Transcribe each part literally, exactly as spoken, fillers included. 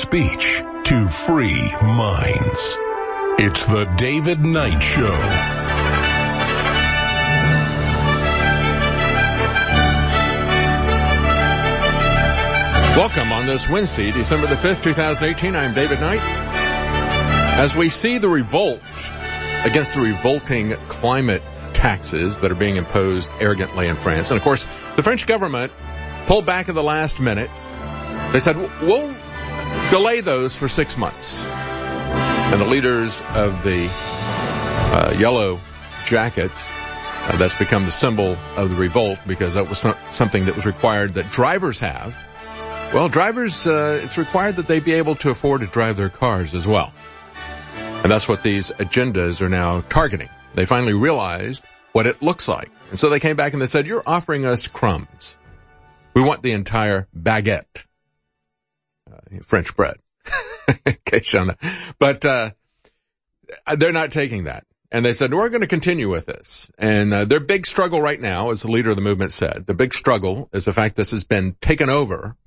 speech to free minds. It's the David Knight Show. Welcome on this Wednesday, December the fifth, twenty eighteen. I'm David Knight. As we see the revolt against the revolting climate taxes that are being imposed arrogantly in France, and of course, the French government pulled back at the last minute. They said, we'll delay those for six months. And the leaders of the uh, yellow jackets, uh, that's become the symbol of the revolt because that was so- something that was required that drivers have. Well, drivers, uh, it's required that they be able to afford to drive their cars as well. And that's what these agendas are now targeting. They finally realized what it looks like. And so they came back and they said, you're offering us crumbs. We want the entire baguette. Uh, French bread. In case you don't know. But, uh, they're not taking that. And they said, we're going to continue with this. And, uh, their big struggle right now, as the leader of the movement said, the big struggle is the fact this has been taken over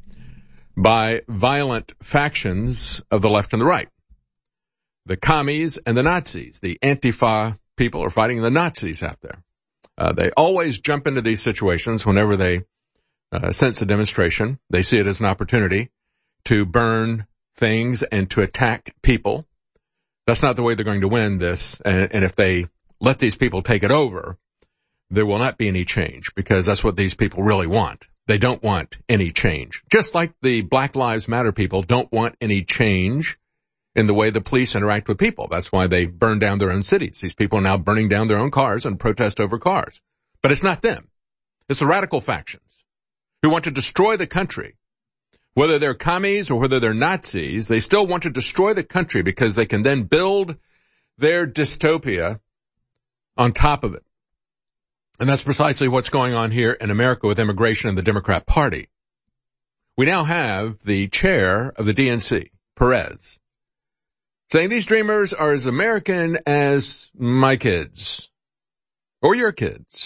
by violent factions of the left and the right. The commies and the Nazis, the Antifa people are fighting the Nazis out there. Uh, they always jump into these situations whenever they, uh, sense a demonstration. They see it as an opportunity to burn things and to attack people. That's not the way they're going to win this. And, and if they let these people take it over, there will not be any change because that's what these people really want. They don't want any change. Just like the Black Lives Matter people don't want any change in the way the police interact with people. That's why they burn down their own cities. These people are now burning down their own cars and protest over cars. But it's not them. It's the radical factions who want to destroy the country. Whether they're commies or whether they're Nazis, they still want to destroy the country because they can then build their dystopia on top of it. And that's precisely what's going on here in America with immigration and the Democrat Party. We now have the chair of the D N C, Perez, saying these dreamers are as American as my kids or your kids.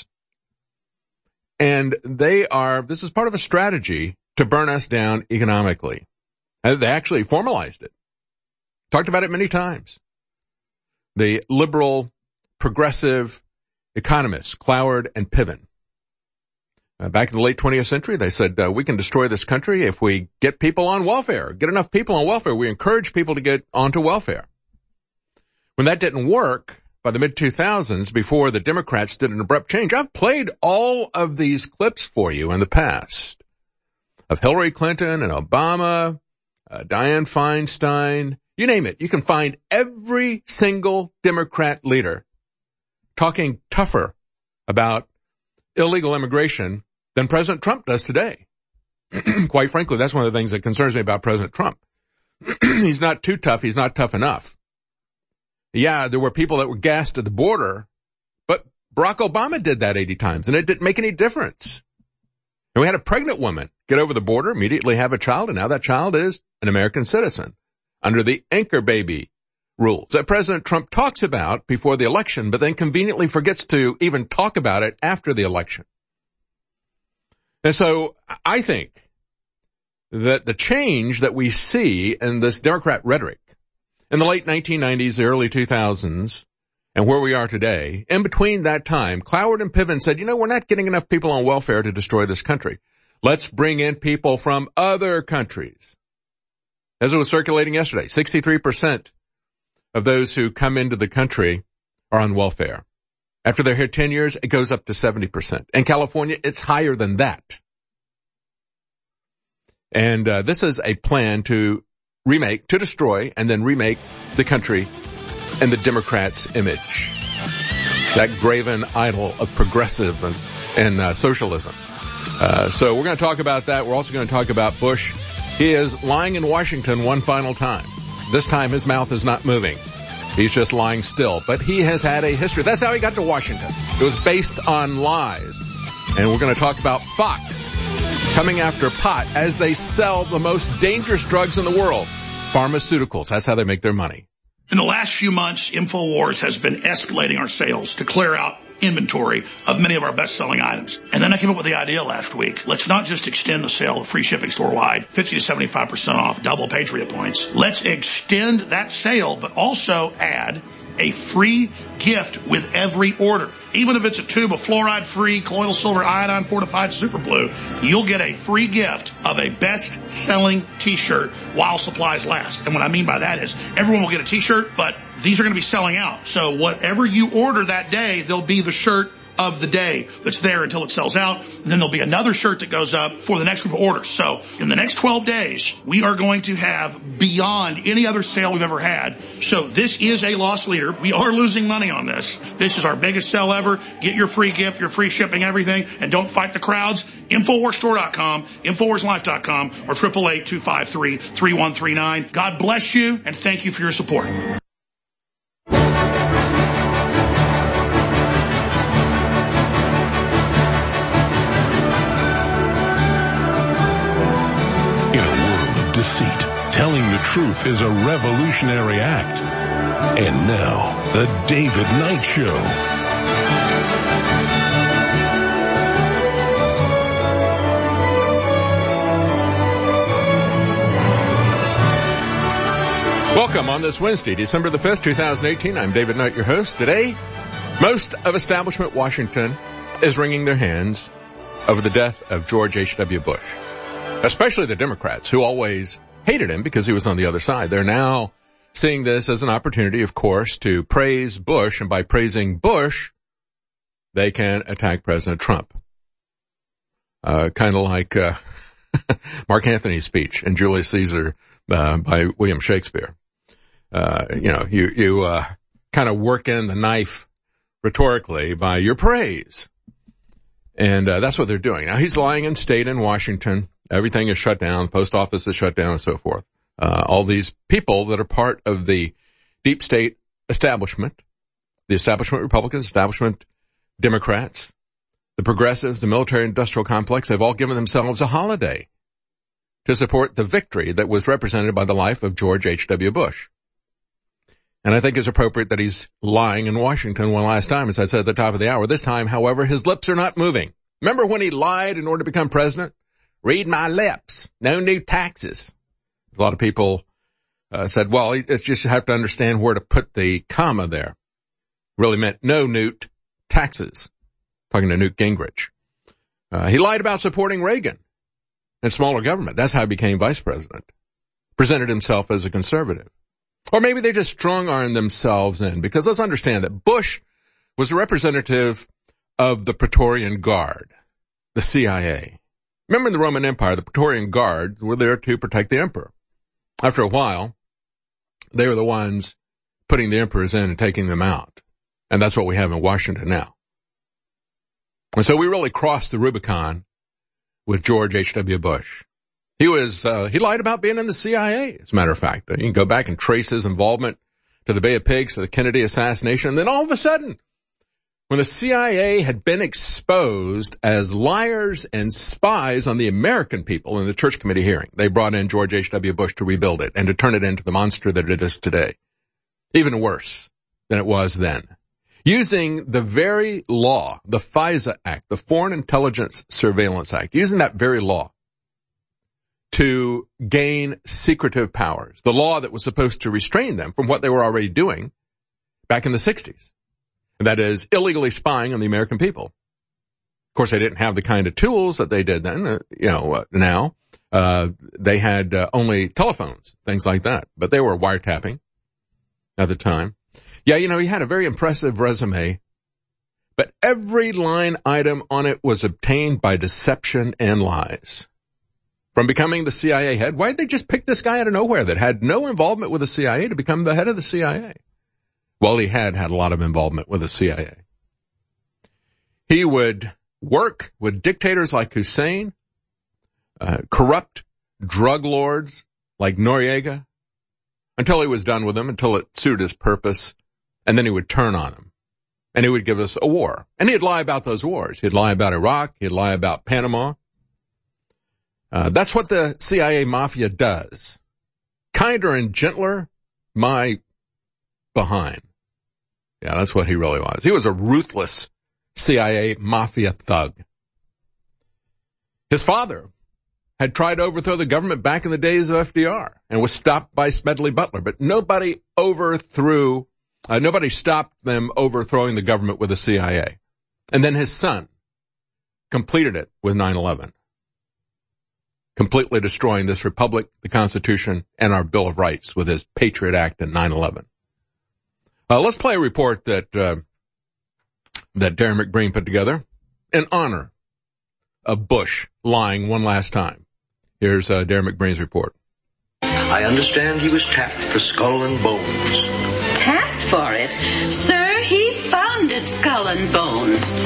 And they are, this is part of a strategy to burn us down economically. And they actually formalized it. Talked about it many times. The liberal, progressive economists, Cloward and Piven. Uh, back in the late twentieth century, they said, uh, we can destroy this country if we get people on welfare. Get enough people on welfare. We encourage people to get onto welfare. When that didn't work, by the mid two thousands, before the Democrats did an abrupt change, I've played all of these clips for you in the past of Hillary Clinton and Obama, uh, Dianne Feinstein, you name it. You can find every single Democrat leader talking tougher about illegal immigration than President Trump does today. Quite frankly, that's one of the things that concerns me about President Trump. He's not too tough. He's not tough enough. Yeah, there were people that were gassed at the border, but Barack Obama did that eighty times, and it didn't make any difference. And we had a pregnant woman get over the border, immediately have a child, and now that child is an American citizen under the anchor baby rules that President Trump talks about before the election, but then conveniently forgets to even talk about it after the election. And so I think that the change that we see in this Democrat rhetoric in the late nineteen nineties, the early two thousands, and where we are today, in between that time, Cloward and Piven said, you know, we're not getting enough people on welfare to destroy this country. Let's bring in people from other countries. As it was circulating yesterday, sixty-three percent of those who come into the country are on welfare. After they're here ten years, it goes up to seventy percent. In California, it's higher than that. And uh, this is a plan to remake, to destroy, and then remake the country in the Democrats' image. That graven idol of progressive and, and uh, socialism. Uh, so we're going to talk about that. We're also going to talk about Bush. He is lying in Washington one final time. This time his mouth is not moving. He's just lying still. But he has had a history. That's how he got to Washington. It was based on lies. And we're going to talk about Fox coming after pot as they sell the most dangerous drugs in the world. Pharmaceuticals. That's how they make their money. In the last few months, InfoWars has been escalating our sales to clear out inventory of many of our best-selling items. And then I came up with the idea last week. Let's not just extend the sale of free shipping store-wide, fifty to seventy-five percent off, double Patriot points. Let's extend that sale, but also add a free gift with every order. Even if it's a tube of fluoride-free colloidal silver iodine fortified super blue, you'll get a free gift of a best-selling t-shirt while supplies last. And what I mean by that is everyone will get a t-shirt, but these are going to be selling out. So whatever you order that day, there'll be the shirt of the day that's there until it sells out. And then there'll be another shirt that goes up for the next group of orders. So in the next twelve days, we are going to have beyond any other sale we've ever had. So this is a loss leader. We are losing money on this. This is our biggest sale ever. Get your free gift, your free shipping, everything, and don't fight the crowds. Infowars Store dot com, Infowars Life dot com, or eight eight eight, two five three, three one three nine. God bless you, and thank you for your support. Deceit. Telling the truth is a revolutionary act. And now, the David Knight Show. Welcome on this Wednesday, December the fifth, twenty eighteen. I'm David Knight, your host. Today, most of establishment Washington is wringing their hands over the death of George H W. Bush. Especially the Democrats, who always hated him because he was on the other side. They're now seeing this as an opportunity, of course, to praise Bush, and by praising Bush, they can attack President Trump. Uh, kind of like uh, Mark Antony's speech in Julius Caesar uh, by William Shakespeare. Uh, you know, you, you uh, kind of work in the knife rhetorically by your praise. And uh, that's what they're doing. Now, he's lying in state in Washington. Everything is shut down. Post office is shut down and so forth. Uh, all these people that are part of the deep state establishment, the establishment Republicans, establishment Democrats, the progressives, the military industrial complex, they've all given themselves a holiday to support the victory that was represented by the life of George H W. Bush. And I think it's appropriate that he's lying in Washington one last time, as I said at the top of the hour. This time, however, his lips are not moving. Remember when he lied in order to become president? Read my lips. No new taxes. A lot of people uh, said, well, it's just you have to understand where to put the comma there. Really meant no new taxes. Talking to Newt Gingrich. Uh, he lied about supporting Reagan and smaller government. That's how he became vice president. Presented himself as a conservative. Or maybe they just strong-armed themselves in, because let's understand that Bush was a representative of the Praetorian Guard, the C I A. Remember in the Roman Empire, the Praetorian Guard were there to protect the emperor. After a while, they were the ones putting the emperors in and taking them out. And that's what we have in Washington now. And so we really crossed the Rubicon with George H W. Bush. He was, uh, he lied about being in the C I A, as a matter of fact. You can go back and trace his involvement to the Bay of Pigs, to the Kennedy assassination, and then all of a sudden, when the C I A had been exposed as liars and spies on the American people in the Church Committee hearing, they brought in George H W. Bush to rebuild it and to turn it into the monster that it is today. Even worse than it was then. Using the very law, the FISA Act, the Foreign Intelligence Surveillance Act, using that very law to gain secretive powers, the law that was supposed to restrain them from what they were already doing back in the sixties. And that is illegally spying on the American people. Of course, they didn't have the kind of tools that they did then, uh, you know, uh, now. Uh, they had uh, only telephones, things like that. But they were wiretapping at the time. Yeah, you know, he had a very impressive resume. But every line item on it was obtained by deception and lies. From becoming the C I A head, why did they just pick this guy out of nowhere that had no involvement with the C I A to become the head of the C I A? Well, he had had a lot of involvement with the C I A. He would work with dictators like Hussein, uh, corrupt drug lords like Noriega, until he was done with them, until it suited his purpose, and then he would turn on them. And he would give us a war. And he'd lie about those wars. He'd lie about Iraq. He'd lie about Panama. Uh, that's what the C I A mafia does. Kinder and gentler, my behind. Yeah, that's what he really was. He was a ruthless C I A mafia thug. His father had tried to overthrow the government back in the days of F D R and was stopped by Smedley Butler, but nobody overthrew, uh, nobody stopped them overthrowing the government with the C I A. And then his son completed it with nine eleven, completely destroying this republic, the Constitution, and our Bill of Rights with his Patriot Act and nine eleven. Uh, let's play a report that uh, that Darren McBreen put together in honor of Bush lying one last time. Here's uh, Darren McBreen's report. I understand he was tapped for Skull and Bones. Tapped for it? Sir, he founded Skull and Bones.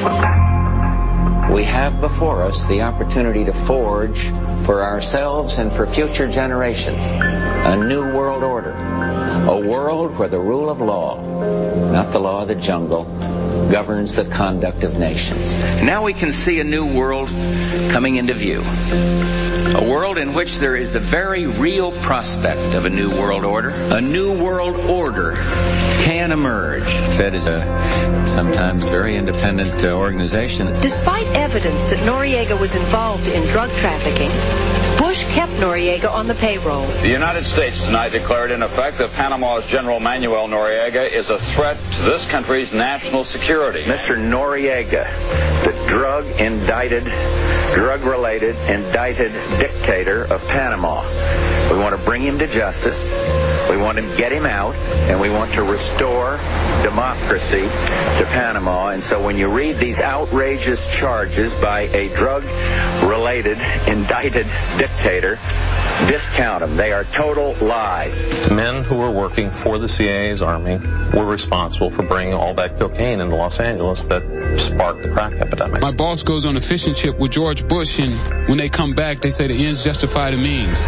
We have before us the opportunity to forge for ourselves and for future generations a new world order, a world where the rule of law, not the law of the jungle, governs the conduct of nations. Now we can see a new world coming into view. A world in which there is the very real prospect of a new world order. A new world order can emerge. Fed is a sometimes very independent uh, organization. Despite evidence that Noriega was involved in drug trafficking, Bush kept Noriega on the payroll. The United States tonight declared in effect that Panama's General Manuel Noriega is a threat to this country's national security. Mister Noriega, the drug-indicted, drug-related, indicted dictator of Panama. We want to bring him to justice. We want to get him out, and we want to restore democracy to Panama. And so when you read these outrageous charges by a drug-related, indicted dictator, discount them. They are total lies. The men who were working for the C I A's army were responsible for bringing all that cocaine into Los Angeles that sparked the crack epidemic. My boss goes on a fishing trip with George Bush, and when they come back, they say the ends justify the means.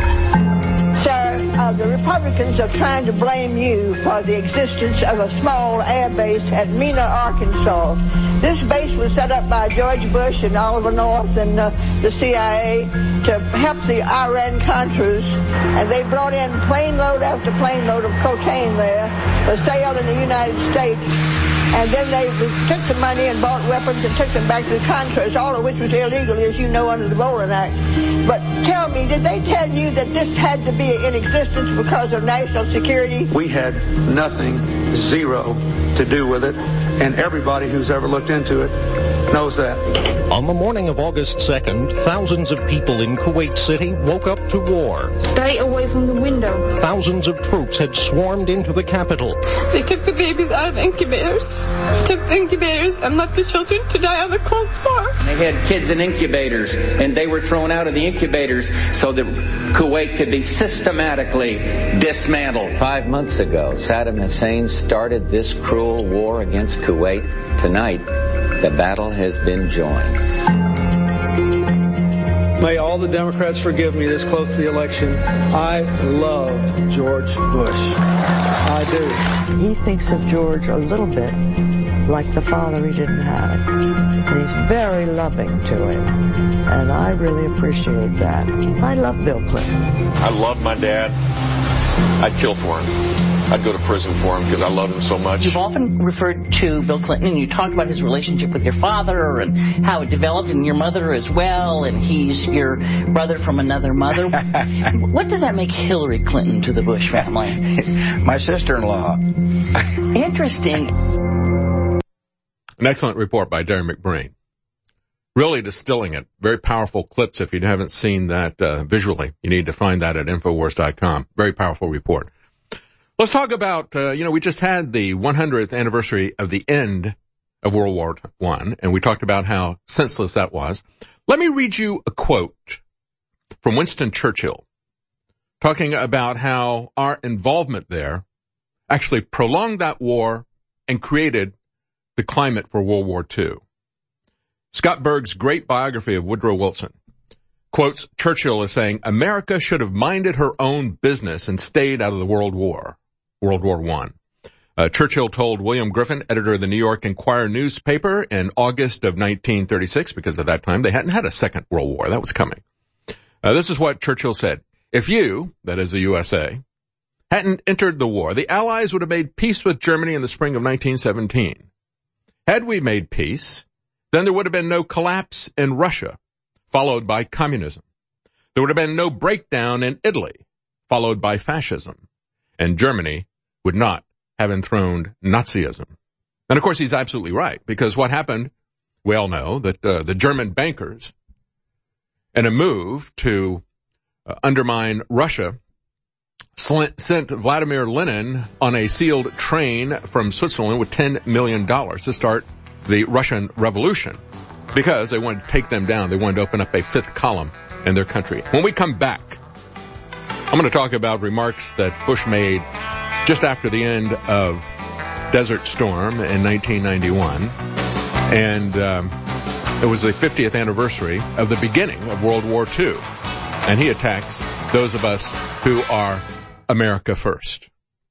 Sir, uh, the Republicans are trying to blame you for the existence of a small air base at Mena, Arkansas. This base was set up by George Bush and Oliver North and uh, the C I A to help the Iran-Contras, and they brought in plane load after plane load of cocaine there for sale in the United States. And then they took the money and bought weapons and took them back to the Contras, all of which was illegal, as you know, under the Bolin Act. But tell me, did they tell you that this had to be in existence because of national security? We had nothing, zero, to do with it, and everybody who's ever looked into it knows that. On the morning of August second, thousands of people in Kuwait City woke up to war. Stay away from the window. Thousands of troops had swarmed into the capital. They took the babies out of the incubators, took the incubators, and left the children to die on the cold floor. They had kids in incubators, and they were thrown out of the incubators so that Kuwait could be systematically dismantled. Five months ago, Saddam Hussein started this cruel war against Kuwait. Tonight, the battle has been joined. May all the Democrats forgive me this close to the election. I love George Bush. I do. He thinks of George a little bit like the father he didn't have. And he's very loving to him. And I really appreciate that. I love Bill Clinton. I love my dad. I'd kill for him. I'd go to prison for him because I love him so much. You've often referred to Bill Clinton, and you talked about his relationship with your father and how it developed, and your mother as well, and he's your brother from another mother. What does that make Hillary Clinton to the Bush family? My sister-in-law. Interesting. An excellent report by Darren McBreen. Really distilling it. Very powerful clips. If you haven't seen that uh, visually, you need to find that at Infowars dot com. Very powerful report. Let's talk about, uh, you know, we just had the one hundredth anniversary of the end of World War One, and we talked about how senseless that was. Let me read you a quote from Winston Churchill, talking about how our involvement there actually prolonged that war and created the climate for World War Two. Scott Berg's great biography of Woodrow Wilson quotes Churchill as saying, America should have minded her own business and stayed out of the World War, World War One. Uh, Churchill told William Griffin, editor of the New York Enquirer newspaper, in August of nineteen thirty-six, because at that time they hadn't had a second World War. That was coming. Uh, this is what Churchill said. If you, that is the U S A, hadn't entered the war, the Allies would have made peace with Germany in the spring of nineteen seventeen. Had we made peace, then there would have been no collapse in Russia, followed by communism. There would have been no breakdown in Italy, followed by fascism. And Germany would not have enthroned Nazism. And of course, he's absolutely right, because what happened, we all know that uh, the German bankers, in a move to uh, undermine Russia, sent Vladimir Lenin on a sealed train from Switzerland with ten million dollars to start the Russian Revolution, because they wanted to take them down. They wanted to open up a fifth column in their country. When we come back, I'm going to talk about remarks that Bush made just after the end of Desert Storm in nineteen ninety-one. And um, it was the fiftieth anniversary of the beginning of World War Two. And he attacks those of us who are America first.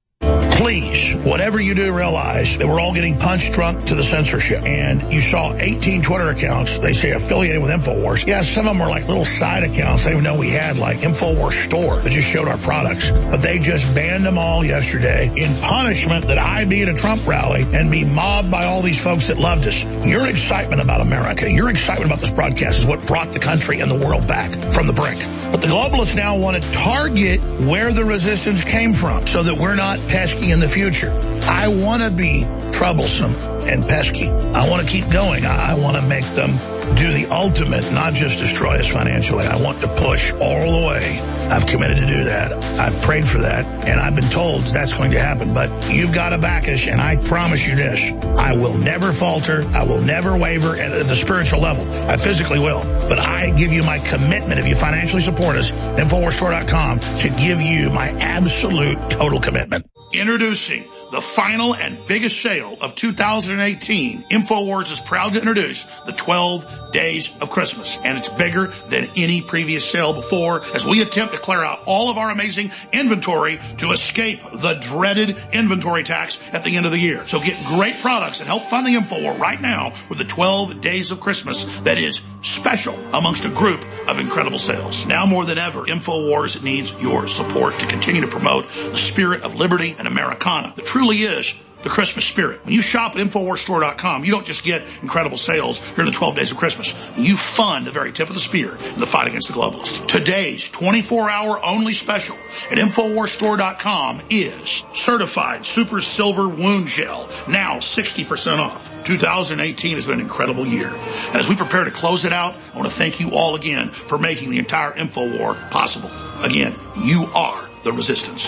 Please, whatever you do, realize that we're all getting punch drunk to the censorship. And you saw eighteen Twitter accounts, they say affiliated with InfoWars. Yeah, some of them were like little side accounts. They didn't even know we had, like InfoWars Store, that just showed our products. But they just banned them all yesterday in punishment that I be at a Trump rally and be mobbed by all these folks that loved us. Your excitement about America, your excitement about this broadcast is what brought the country and the world back from the brink. But the globalists now want to target where the resistance came from so that we're not pesky in the future. I want to be troublesome and pesky. I want to keep going. I want to make them do the ultimate, not just destroy us financially. I want to push all the way. I've committed to do that. I've prayed for that, and I've been told that's going to happen. But you've got to back us, and I promise you this. I will never falter. I will never waver at the spiritual level. I physically will. But I give you my commitment, if you financially support us, InfoWars Store dot com, to give you my absolute total commitment. Introducing the final and biggest sale of two thousand eighteen. InfoWars is proud to introduce the twelve days of Christmas. And it's bigger than any previous sale before as we attempt to clear out all of our amazing inventory to escape the dreaded inventory tax at the end of the year. So get great products and help fund the InfoWar right now with the twelve days of Christmas that is special amongst a group of incredible sales. Now more than ever, InfoWars needs your support to continue to promote the spirit of liberty and Americana. That truly is the Christmas spirit. When you shop at InfoWars Store dot com, you don't just get incredible sales during the twelve days of Christmas. You fund the very tip of the spear in the fight against the globalists. Today's twenty-four hour only special at InfoWars Store dot com is Certified Super Silver Wound Gel, now sixty percent off. two thousand eighteen has been an incredible year. And as we prepare to close it out, I want to thank you all again for making the entire InfoWar possible. Again, you are the resistance.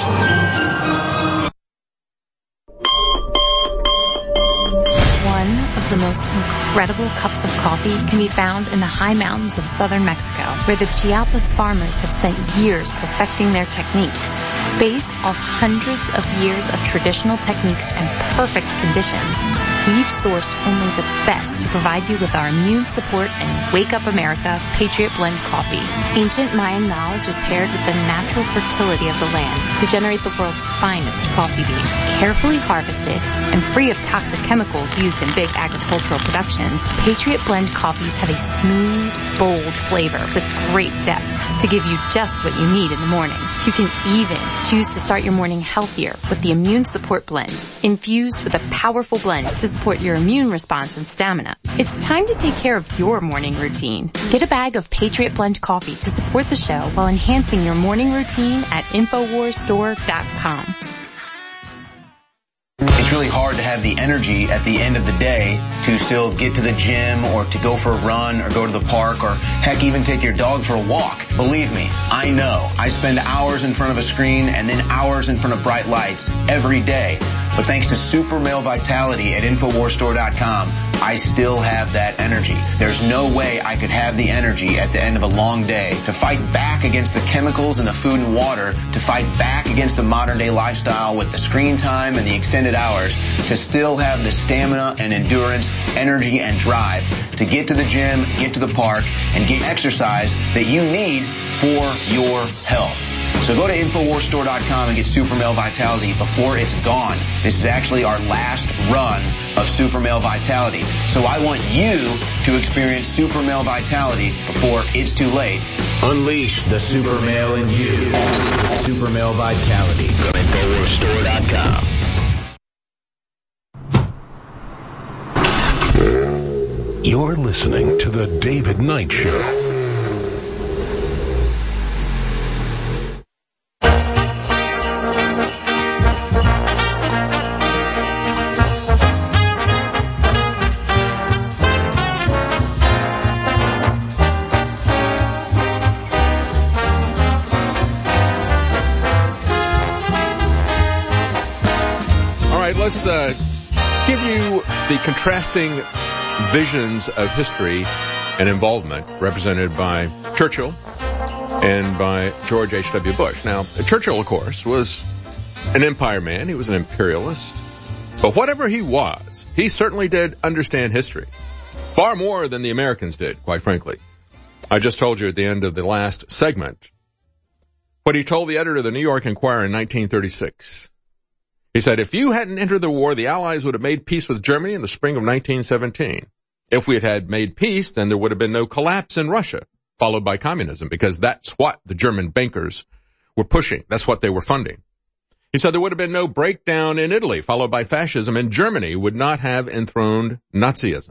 One of the most incredible cups of coffee can be found in the high mountains of southern Mexico, where the Chiapas farmers have spent years perfecting their techniques. Based off hundreds of years of traditional techniques and perfect conditions, we've sourced only the best to provide you with our immune support and Wake Up America Patriot Blend coffee. Ancient Mayan knowledge is paired with the natural fertility of the land to generate the world's finest coffee beans, carefully harvested and free of toxic chemicals used in big agricultural productions. Patriot Blend coffees have a smooth, bold flavor with great depth to give you just what you need in the morning. You can even choose to start your morning healthier with the Immune Support Blend, infused with a powerful blend to support your immune response and stamina. It's time to take care of your morning routine. Get a bag of Patriot Blend coffee to support the show while enhancing your morning routine at InfoWars Store dot com. It's really hard to have the energy at the end of the day to still get to the gym or to go for a run or go to the park or heck even take your dog for a walk. Believe me, I know. I spend hours in front of a screen and then hours in front of bright lights every day. But thanks to Super Male Vitality at InfoWars Store dot com, I still have that energy. There's no way I could have the energy at the end of a long day to fight back against the chemicals in the food and water, to fight back against the modern day lifestyle with the screen time and the extended hours, to still have the stamina and endurance, energy and drive to get to the gym, get to the park, and get exercise that you need for your health. So go to InfoWars Store dot com and get Super Male Vitality before it's gone. This is actually our last run of Super Male Vitality. So I want you to experience Super Male Vitality before it's too late. Unleash the Super Male in you. Super Male Vitality from InfoWars Store dot com. You're listening to The David Knight Show. All right, let's uh, give you the contrasting visions of history and involvement represented by Churchill and by George H W. Bush. Now, Churchill, of course, was an empire man. He was an imperialist. But whatever he was, he certainly did understand history. Far more than the Americans did, quite frankly. I just told you at the end of the last segment what he told the editor of the New York Enquirer in nineteen thirty-six. He said, if you hadn't entered the war, the Allies would have made peace with Germany in the spring of nineteen seventeen. If we had had made peace, then there would have been no collapse in Russia, followed by communism, because that's what the German bankers were pushing. That's what they were funding. He said there would have been no breakdown in Italy, followed by fascism, and Germany would not have enthroned Nazism.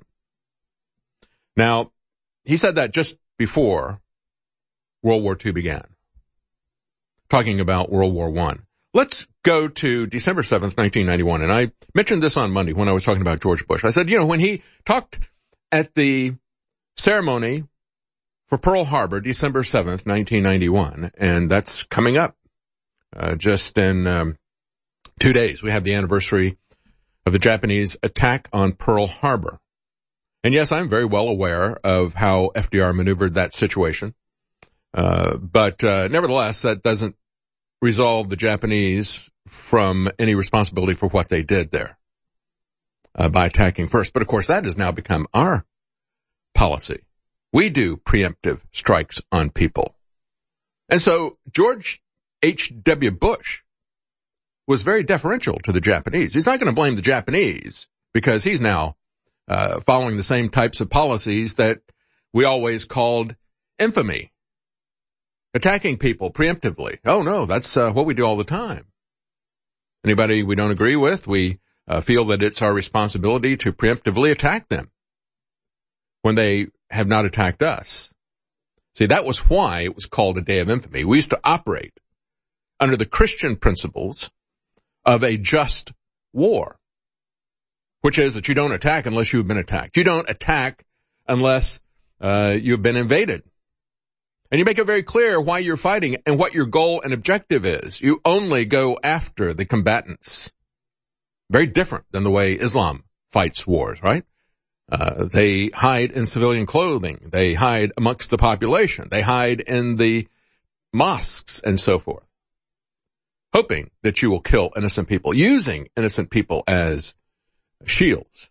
Now, he said that just before World War Two began, talking about World War One. Let's go to December seventh, nineteen ninety-one. And I mentioned this on Monday when I was talking about George Bush. I said, you know, when he talked at the ceremony for Pearl Harbor, December seventh, nineteen ninety-one, and that's coming up uh, just in um, two days. We have the anniversary of the Japanese attack on Pearl Harbor. And yes, I'm very well aware of how F D R maneuvered that situation. Uh, but uh, nevertheless, that doesn't resolve the Japanese from any responsibility for what they did there uh, by attacking first. But of course, that has now become our policy. We do preemptive strikes on people. And so George H W. Bush was very deferential to the Japanese. He's not going to blame the Japanese because he's now uh, following the same types of policies that we always called infamy. Attacking people preemptively. Oh, no, that's uh, what we do all the time. Anybody we don't agree with, we uh, feel that it's our responsibility to preemptively attack them when they have not attacked us. See, that was why it was called a day of infamy. We used to operate under the Christian principles of a just war, which is that you don't attack unless you've been attacked. You don't attack unless uh, you've been invaded. And you make it very clear why you're fighting and what your goal and objective is. You only go after the combatants. Very different than the way Islam fights wars, right? Uh, they hide in civilian clothing. They hide amongst the population. They hide in the mosques and so forth, hoping that you will kill innocent people, using innocent people as shields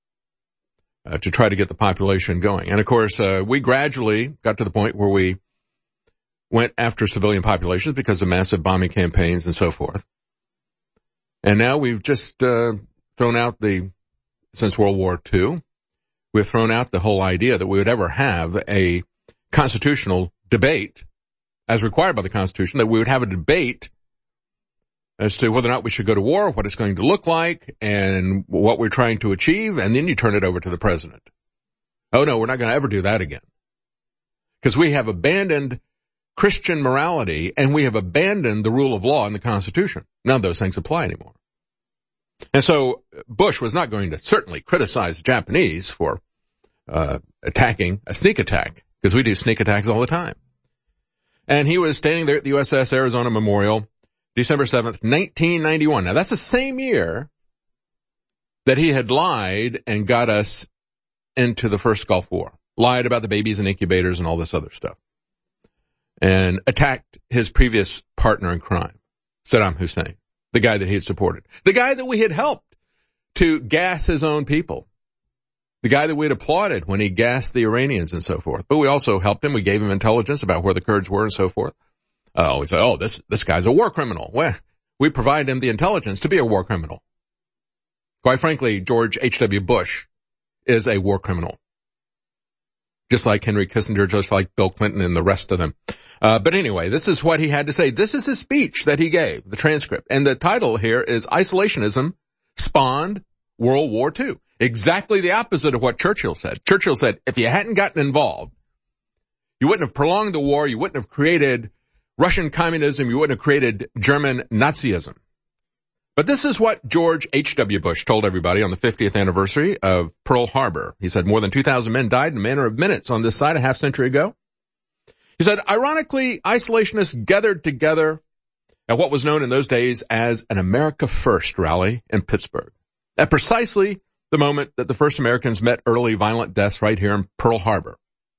uh, to try to get the population going. And of course, uh, we gradually got to the point where we went after civilian populations because of massive bombing campaigns and so forth. And now we've just uh, thrown out the, since World War Two, we've thrown out the whole idea that we would ever have a constitutional debate, as required by the Constitution, that we would have a debate as to whether or not we should go to war, what it's going to look like, and what we're trying to achieve, and then you turn it over to the president. Oh, no, we're not going to ever do that again. Because we have abandoned Christian morality, and we have abandoned the rule of law in the Constitution. None of those things apply anymore. And so Bush was not going to certainly criticize the Japanese for uh attacking a sneak attack, because we do sneak attacks all the time. And he was standing there at the U S S Arizona Memorial, December seventh, nineteen ninety-one. Now, that's the same year that he had lied and got us into the first Gulf War. Lied about the babies and incubators and all this other stuff. And attacked his previous partner in crime, Saddam Hussein, the guy that he had supported, the guy that we had helped to gas his own people, the guy that we had applauded when he gassed the Iranians and so forth. But we also helped him. We gave him intelligence about where the Kurds were and so forth. Uh, we said, oh, this, this guy's a war criminal. Well, we provide him the intelligence to be a war criminal. Quite frankly, George H W. Bush is a war criminal. Just like Henry Kissinger, just like Bill Clinton and the rest of them. Uh, but anyway, this is what he had to say. This is his speech that he gave, the transcript. And the title here is Isolationism Spawned World War Two. exactly the opposite of what Churchill said. Churchill said, if you hadn't gotten involved, you wouldn't have prolonged the war, you wouldn't have created Russian communism, you wouldn't have created German Nazism. But this is what George H W. Bush told everybody on the fiftieth anniversary of Pearl Harbor. He said more than two thousand men died in a matter of minutes on this side a half century ago. He said, ironically, isolationists gathered together at what was known in those days as an America First rally in Pittsburgh. At precisely the moment that the first Americans met early violent deaths right here in Pearl Harbor.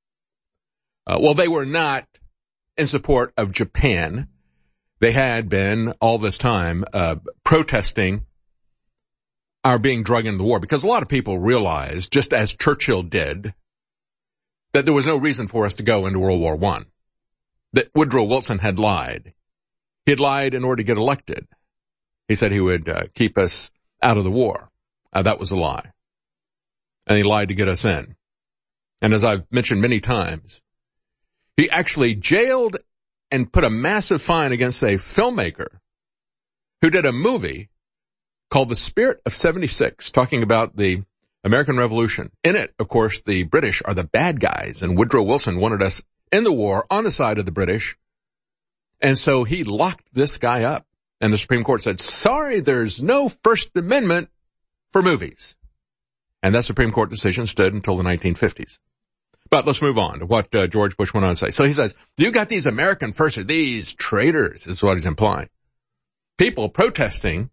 Uh, well, they were not in support of Japan. They had been all this time uh, protesting our being dragged into the war because a lot of people realized, just as Churchill did, that there was no reason for us to go into World War One. That Woodrow Wilson had lied. He had lied in order to get elected. He said he would uh, keep us out of the war. Uh, that was a lie. And he lied to get us in. And as I've mentioned many times, he actually jailed and put a massive fine against a filmmaker who did a movie called The Spirit of seventy-six, talking about the American Revolution. In it, of course, the British are the bad guys, and Woodrow Wilson wanted us in the war on the side of the British. And so he locked this guy up. And the Supreme Court said, sorry, there's no First Amendment for movies. And that Supreme Court decision stood until the nineteen fifties. But let's move on to what uh, George Bush went on to say. So he says, you got these American firsts, these traitors, is what he's implying. People protesting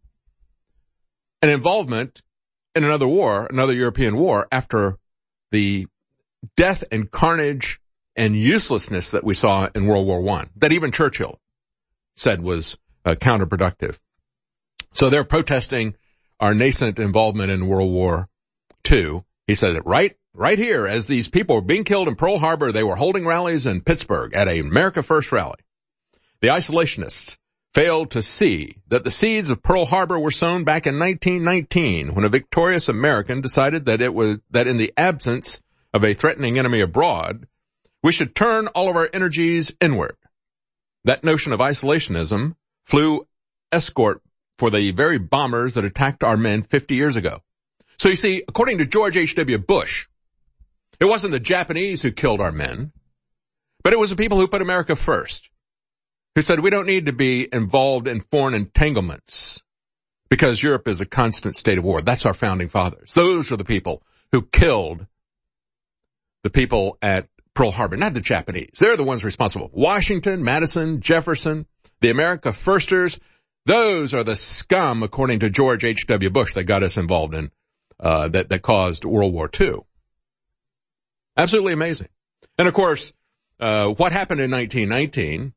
an involvement in another war, another European war, after the death and carnage and uselessness that we saw in World War One, that even Churchill said was uh, counterproductive. So they're protesting our nascent involvement in World War Two. He said it right Right here, as these people were being killed in Pearl Harbor, they were holding rallies in Pittsburgh at a America First rally. The isolationists failed to see that the seeds of Pearl Harbor were sown back in nineteen nineteen when a victorious American decided that it was, that in the absence of a threatening enemy abroad, we should turn all of our energies inward. That notion of isolationism flew escort for the very bombers that attacked our men fifty years ago. So you see, according to George H W. Bush, it wasn't the Japanese who killed our men, but it was the people who put America first, who said we don't need to be involved in foreign entanglements because Europe is a constant state of war. That's our founding fathers. Those are the people who killed the people at Pearl Harbor, not the Japanese. They're the ones responsible. Washington, Madison, Jefferson, the America Firsters, those are the scum, according to George H W. Bush, that got us involved in, uh, that, that caused World War Two. Absolutely amazing. And of course, uh, what happened in nineteen nineteen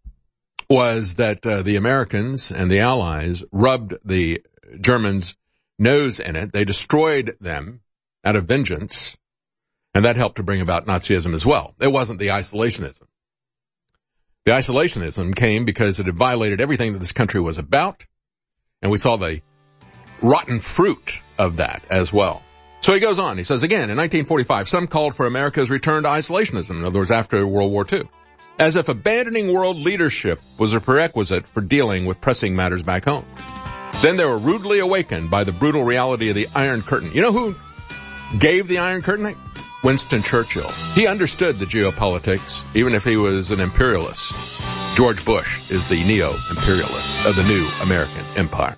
was that uh, the Americans and the Allies rubbed the Germans' nose in it. They destroyed them out of vengeance, and that helped to bring about Nazism as well. It wasn't the isolationism. The isolationism came because it had violated everything that this country was about, and we saw the rotten fruit of that as well. So he goes on. He says, again, in nineteen forty-five, some called for America's return to isolationism, in other words, after World War Two, as if abandoning world leadership was a prerequisite for dealing with pressing matters back home. Then they were rudely awakened by the brutal reality of the Iron Curtain. You know who gave the Iron Curtain? Winston Churchill. He understood the geopolitics, even if he was an imperialist. George Bush is the neo-imperialist of the new American empire.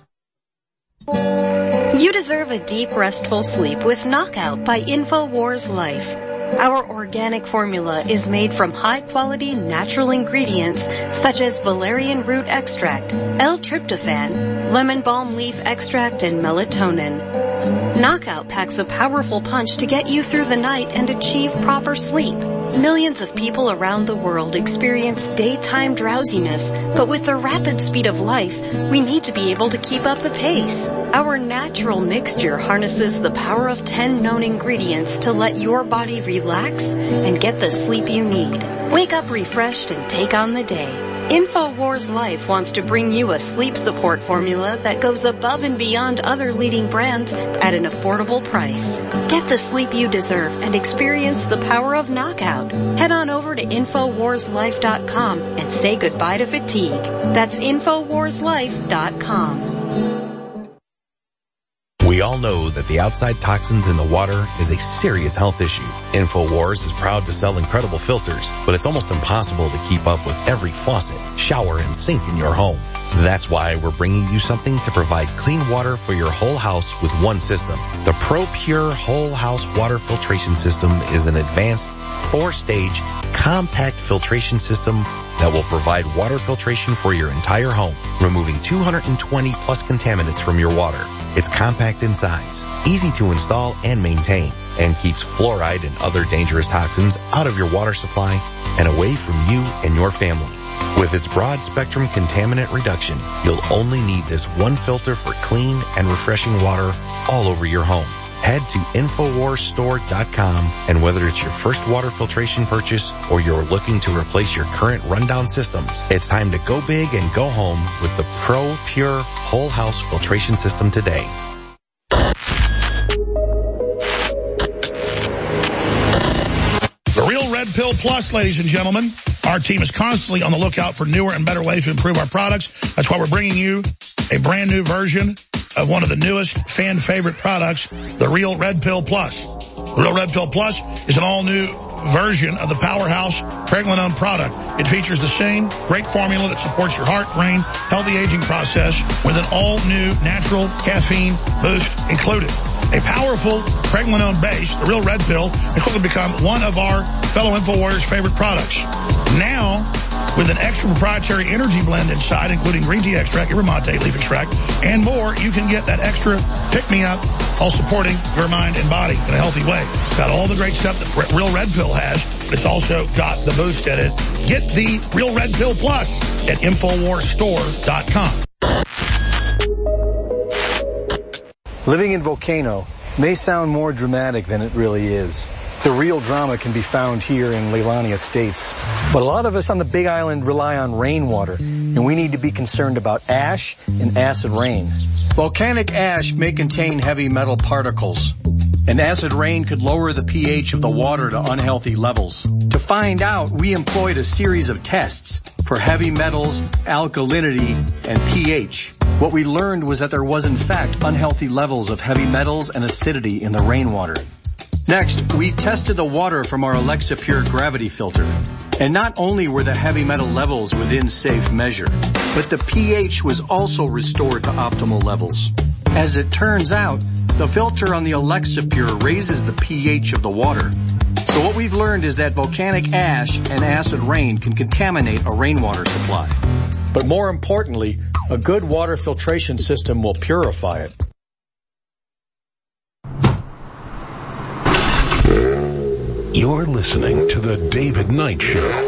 You deserve a deep, restful sleep with Knockout by InfoWars Life. Our organic formula is made from high-quality natural ingredients such as valerian root extract, L-tryptophan, lemon balm leaf extract, and melatonin. Knockout packs a powerful punch to get you through the night and achieve proper sleep. Millions of people around the world experience daytime drowsiness, but with the rapid speed of life, we need to be able to keep up the pace. Our natural mixture harnesses the power of ten known ingredients to let your body relax and get the sleep you need. Wake up refreshed and take on the day. InfoWars Life wants to bring you a sleep support formula that goes above and beyond other leading brands at an affordable price. Get the sleep you deserve and experience the power of Knockout. Head on over to Infowars Life dot com and say goodbye to fatigue. That's Infowars Life dot com. We all know that the outside toxins in the water is a serious health issue. InfoWars is proud to sell incredible filters, but it's almost impossible to keep up with every faucet, shower, and sink in your home. That's why we're bringing you something to provide clean water for your whole house with one system. The ProPure Whole House Water Filtration System is an advanced four-stage compact filtration system that will provide water filtration for your entire home, removing two hundred twenty plus contaminants from your water. It's compact in size, easy to install and maintain, and keeps fluoride and other dangerous toxins out of your water supply and away from you and your family. With its broad spectrum contaminant reduction, you'll only need this one filter for clean and refreshing water all over your home. Head to Infowars Store dot com, and whether it's your first water filtration purchase or you're looking to replace your current rundown systems, it's time to go big and go home with the ProPure Whole House Filtration System today. The Real Red Pill Plus, ladies and gentlemen. Our team is constantly on the lookout for newer and better ways to improve our products. That's why we're bringing you a brand new version of one of the newest fan favorite products, the Real Red Pill Plus. The Real Red Pill Plus is an all-new version of the powerhouse pregnenolone product. It features the same great formula that supports your heart, brain, healthy aging process with an all-new natural caffeine boost included. A powerful pregnenolone base, the Real Red Pill, has quickly become one of our fellow InfoWarriors' favorite products. Now, with an extra proprietary energy blend inside, including green tea extract, yerba mate leaf extract, and more, you can get that extra pick-me-up while supporting your mind and body in a healthy way. It's got all the great stuff that Real Red Pill has, but it's also got the boost in it. Get the Real Red Pill Plus at Infowars Store dot com. Living in Volcano may sound more dramatic than it really is. The real drama can be found here in Leilani Estates. But a lot of us on the Big Island rely on rainwater, and we need to be concerned about ash and acid rain. Volcanic ash may contain heavy metal particles, and acid rain could lower the pH of the water to unhealthy levels. To find out, we employed a series of tests for heavy metals, alkalinity, and pH. What we learned was that there was in fact unhealthy levels of heavy metals and acidity in the rainwater. Next, we tested the water from our Alexa Pure gravity filter. And not only were the heavy metal levels within safe measure, but the pH was also restored to optimal levels. As it turns out, the filter on the Alexa Pure raises the pH of the water. So what we've learned is that volcanic ash and acid rain can contaminate a rainwater supply. But more importantly, a good water filtration system will purify it. You're listening to The David Knight Show.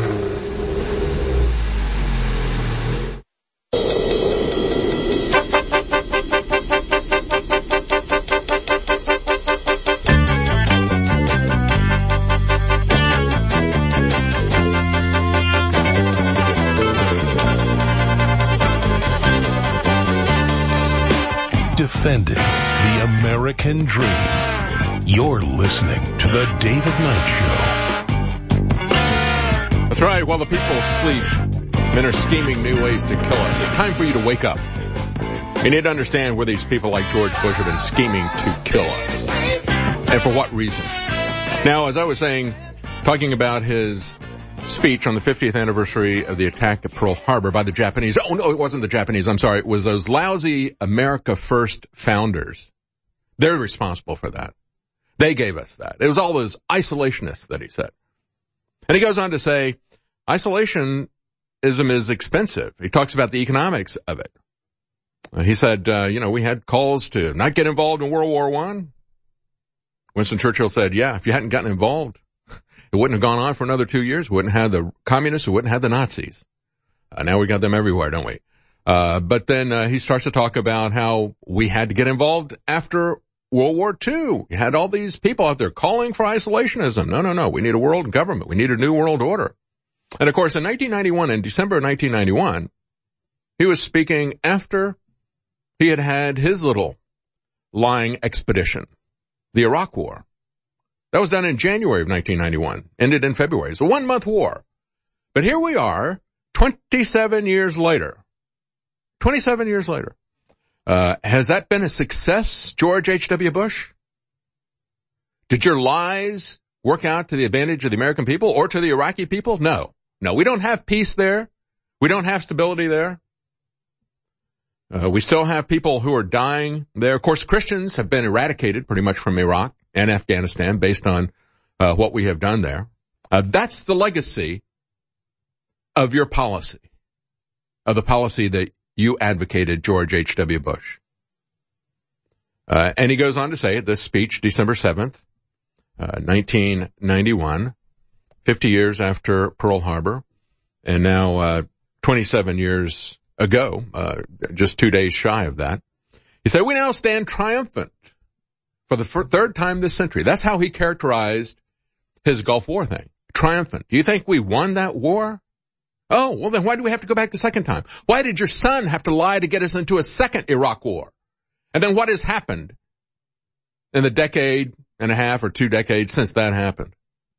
Defending the American dream. You're listening to The David Knight Show. That's right. While the people sleep, men are scheming new ways to kill us. It's time for you to wake up. You need to understand where these people like George Bush have been scheming to kill us. And for what reason. Now, as I was saying, talking about his speech on the fiftieth anniversary of the attack at Pearl Harbor by the Japanese. Oh, no, it wasn't the Japanese. I'm sorry. It was those lousy America First founders. They're responsible for that. They gave us that. It was all those isolationists that he said. And he goes on to say, isolationism is expensive. He talks about the economics of it. Uh, he said, uh, you know, we had calls to not get involved in World War One. Winston Churchill said, yeah, if you hadn't gotten involved, it wouldn't have gone on for another two years. We wouldn't have the communists. We wouldn't have the Nazis. Uh, now we got them everywhere, don't we? Uh, but then uh, he starts to talk about how we had to get involved after World War Two. You had all these people out there calling for isolationism. No, no, no. We need a world government. We need a new world order. And of course, in nineteen ninety-one, in December of nineteen ninety-one, he was speaking after he had had his little lying expedition, the Iraq War. That was done in January of nineteen ninety-one, ended in February. It's a one-month war. But here we are, twenty-seven years later. twenty-seven years later. Uh, has that been a success, George H W. Bush? Did your lies work out to the advantage of the American people or to the Iraqi people? No. No, we don't have peace there. We don't have stability there. Uh, we still have people who are dying there. Of course, Christians have been eradicated pretty much from Iraq and Afghanistan based on uh, what we have done there. Uh, that's the legacy of your policy, of the policy that you advocated, George H W. Bush. Uh, and he goes on to say at this speech, December seventh, uh, nineteen ninety-one, fifty years after Pearl Harbor, and now uh, twenty-seven years ago, uh, just two days shy of that, he said, we now stand triumphant for the f- third time this century. That's how he characterized his Gulf War thing. Triumphant. Do you think we won that war? Oh, well then why do we have to go back the second time? Why did your son have to lie to get us into a second Iraq war? And then what has happened in the decade and a half or two decades since that happened?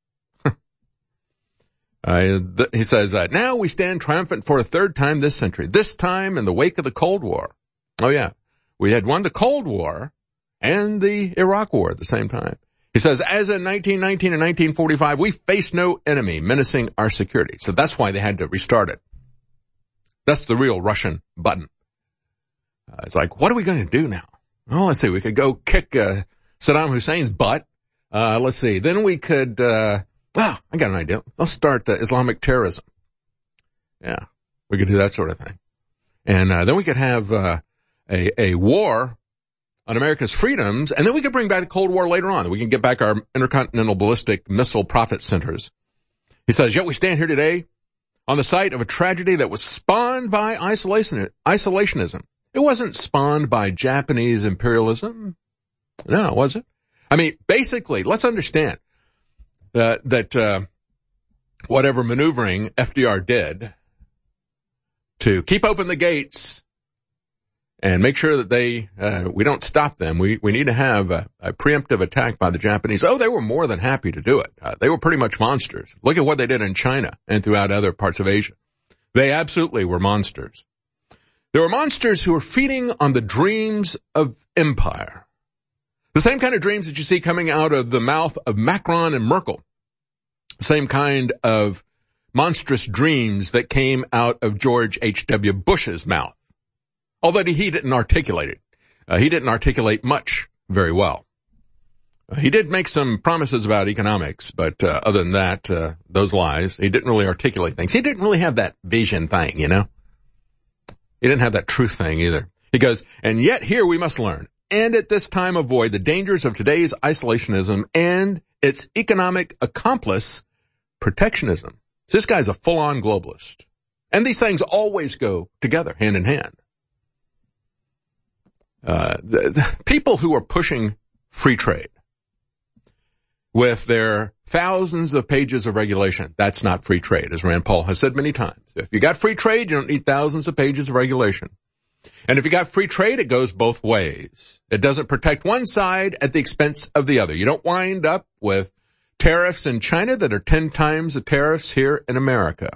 uh, th- he says, uh, now we stand triumphant for a third time this century, this time in the wake of the Cold War. Oh yeah, we had won the Cold War and the Iraq War at the same time. He says, as in nineteen nineteen and nineteen forty-five, we faced no enemy menacing our security. So that's why they had to restart it. That's the real Russian button. Uh, it's like, what are we going to do now? Well, let's see. We could go kick uh, Saddam Hussein's butt. Uh, let's see. Then we could, uh, well, I got an idea. Let's start uh, Islamic terrorism. Yeah, we could do that sort of thing. And uh, then we could have uh, a, a war on America's freedoms, and then we could bring back the Cold War later on. We can get back our intercontinental ballistic missile profit centers. He says, yet we stand here today on the site of a tragedy that was spawned by isolation, isolationism. It wasn't spawned by Japanese imperialism. No, was it? I mean, basically, let's understand uh, that uh, whatever maneuvering F D R did to keep open the gates and make sure that they, uh, we don't stop them. We, we need to have a, a preemptive attack by the Japanese. Oh, they were more than happy to do it. Uh, they were pretty much monsters. Look at what they did in China and throughout other parts of Asia. They absolutely were monsters. There were monsters who were feeding on the dreams of empire. The same kind of dreams that you see coming out of the mouth of Macron and Merkel. The same kind of monstrous dreams that came out of George H W. Bush's mouth. Although he didn't articulate it. Uh, he didn't articulate much very well. Uh, he did make some promises about economics, but uh, other than that, uh, those lies, he didn't really articulate things. He didn't really have that vision thing, you know. He didn't have that truth thing either. He goes, and yet here we must learn, and at this time avoid the dangers of today's isolationism and its economic accomplice, protectionism. So this guy's a full-on globalist. And these things always go together, hand in hand. Uh, the, the people who are pushing free trade with their thousands of pages of regulation, that's not free trade, as Rand Paul has said many times. If you got free trade, you don't need thousands of pages of regulation. And if you got free trade, it goes both ways. It doesn't protect one side at the expense of the other. You don't wind up with tariffs in China that are ten times the tariffs here in America.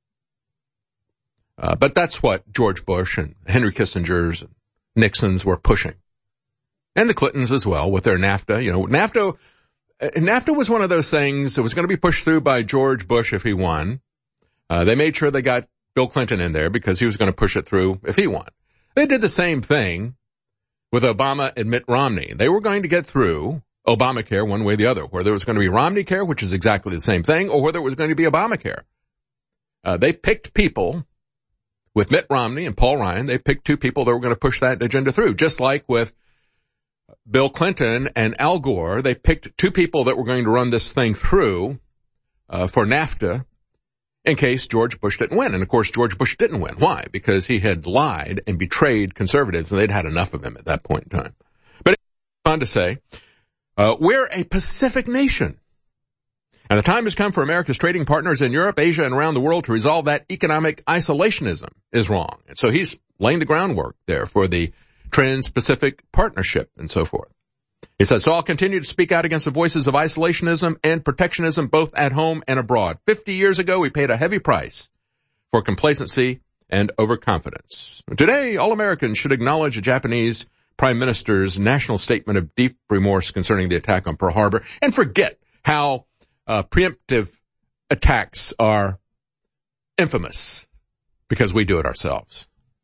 Uh, but that's what George Bush and Henry Kissinger's and Nixon's were pushing. And the Clintons as well with their NAFTA. You know, NAFTA, NAFTA was one of those things that was going to be pushed through by George Bush if he won. Uh, they made sure they got Bill Clinton in there because he was going to push it through if he won. They did the same thing with Obama and Mitt Romney. They were going to get through Obamacare one way or the other, whether it was going to be Romney Care, which is exactly the same thing, or whether it was going to be Obamacare. Uh, they picked people. With Mitt Romney and Paul Ryan, they picked two people that were going to push that agenda through. Just like with Bill Clinton and Al Gore, they picked two people that were going to run this thing through uh, for NAFTA in case George Bush didn't win. And, of course, George Bush didn't win. Why? Because he had lied and betrayed conservatives, and they'd had enough of him at that point in time. But it goes on to say, uh, we're a Pacific nation. And the time has come for America's trading partners in Europe, Asia, and around the world to resolve that economic isolationism is wrong. And so he's laying the groundwork there for the Trans-Pacific Partnership and so forth. He says, so I'll continue to speak out against the voices of isolationism and protectionism both at home and abroad. Fifty years ago, we paid a heavy price for complacency and overconfidence. Today, all Americans should acknowledge the Japanese Prime Minister's national statement of deep remorse concerning the attack on Pearl Harbor and forget how uh, preemptive attacks are infamous because we do it ourselves.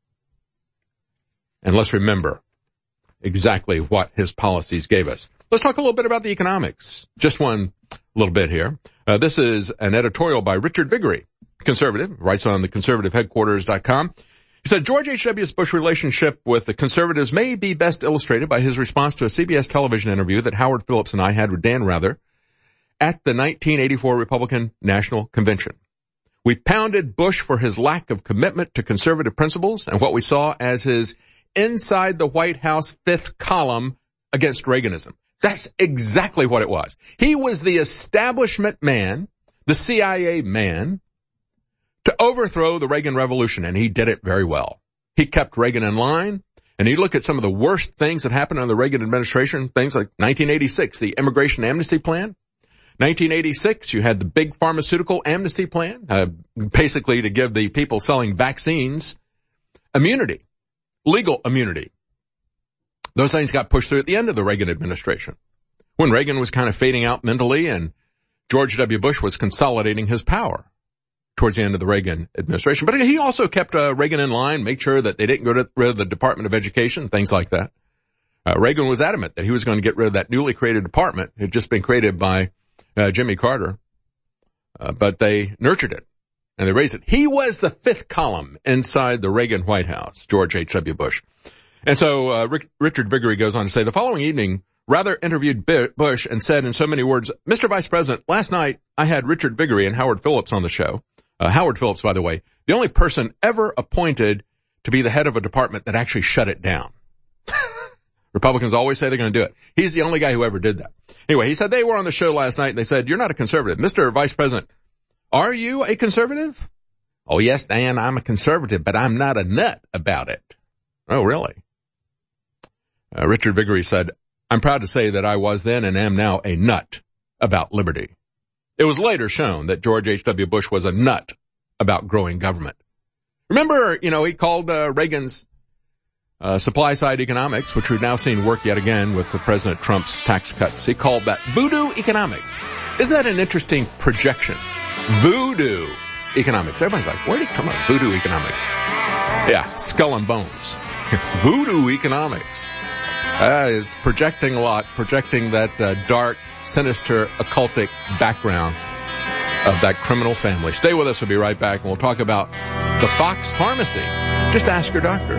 And let's remember exactly what his policies gave us. Let's talk a little bit about the economics. Just one little bit here. Uh, this is an editorial by Richard Viguerie, conservative, writes on the conservative headquarters dot com. He said, George H W. Bush's relationship with the conservatives may be best illustrated by his response to a C B S television interview that Howard Phillips and I had with Dan Rather at the nineteen eighty-four Republican National Convention. We pounded Bush for his lack of commitment to conservative principles and what we saw as his inside the White House fifth column against Reaganism. That's exactly what it was. He was the establishment man, the C I A man, to overthrow the Reagan Revolution, and he did it very well. He kept Reagan in line, and you look at some of the worst things that happened under the Reagan administration, things like nineteen eighty-six, the Immigration Amnesty Plan. nineteen eighty-six, you had the big pharmaceutical amnesty plan, uh, basically to give the people selling vaccines immunity, legal immunity. Those things got pushed through at the end of the Reagan administration, when Reagan was kind of fading out mentally and George W. Bush was consolidating his power towards the end of the Reagan administration. But he also kept uh, Reagan in line, made sure that they didn't get rid of the Department of Education, things like that. Uh, Reagan was adamant that he was going to get rid of that newly created department. It had just been created by uh, Jimmy Carter, uh, but they nurtured it and they raised it. He was the fifth column inside the Reagan White House, George H W. Bush. And so uh, Rick, Richard Viguerie goes on to say, the following evening, Rather interviewed Bush and said in so many words, Mister Vice President, last night I had Richard Viguerie and Howard Phillips on the show. Uh, Howard Phillips, by the way, the only person ever appointed to be the head of a department that actually shut it down. Republicans always say they're going to do it. He's the only guy who ever did that. Anyway, he said they were on the show last night and they said, you're not a conservative. Mister Vice President, are you a conservative? Oh, yes, Dan, I'm a conservative, but I'm not a nut about it. Oh, really? Uh, Richard Viguerie said, I'm proud to say that I was then and am now a nut about liberty. It was later shown that George H W. Bush was a nut about growing government. Remember, you know, he called uh, Reagan's uh, supply-side economics, which we've now seen work yet again with the President Trump's tax cuts. He called that voodoo economics. Isn't that an interesting projection? Voodoo economics. Everybody's like, where did he come up? Voodoo economics. Yeah, skull and bones. Voodoo economics. Uh, it's projecting a lot, projecting that uh, dark, sinister, occultic background of that criminal family. Stay with us. We'll be right back, and we'll talk about the Fox Pharmacy. Just ask your doctor.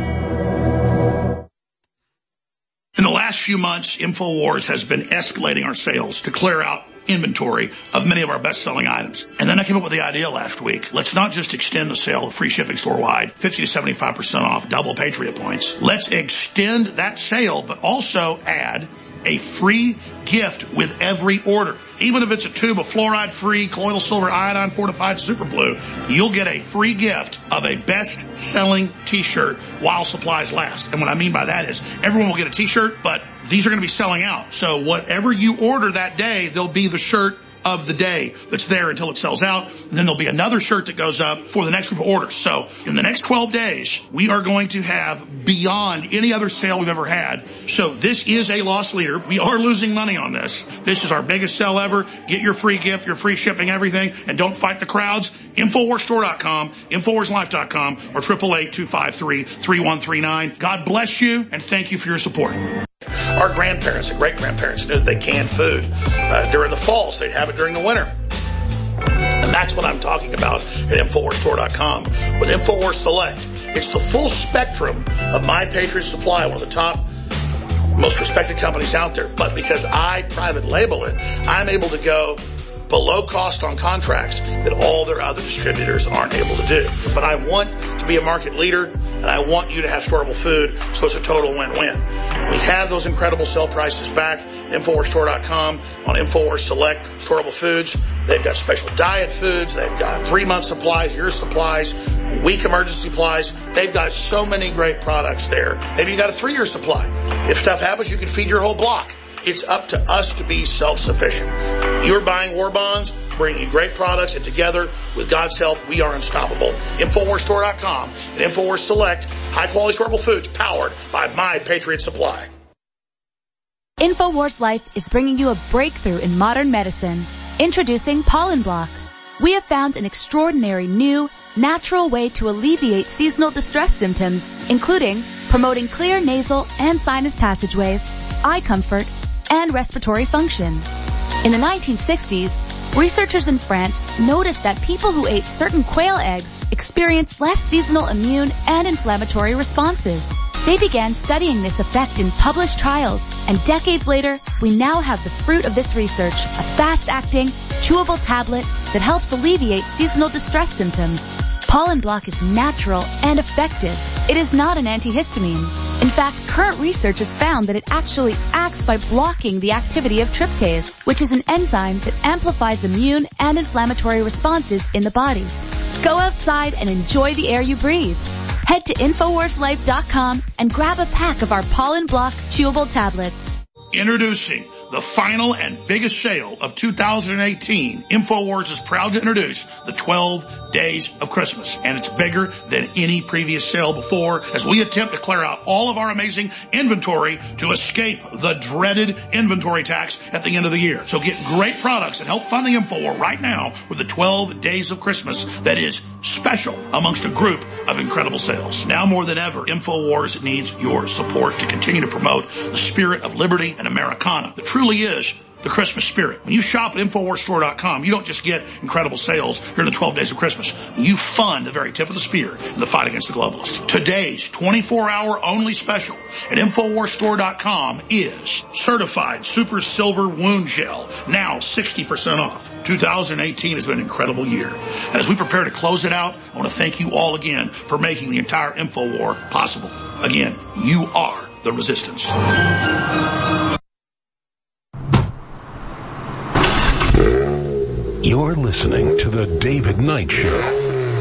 In the last few months, InfoWars has been escalating our sales to clear out inventory of many of our best-selling items. And then I came up with the idea last week. Let's not just extend the sale of free shipping store-wide, fifty to seventy-five percent off, double Patriot points. Let's extend that sale, but also add a free gift with every order. Even if it's a tube of fluoride-free colloidal silver iodine fortified super blue, you'll get a free gift of a best-selling t-shirt while supplies last. And what I mean by that is everyone will get a t-shirt, but these are going to be selling out. So whatever you order that day, there'll be the shirt of the day that's there until it sells out. Then there'll be another shirt that goes up for the next group of orders. So in the next twelve days, we are going to have beyond any other sale we've ever had. So this is a loss leader. We are losing money on this. This is our biggest sale ever. Get your free gift, your free shipping, everything, and don't fight the crowds. Infowars Store dot com, Infowars Life dot com, or eight eight eight, two five three, three one three nine. God bless you, and thank you for your support. Our grandparents and great-grandparents knew that they canned food uh, during the fall, so they'd have it during the winter. And that's what I'm talking about at Infowars Store dot com. With Infowars Select, it's the full spectrum of My Patriot Supply, one of the top, most respected companies out there. But because I private label it, I'm able to go below cost on contracts that all their other distributors aren't able to do. But I want to be a market leader, and I want you to have storable food, so it's a total win-win. We have those incredible sale prices back. Infowars Store dot com on Infowars Select storable foods. They've got special diet foods. They've got three-month supplies, year supplies, week emergency supplies. They've got so many great products there. Maybe you got a three-year supply. If stuff happens, you can feed your whole block. It's up to us to be self-sufficient. You're buying war bonds. bringing you great products, and together, with God's help, we are unstoppable. Infowars Store dot com and Infowars Select, high-quality storable foods powered by My Patriot Supply. Infowars Life is bringing you a breakthrough in modern medicine. Introducing Pollen Block. We have found an extraordinary new, natural way to alleviate seasonal distress symptoms, including promoting clear nasal and sinus passageways, eye comfort, and respiratory function. In the nineteen sixties, researchers in France noticed that people who ate certain quail eggs experienced less seasonal immune and inflammatory responses. They began studying this effect in published trials, and decades later, we now have the fruit of this research, a fast-acting, chewable tablet that helps alleviate seasonal distress symptoms. Pollen Block is natural and effective. It is not an antihistamine. In fact, current research has found that it actually acts by blocking the activity of tryptase, which is an enzyme that amplifies immune and inflammatory responses in the body. Go outside and enjoy the air you breathe. Head to Infowars Life dot com and grab a pack of our Pollen Block chewable tablets. Introducing the final and biggest sale of two thousand eighteen. Infowars is proud to introduce the twelve Days of Christmas, and it's bigger than any previous sale before as we attempt to clear out all of our amazing inventory to escape the dreaded inventory tax at the end of the year. So get great products and help fund the InfoWar right now with the twelve Days of Christmas that is special amongst a group of incredible sales. Now more than ever, InfoWars needs your support to continue to promote the spirit of liberty and Americana that truly is the Christmas spirit. When you shop at Infowars Store dot com, you don't just get incredible sales during the twelve Days of Christmas. You fund the very tip of the spear in the fight against the globalists. Today's twenty-four hour only special at Infowars Store dot com is Certified Super Silver Wound Gel, now sixty percent off. two thousand eighteen has been an incredible year. And as we prepare to close it out, I want to thank you all again for making the entire InfoWar possible. Again, you are the resistance. You're listening to The David Knight Show.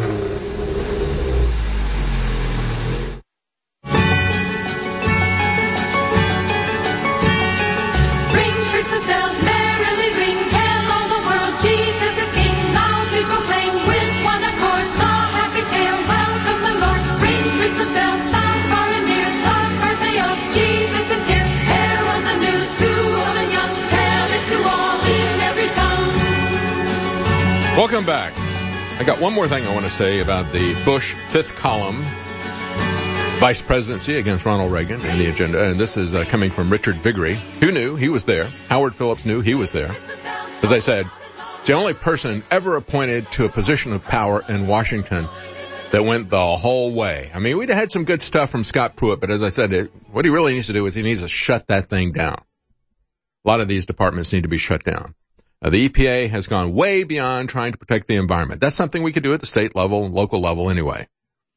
Welcome back. I got one more thing I want to say about the Bush fifth column vice presidency against Ronald Reagan and the agenda. And this is uh, coming from Richard Viguerie. Who knew? He was there. Howard Phillips knew he was there. As I said, it's the only person ever appointed to a position of power in Washington that went the whole way. I mean, we'd had some good stuff from Scott Pruitt, but as I said, it, what he really needs to do is he needs to shut that thing down. A lot of these departments need to be shut down. Uh, the E P A has gone way beyond trying to protect the environment. That's something we could do at the state level, local level anyway.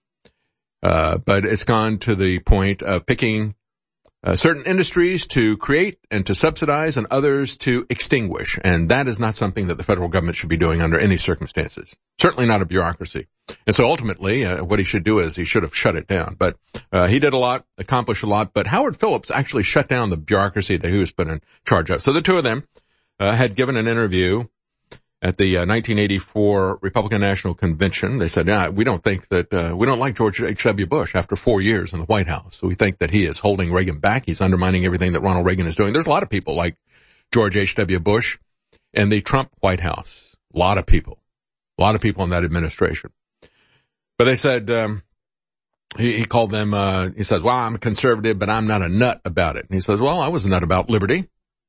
Uh, but it's gone to the point of picking uh, certain industries to create and to subsidize and others to extinguish. And that is not something that the federal government should be doing under any circumstances. Certainly not a bureaucracy. And so ultimately, uh, what he should do is he should have shut it down. But uh, he did a lot, accomplished a lot. But Howard Phillips actually shut down the bureaucracy that he was put in charge of. So the two of them Uh, had given an interview at the uh, nineteen eighty-four Republican National Convention. They said, yeah, we don't think that, uh, we don't like George H W. Bush after four years in the White House. So we think that he is holding Reagan back. He's undermining everything that Ronald Reagan is doing. There's a lot of people like George H W. Bush in the Trump White House. A lot of people. A lot of people in that administration. But they said, um, he, he called them, uh, he says, well, I'm a conservative, but I'm not a nut about it. And he says, well, I was a nut about liberty.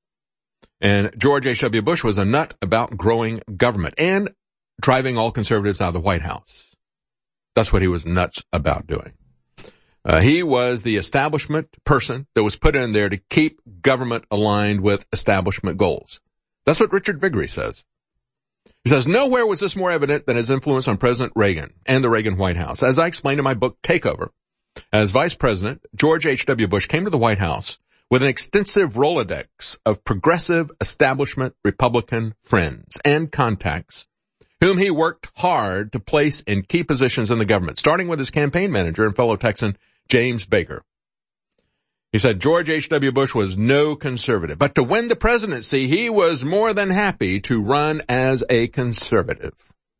And George H W. Bush was a nut about growing government and driving all conservatives out of the White House. That's what he was nuts about doing. Uh, he was the establishment person that was put in there to keep government aligned with establishment goals. That's what Richard Viguerie says. He says, nowhere was this more evident than his influence on President Reagan and the Reagan White House. As I explained in my book, Takeover, as vice president, George H W. Bush came to the White House with an extensive Rolodex of progressive establishment Republican friends and contacts whom he worked hard to place in key positions in the government, starting with his campaign manager and fellow Texan, James Baker. He said George H W. Bush was no conservative, but to win the presidency, he was more than happy to run as a conservative.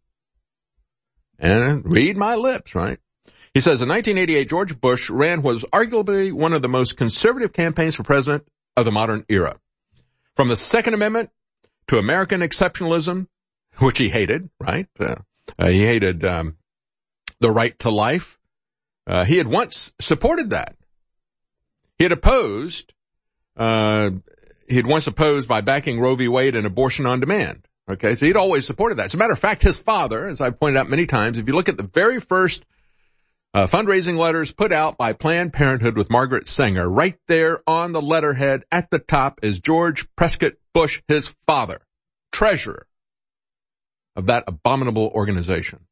And read my lips, right? He says in nineteen eighty-eight, George Bush ran what was arguably one of the most conservative campaigns for president of the modern era. From the Second Amendment to American exceptionalism, which he hated, right? Uh, uh, he hated um, the right to life. Uh, he had once supported that. He had opposed, uh, he had once opposed by backing Roe v. Wade and abortion on demand. Okay, so he'd always supported that. As a matter of fact, his father, as I've pointed out many times, if you look at the very first uh, fundraising letters put out by Planned Parenthood with Margaret Sanger, right there on the letterhead at the top is George Prescott Bush, his father, treasurer of that abominable organization,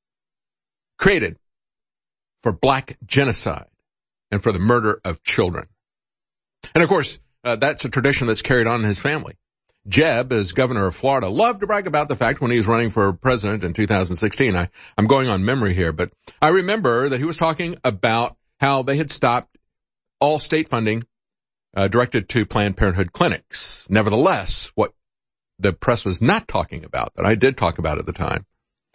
created for black genocide and for the murder of children. And of course, uh, that's a tradition that's carried on in his family. Jeb, as governor of Florida, loved to brag about the fact when he was running for president in two thousand sixteen. I, I'm going on memory here, but I remember that he was talking about how they had stopped all state funding uh, directed to Planned Parenthood clinics. Nevertheless, what the press was not talking about, that I did talk about at the time,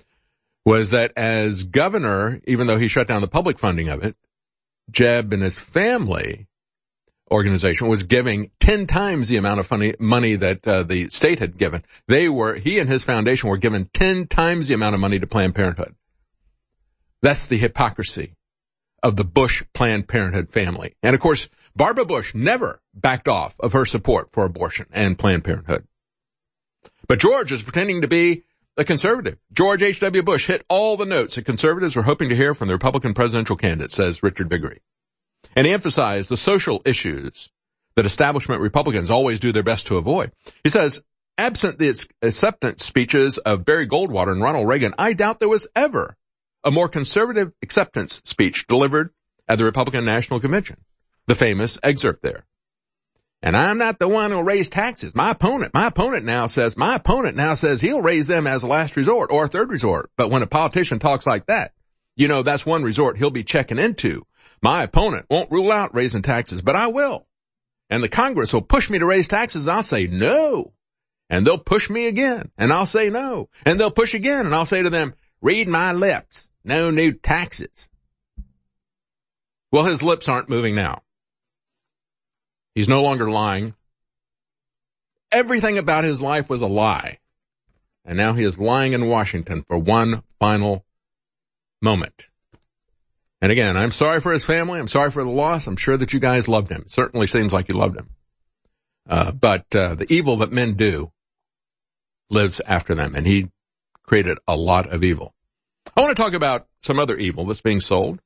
was that as governor, even though he shut down the public funding of it, Jeb and his family organization was giving ten times the amount of funny, money that uh, the state had given. They were, he and his foundation were given ten times the amount of money to Planned Parenthood. That's the hypocrisy of the Bush Planned Parenthood family. And of course, Barbara Bush never backed off of her support for abortion and Planned Parenthood. But George is pretending to be a conservative. George H W. Bush hit all the notes that conservatives were hoping to hear from the Republican presidential candidate, says Richard Biggery. And he emphasized the social issues that establishment Republicans always do their best to avoid. He says, absent the acceptance speeches of Barry Goldwater and Ronald Reagan, I doubt there was ever a more conservative acceptance speech delivered at the Republican National Convention. The famous excerpt there. And I'm not the one who'll raise taxes. My opponent, my opponent now says, my opponent now says he'll raise them as a last resort or a third resort. But when a politician talks like that, you know, that's one resort he'll be checking into. My opponent won't rule out raising taxes, but I will. And the Congress will push me to raise taxes. I'll say no. And they'll push me again. And I'll say no. And they'll push again. And I'll say to them, read my lips. No new taxes. Well, his lips aren't moving now. He's no longer lying. Everything about his life was a lie. And now he is lying in Washington for one final moment. And again, I'm sorry for his family. I'm sorry for the loss. I'm sure that you guys loved him. It certainly seems like you loved him. Uh, but uh, the evil that men do lives after them. And he created a lot of evil. I want to talk about some other evil that's being sold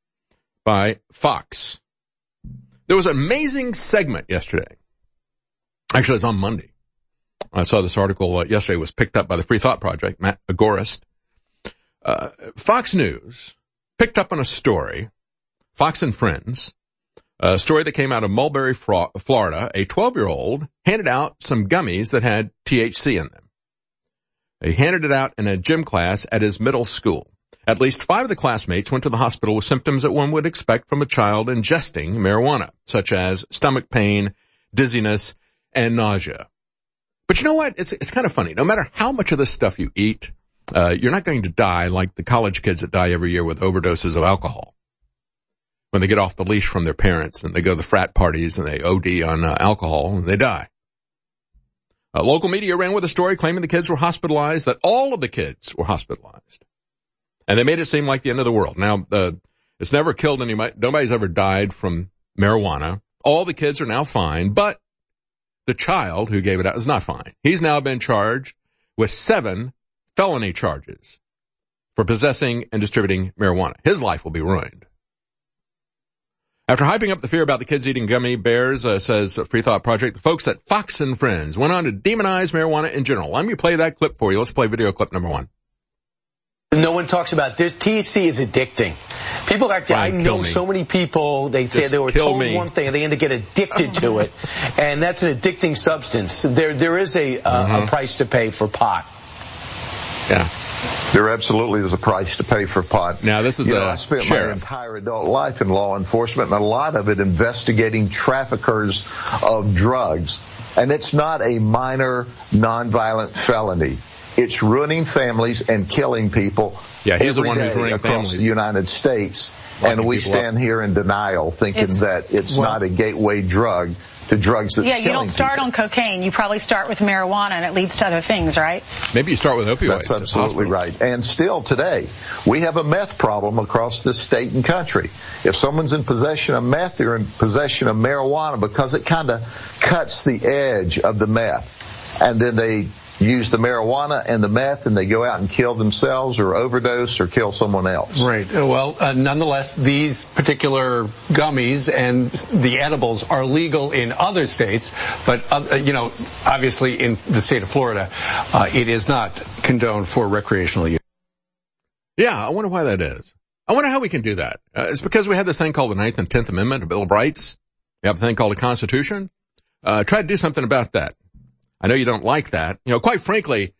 by Fox. There was an amazing segment yesterday. Actually, it's on Monday. I saw this article uh, yesterday. Was picked up by the Free Thought Project, Matt Agorist. Uh, Fox News picked up on a story, Fox and Friends, a story that came out of Mulberry, Florida. A twelve-year-old handed out some gummies that had T H C in them. He handed it out in a gym class at his middle school. At least five of the classmates went to the hospital with symptoms that one would expect from a child ingesting marijuana, such as stomach pain, dizziness, and nausea. But you know what? It's, it's kind of funny. No matter how much of this stuff you eat, uh, you're not going to die like the college kids that die every year with overdoses of alcohol. When they get off the leash from their parents and they go to the frat parties and they O D on uh, alcohol and they die. Uh, local media ran with a story claiming the kids were hospitalized, that all of the kids were hospitalized. And they made it seem like the end of the world. Now, uh, it's never killed anybody. Nobody's ever died from marijuana. All the kids are now fine, but the child who gave it out is not fine. He's now been charged with seven felony charges for possessing and distributing marijuana. His life will be ruined. After hyping up the fear about the kids eating gummy bears, uh, says Free Thought Project, the folks at Fox and Friends went on to demonize marijuana in general. Let me play that clip for you. Let's play video clip number one. No one talks about this. T H C is addicting. People act, I know so many people, they say they were told one thing and they end up getting addicted to it. And that's an addicting substance. There, there is a, uh, mm-hmm. a price to pay for pot. Yeah. There absolutely is a price to pay for pot. Now, this is you a know, I spent sheriff. my entire adult life in law enforcement, and a lot of it investigating traffickers of drugs. And it's not a minor nonviolent felony. It's ruining families and killing people. Yeah, he's the every one who's day ruining across families. the United States. Locking And we people stand up. here in denial, thinking It's- that it's well- not a gateway drug to drugs that's Yeah, you killing don't start people. on cocaine. You probably start with marijuana, and it leads to other things, right? Maybe you start with opioids. That's absolutely right. And still today, we have a meth problem across this state and country. If someone's in possession of meth, they're in possession of marijuana because it kind of cuts the edge of the meth. And then they use the marijuana and the meth, and they go out and kill themselves or overdose or kill someone else. Right. Well, uh, nonetheless, these particular gummies and the edibles are legal in other states, but, uh, you know, obviously in the state of Florida, uh, it is not condoned for recreational use. Yeah, I wonder why that is. I wonder how we can do that. Uh, it's because we have this thing called the Ninth and Tenth Amendment, a Bill of Rights. We have a thing called the Constitution. Uh, try to do something about that. I know you don't like that. You know, quite frankly,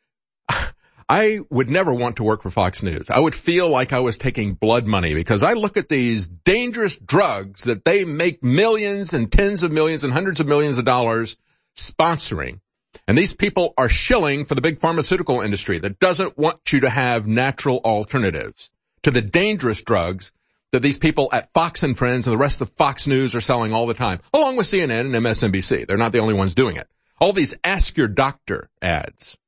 I would never want to work for Fox News. I would feel like I was taking blood money because I look at these dangerous drugs that they make millions and tens of millions and hundreds of millions of dollars sponsoring. And these people are shilling for the big pharmaceutical industry that doesn't want you to have natural alternatives to the dangerous drugs that these people at Fox and Friends and the rest of Fox News are selling all the time, along with C N N and M S N B C. They're not the only ones doing it. All these Ask Your Doctor ads.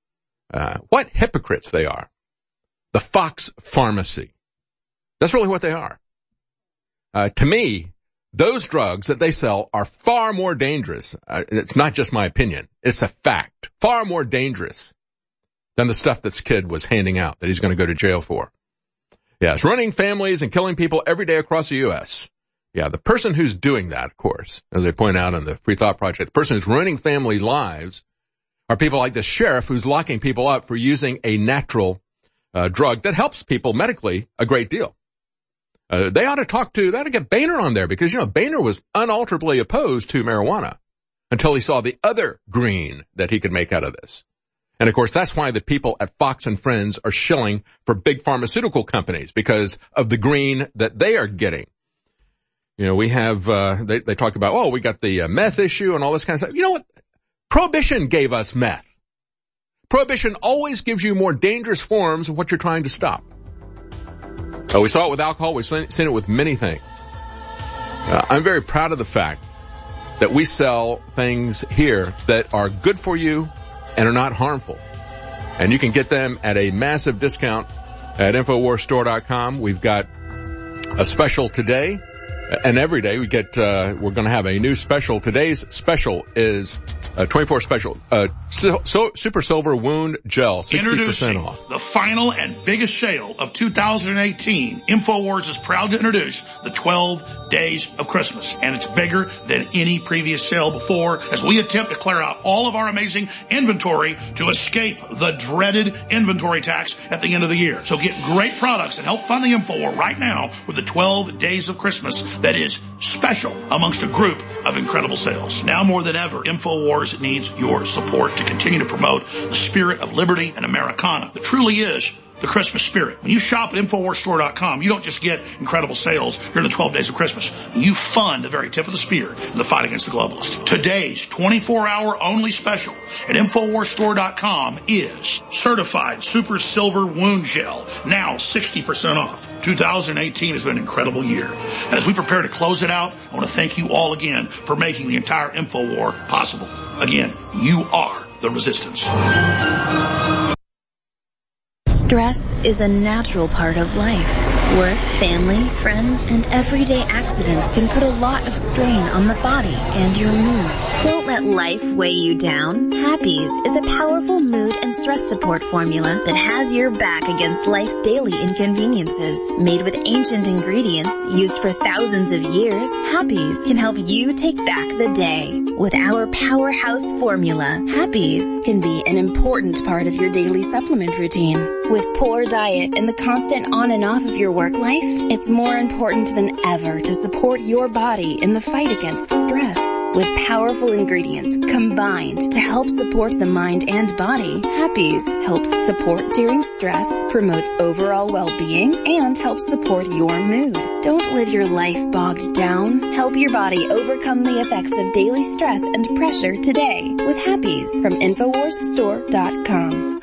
Uh, what hypocrites they are. The Fox Pharmacy. That's really what they are. Uh, to me, those drugs that they sell are far more dangerous. Uh, it's not just my opinion. It's a fact. Far more dangerous than the stuff this kid was handing out that he's going to go to jail for. Yes, running families and killing people every day across the U S Yeah, the person who's doing that, of course, as they point out in the Free Thought Project, the person who's ruining family lives are people like the sheriff who's locking people up for using a natural uh, drug that helps people medically a great deal. Uh, they ought to talk to, they ought to get Boehner on there because, you know, Boehner was unalterably opposed to marijuana until he saw the other green that he could make out of this. And of course, that's why the people at Fox and Friends are shilling for big pharmaceutical companies because of the green that they are getting. You know, we have, uh, they, they talk about, oh, we got the uh, meth issue and all this kind of stuff. You know what? Prohibition gave us meth. Prohibition always gives you more dangerous forms of what you're trying to stop. Uh, we saw it with alcohol. We've seen it with many things. Uh, I'm very proud of the fact that we sell things here that are good for you and are not harmful. And you can get them at a massive discount at Infowars Store dot com. We've got a special today. And every day we get, uh, we're going to have a new special. Today's special is a twenty-four special, uh, so, so, Super Silver Wound Gel, sixty percent off. The final and biggest sale of two thousand eighteen. InfoWars is proud to introduce the twelve Days of Christmas. And it's bigger than any previous sale before as we attempt to clear out all of our amazing inventory to escape the dreaded inventory tax at the end of the year. So get great products and help fund the InfoWar right now with the twelve Days of Christmas that is special amongst a group of incredible sales. Now more than ever, InfoWars needs your support to continue to promote the spirit of liberty and Americana that truly is the Christmas spirit. When you shop at Infowars Store dot com, you don't just get incredible sales during the twelve days of Christmas. You fund the very tip of the spear in the fight against the globalists. Today's twenty-four hour only special at Infowars Store dot com is Certified Super Silver Wound Gel, now sixty percent off. two thousand eighteen has been an incredible year. And as we prepare to close it out, I want to thank you all again for making the entire InfoWar possible. Again, you are the resistance. Stress is a natural part of life. Work, family, friends, and everyday accidents can put a lot of strain on the body and your mood. Don't let life weigh you down. Happies is a powerful mood and stress support formula that has your back against life's daily inconveniences. Made with ancient ingredients used for thousands of years, Happies can help you take back the day. With our powerhouse formula, Happies can be an important part of your daily supplement routine. With poor diet and the constant on and off of your work life, it's more important than ever to support your body in the fight against stress. With powerful ingredients combined to help support the mind and body, Happy's helps support during stress, promotes overall well-being, and helps support your mood. Don't live your life bogged down. Help your body overcome the effects of daily stress and pressure today with Happy's from Infowars Store dot com.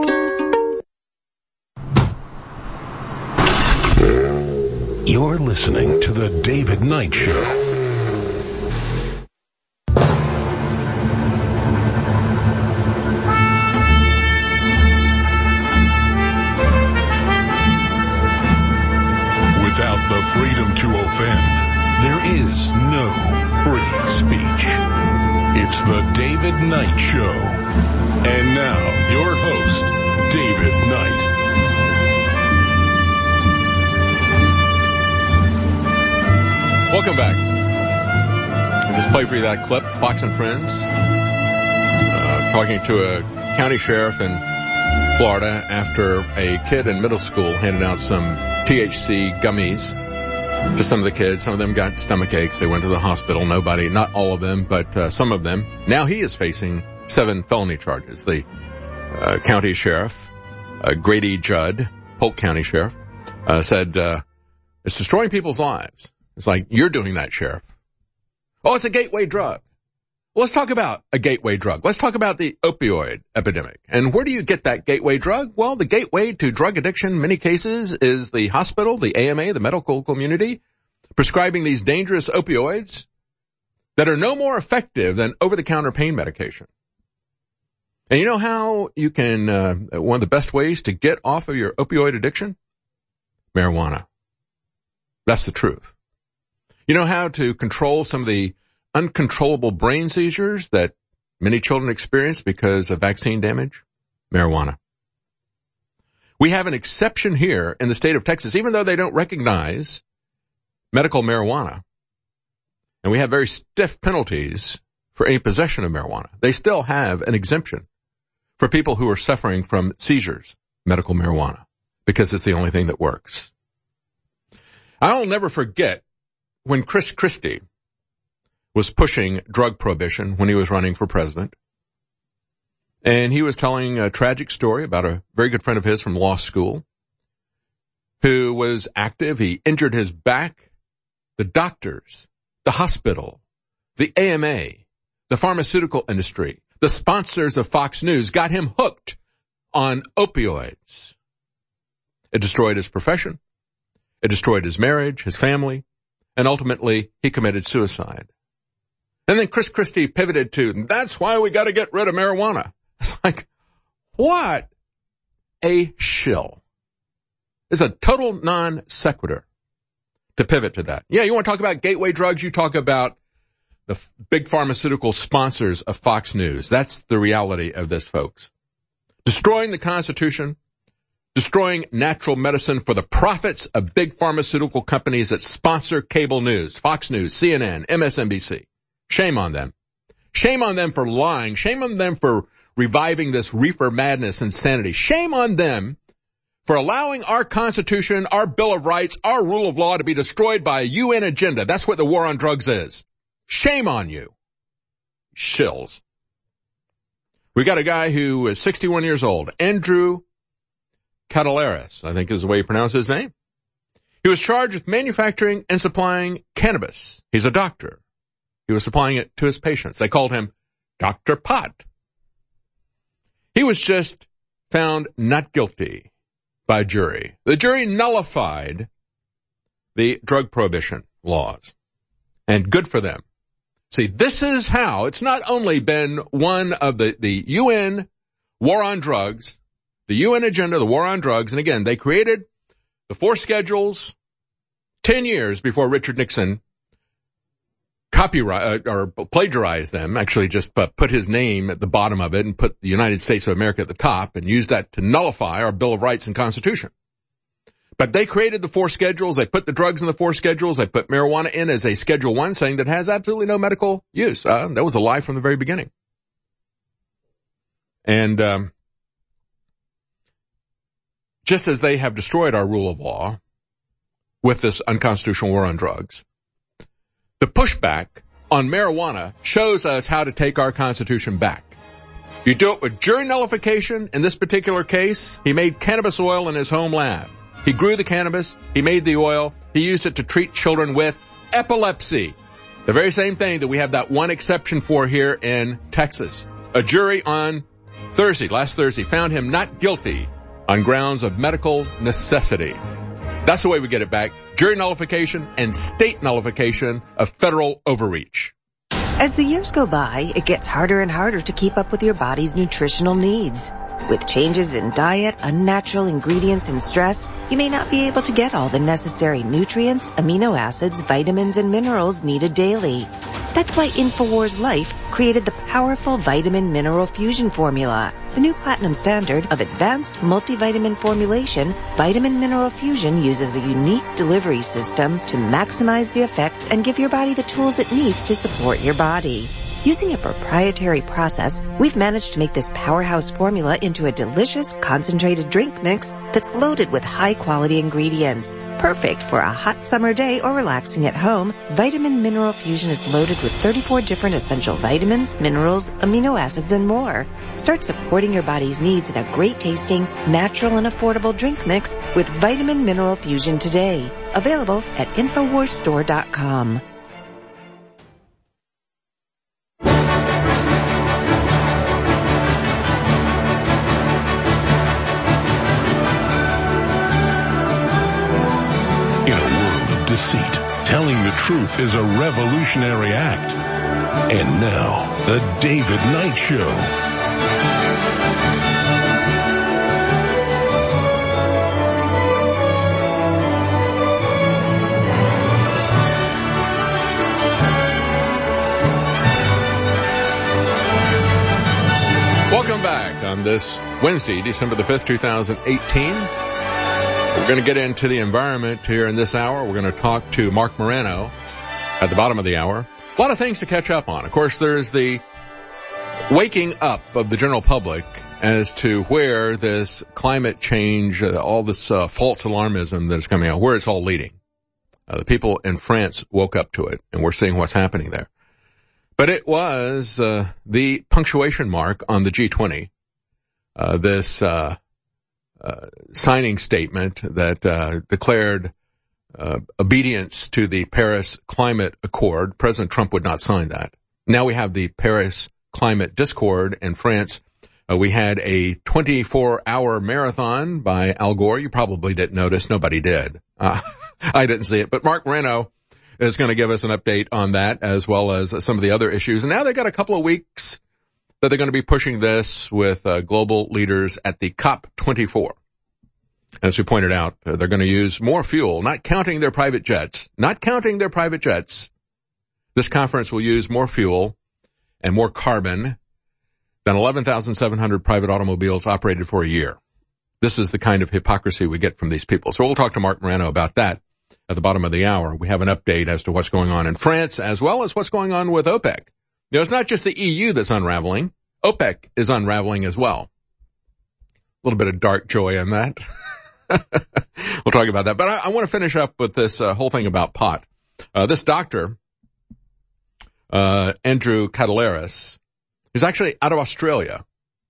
You're listening to The David Knight Show. Without the freedom to offend, there is no free speech. It's The David Knight Show. And now, your host, David Knight. Welcome back. I just played for you that clip, Fox and Friends, uh, talking to a county sheriff in Florida after a kid in middle school handed out some T H C gummies to some of the kids. Some of them got stomach aches. They went to the hospital. Nobody, not all of them, but uh, some of them. Now he is facing seven felony charges. The uh, county sheriff, uh, Grady Judd, Polk County Sheriff, uh, said uh, it's destroying people's lives. It's like, you're doing that, Sheriff. Oh, it's a gateway drug. Well, let's talk about a gateway drug. Let's talk about the opioid epidemic. And where do you get that gateway drug? Well, the gateway to drug addiction in many cases is the hospital, the A M A, the medical community, prescribing these dangerous opioids that are no more effective than over-the-counter pain medication. And you know how you can, uh, one of the best ways to get off of your opioid addiction? Marijuana. That's the truth. You know how to control some of the uncontrollable brain seizures that many children experience because of vaccine damage? Marijuana. We have an exception here in the state of Texas, even though they don't recognize medical marijuana. And we have very stiff penalties for any possession of marijuana. They still have an exemption for people who are suffering from seizures, medical marijuana, because it's the only thing that works. I'll never forget when Chris Christie was pushing drug prohibition when he was running for president. And he was telling a tragic story about a very good friend of his from law school who was active. He injured his back. The doctors, the hospital, the A M A, the pharmaceutical industry, the sponsors of Fox News got him hooked on opioids. It destroyed his profession. It destroyed his marriage, his family. And ultimately, he committed suicide. And then Chris Christie pivoted to, that's why we got to get rid of marijuana. It's like, what a shill. It's a total non sequitur to pivot to that. Yeah, you want to talk about gateway drugs? You talk about the f- big pharmaceutical sponsors of Fox News. That's the reality of this, folks. Destroying the Constitution. Destroying natural medicine for the profits of big pharmaceutical companies that sponsor cable news, Fox News, C N N, M S N B C. Shame on them. Shame on them for lying. Shame on them for reviving this reefer madness insanity. Shame on them for allowing our Constitution, our Bill of Rights, our rule of law to be destroyed by a U N agenda. That's what the war on drugs is. Shame on you. Shills. We got a guy who is sixty-one years old, Andrew Catalaris, I think is the way you pronounce his name. He was charged with manufacturing and supplying cannabis. He's a doctor. He was supplying it to his patients. They called him Doctor Pot. He was just found not guilty by a jury. The jury nullified the drug prohibition laws. And good for them. See, this is how it's not only been one of the, the U N war on drugs, the U N agenda, the war on drugs, and again, they created the four schedules ten years before Richard Nixon copyright or plagiarized them, actually just put his name at the bottom of it and put the United States of America at the top and used that to nullify our Bill of Rights and Constitution. But they created the four schedules. They put the drugs in the four schedules. They put marijuana in as a Schedule One, saying that has absolutely no medical use. Uh, that was a lie from the very beginning. And um just as they have destroyed our rule of law with this unconstitutional war on drugs, the pushback on marijuana shows us how to take our Constitution back. You do it with jury nullification. In this particular case, he made cannabis oil in his home lab. He grew the cannabis. He made the oil. He used it to treat children with epilepsy. The very same thing that we have that one exception for here in Texas. A jury on Thursday, last Thursday, found him not guilty on grounds of medical necessity. That's the way we get it back. Jury nullification and state nullification of federal overreach. As the years go by, it gets harder and harder to keep up with your body's nutritional needs. With changes in diet, unnatural ingredients, and stress, you may not be able to get all the necessary nutrients, amino acids, vitamins, and minerals needed daily. That's why InfoWars Life created the powerful Vitamin Mineral Fusion formula. The new platinum standard of advanced multivitamin formulation, Vitamin Mineral Fusion uses a unique delivery system to maximize the effects and give your body the tools it needs to support your body. Using a proprietary process, we've managed to make this powerhouse formula into a delicious, concentrated drink mix that's loaded with high-quality ingredients. Perfect for a hot summer day or relaxing at home, Vitamin Mineral Fusion is loaded with thirty-four different essential vitamins, minerals, amino acids, and more. Start supporting your body's needs in a great-tasting, natural, and affordable drink mix with Vitamin Mineral Fusion today. Available at infowars store dot com. Deceit. Telling the truth is a revolutionary act. And now, the David Knight Show. Welcome back on this Wednesday, December the fifth, two thousand eighteen. We're going to get into the environment here in this hour. We're going to talk to Mark Morano at the bottom of the hour. A lot of things to catch up on. Of course, there's the waking up of the general public as to where this climate change, uh, all this uh, false alarmism that is coming out, where it's all leading. Uh, the people in France woke up to it, and we're seeing what's happening there. But it was uh, the punctuation mark on the G twenty. Uh, this uh Uh, signing statement that uh, declared uh, obedience to the Paris Climate Accord. President Trump would not sign that. Now we have the Paris Climate Discord in France. Uh, we had a twenty-four hour marathon by Al Gore. You probably didn't notice. Nobody did. Uh, I didn't see it. But Mark Morano is going to give us an update on that as well as some of the other issues. And now they got a couple of weeks that they're going to be pushing this with uh, global leaders at the COP twenty-four. As we pointed out, uh, they're going to use more fuel, not counting their private jets, not counting their private jets. This conference will use more fuel and more carbon than eleven thousand seven hundred private automobiles operated for a year. This is the kind of hypocrisy we get from these people. So we'll talk to Mark Morano about that at the bottom of the hour. We have an update as to what's going on in France as well as what's going on with OPEC. You know, it's not just the E U that's unraveling. OPEC is unraveling as well. A little bit of dark joy in that. We'll talk about that. But I, I want to finish up with this uh, whole thing about pot. Uh, this doctor, uh, Andrew Catalaris, is actually out of Australia.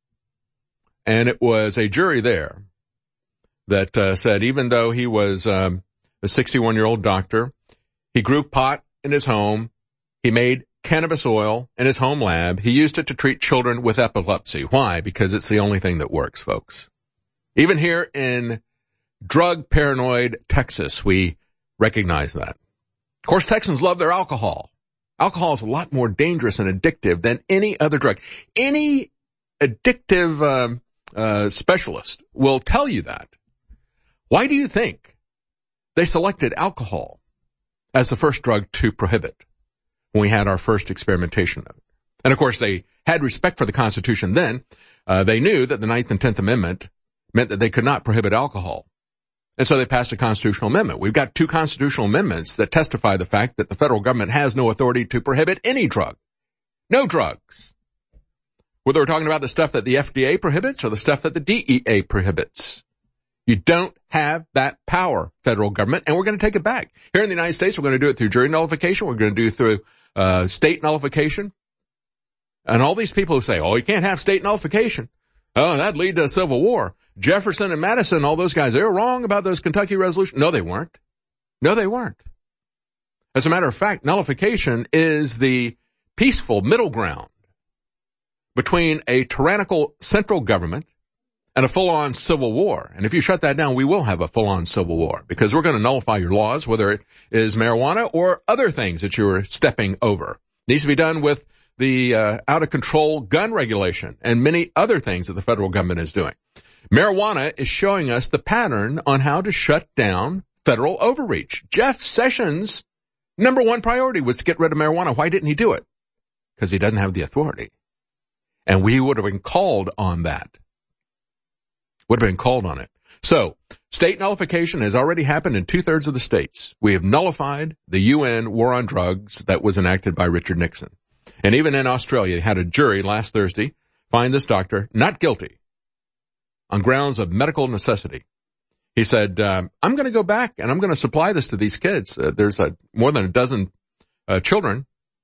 And it was a jury there that uh, said even though he was um, a sixty-one-year-old doctor, he grew pot in his home, he made cannabis oil in his home lab. He used it to treat children with epilepsy. Why? Because it's the only thing that works, folks. Even here in drug paranoid Texas, we recognize that. Of course, Texans love their alcohol. Alcohol is a lot more dangerous and addictive than any other drug. Any addictive um, uh, specialist will tell you that. Why do you think they selected alcohol as the first drug to prohibit when we had our first experimentation of it? And of course, they had respect for the Constitution then. Uh, they knew that the Ninth and Tenth Amendment meant that they could not prohibit alcohol. And so they passed a constitutional amendment. We've got two constitutional amendments that testify the fact that the federal government has no authority to prohibit any drug. No drugs. Whether we're talking about the stuff that the F D A prohibits or the stuff that the D E A prohibits. You don't have that power, federal government, and we're going to take it back. Here in the United States, we're going to do it through jury nullification. We're going to do it through uh state nullification. And all these people who say, oh, you can't have state nullification. Oh, that'd lead to a civil war. Jefferson and Madison, all those guys, they were wrong about those Kentucky resolutions. No, they weren't. No, they weren't. As a matter of fact, nullification is the peaceful middle ground between a tyrannical central government and a full-on civil war. And if you shut that down, we will have a full-on civil war because we're going to nullify your laws, whether it is marijuana or other things that you're stepping over. It needs to be done with the uh, out-of-control gun regulation and many other things that the federal government is doing. Marijuana is showing us the pattern on how to shut down federal overreach. Jeff Sessions' number one priority was to get rid of marijuana. Why didn't he do it? Because he doesn't have the authority. And we would have been called on that. Would have been called on it. So, state nullification has already happened in two-thirds of the states. We have nullified the U N war on drugs that was enacted by Richard Nixon. And even in Australia, they had a jury last Thursday find this doctor not guilty on grounds of medical necessity. He said, um, I'm going to go back and I'm going to supply this to these kids. Uh, there's a, more than a dozen uh, children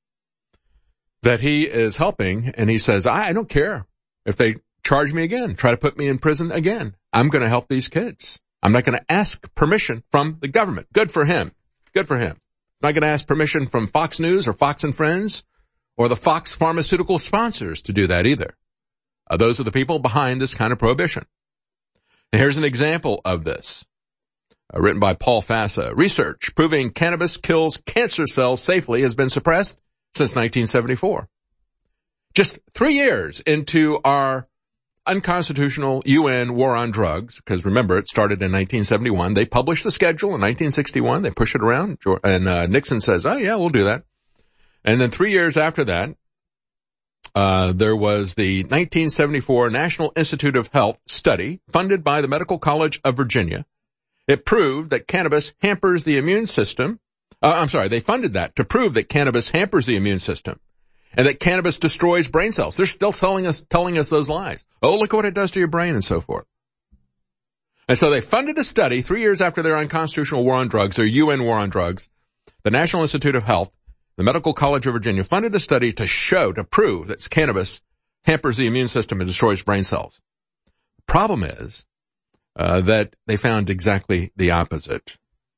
that he is helping. And he says, I, I don't care if they charge me again, try to put me in prison again. I'm going to help these kids. I'm not going to ask permission from the government. Good for him. Good for him. I'm not going to ask permission from Fox News or Fox and Friends or the Fox pharmaceutical sponsors to do that either. Uh, those are the people behind this kind of prohibition. And here's an example of this, uh, written by Paul Fassa. Research proving cannabis kills cancer cells safely has been suppressed since nineteen seventy-four. Just three years into our unconstitutional U N war on drugs, because remember, it started in nineteen seventy-one. They published the schedule in nineteen sixty-one. They push it around, and uh, Nixon says, oh, yeah, we'll do that. And then three years after that, uh, there was the nineteen seventy-four National Institute of Health study funded by the Medical College of Virginia. It proved that cannabis hampers the immune system. Uh, I'm sorry, they funded that to prove that cannabis hampers the immune system and that cannabis destroys brain cells. They're still telling us, telling us those lies. Oh, look at what it does to your brain and so forth. And so they funded a study three years after their unconstitutional war on drugs, their U N war on drugs. The National Institute of Health, the Medical College of Virginia, funded a study to show, to prove that cannabis hampers the immune system and destroys brain cells. The problem is uh, that they found exactly the opposite.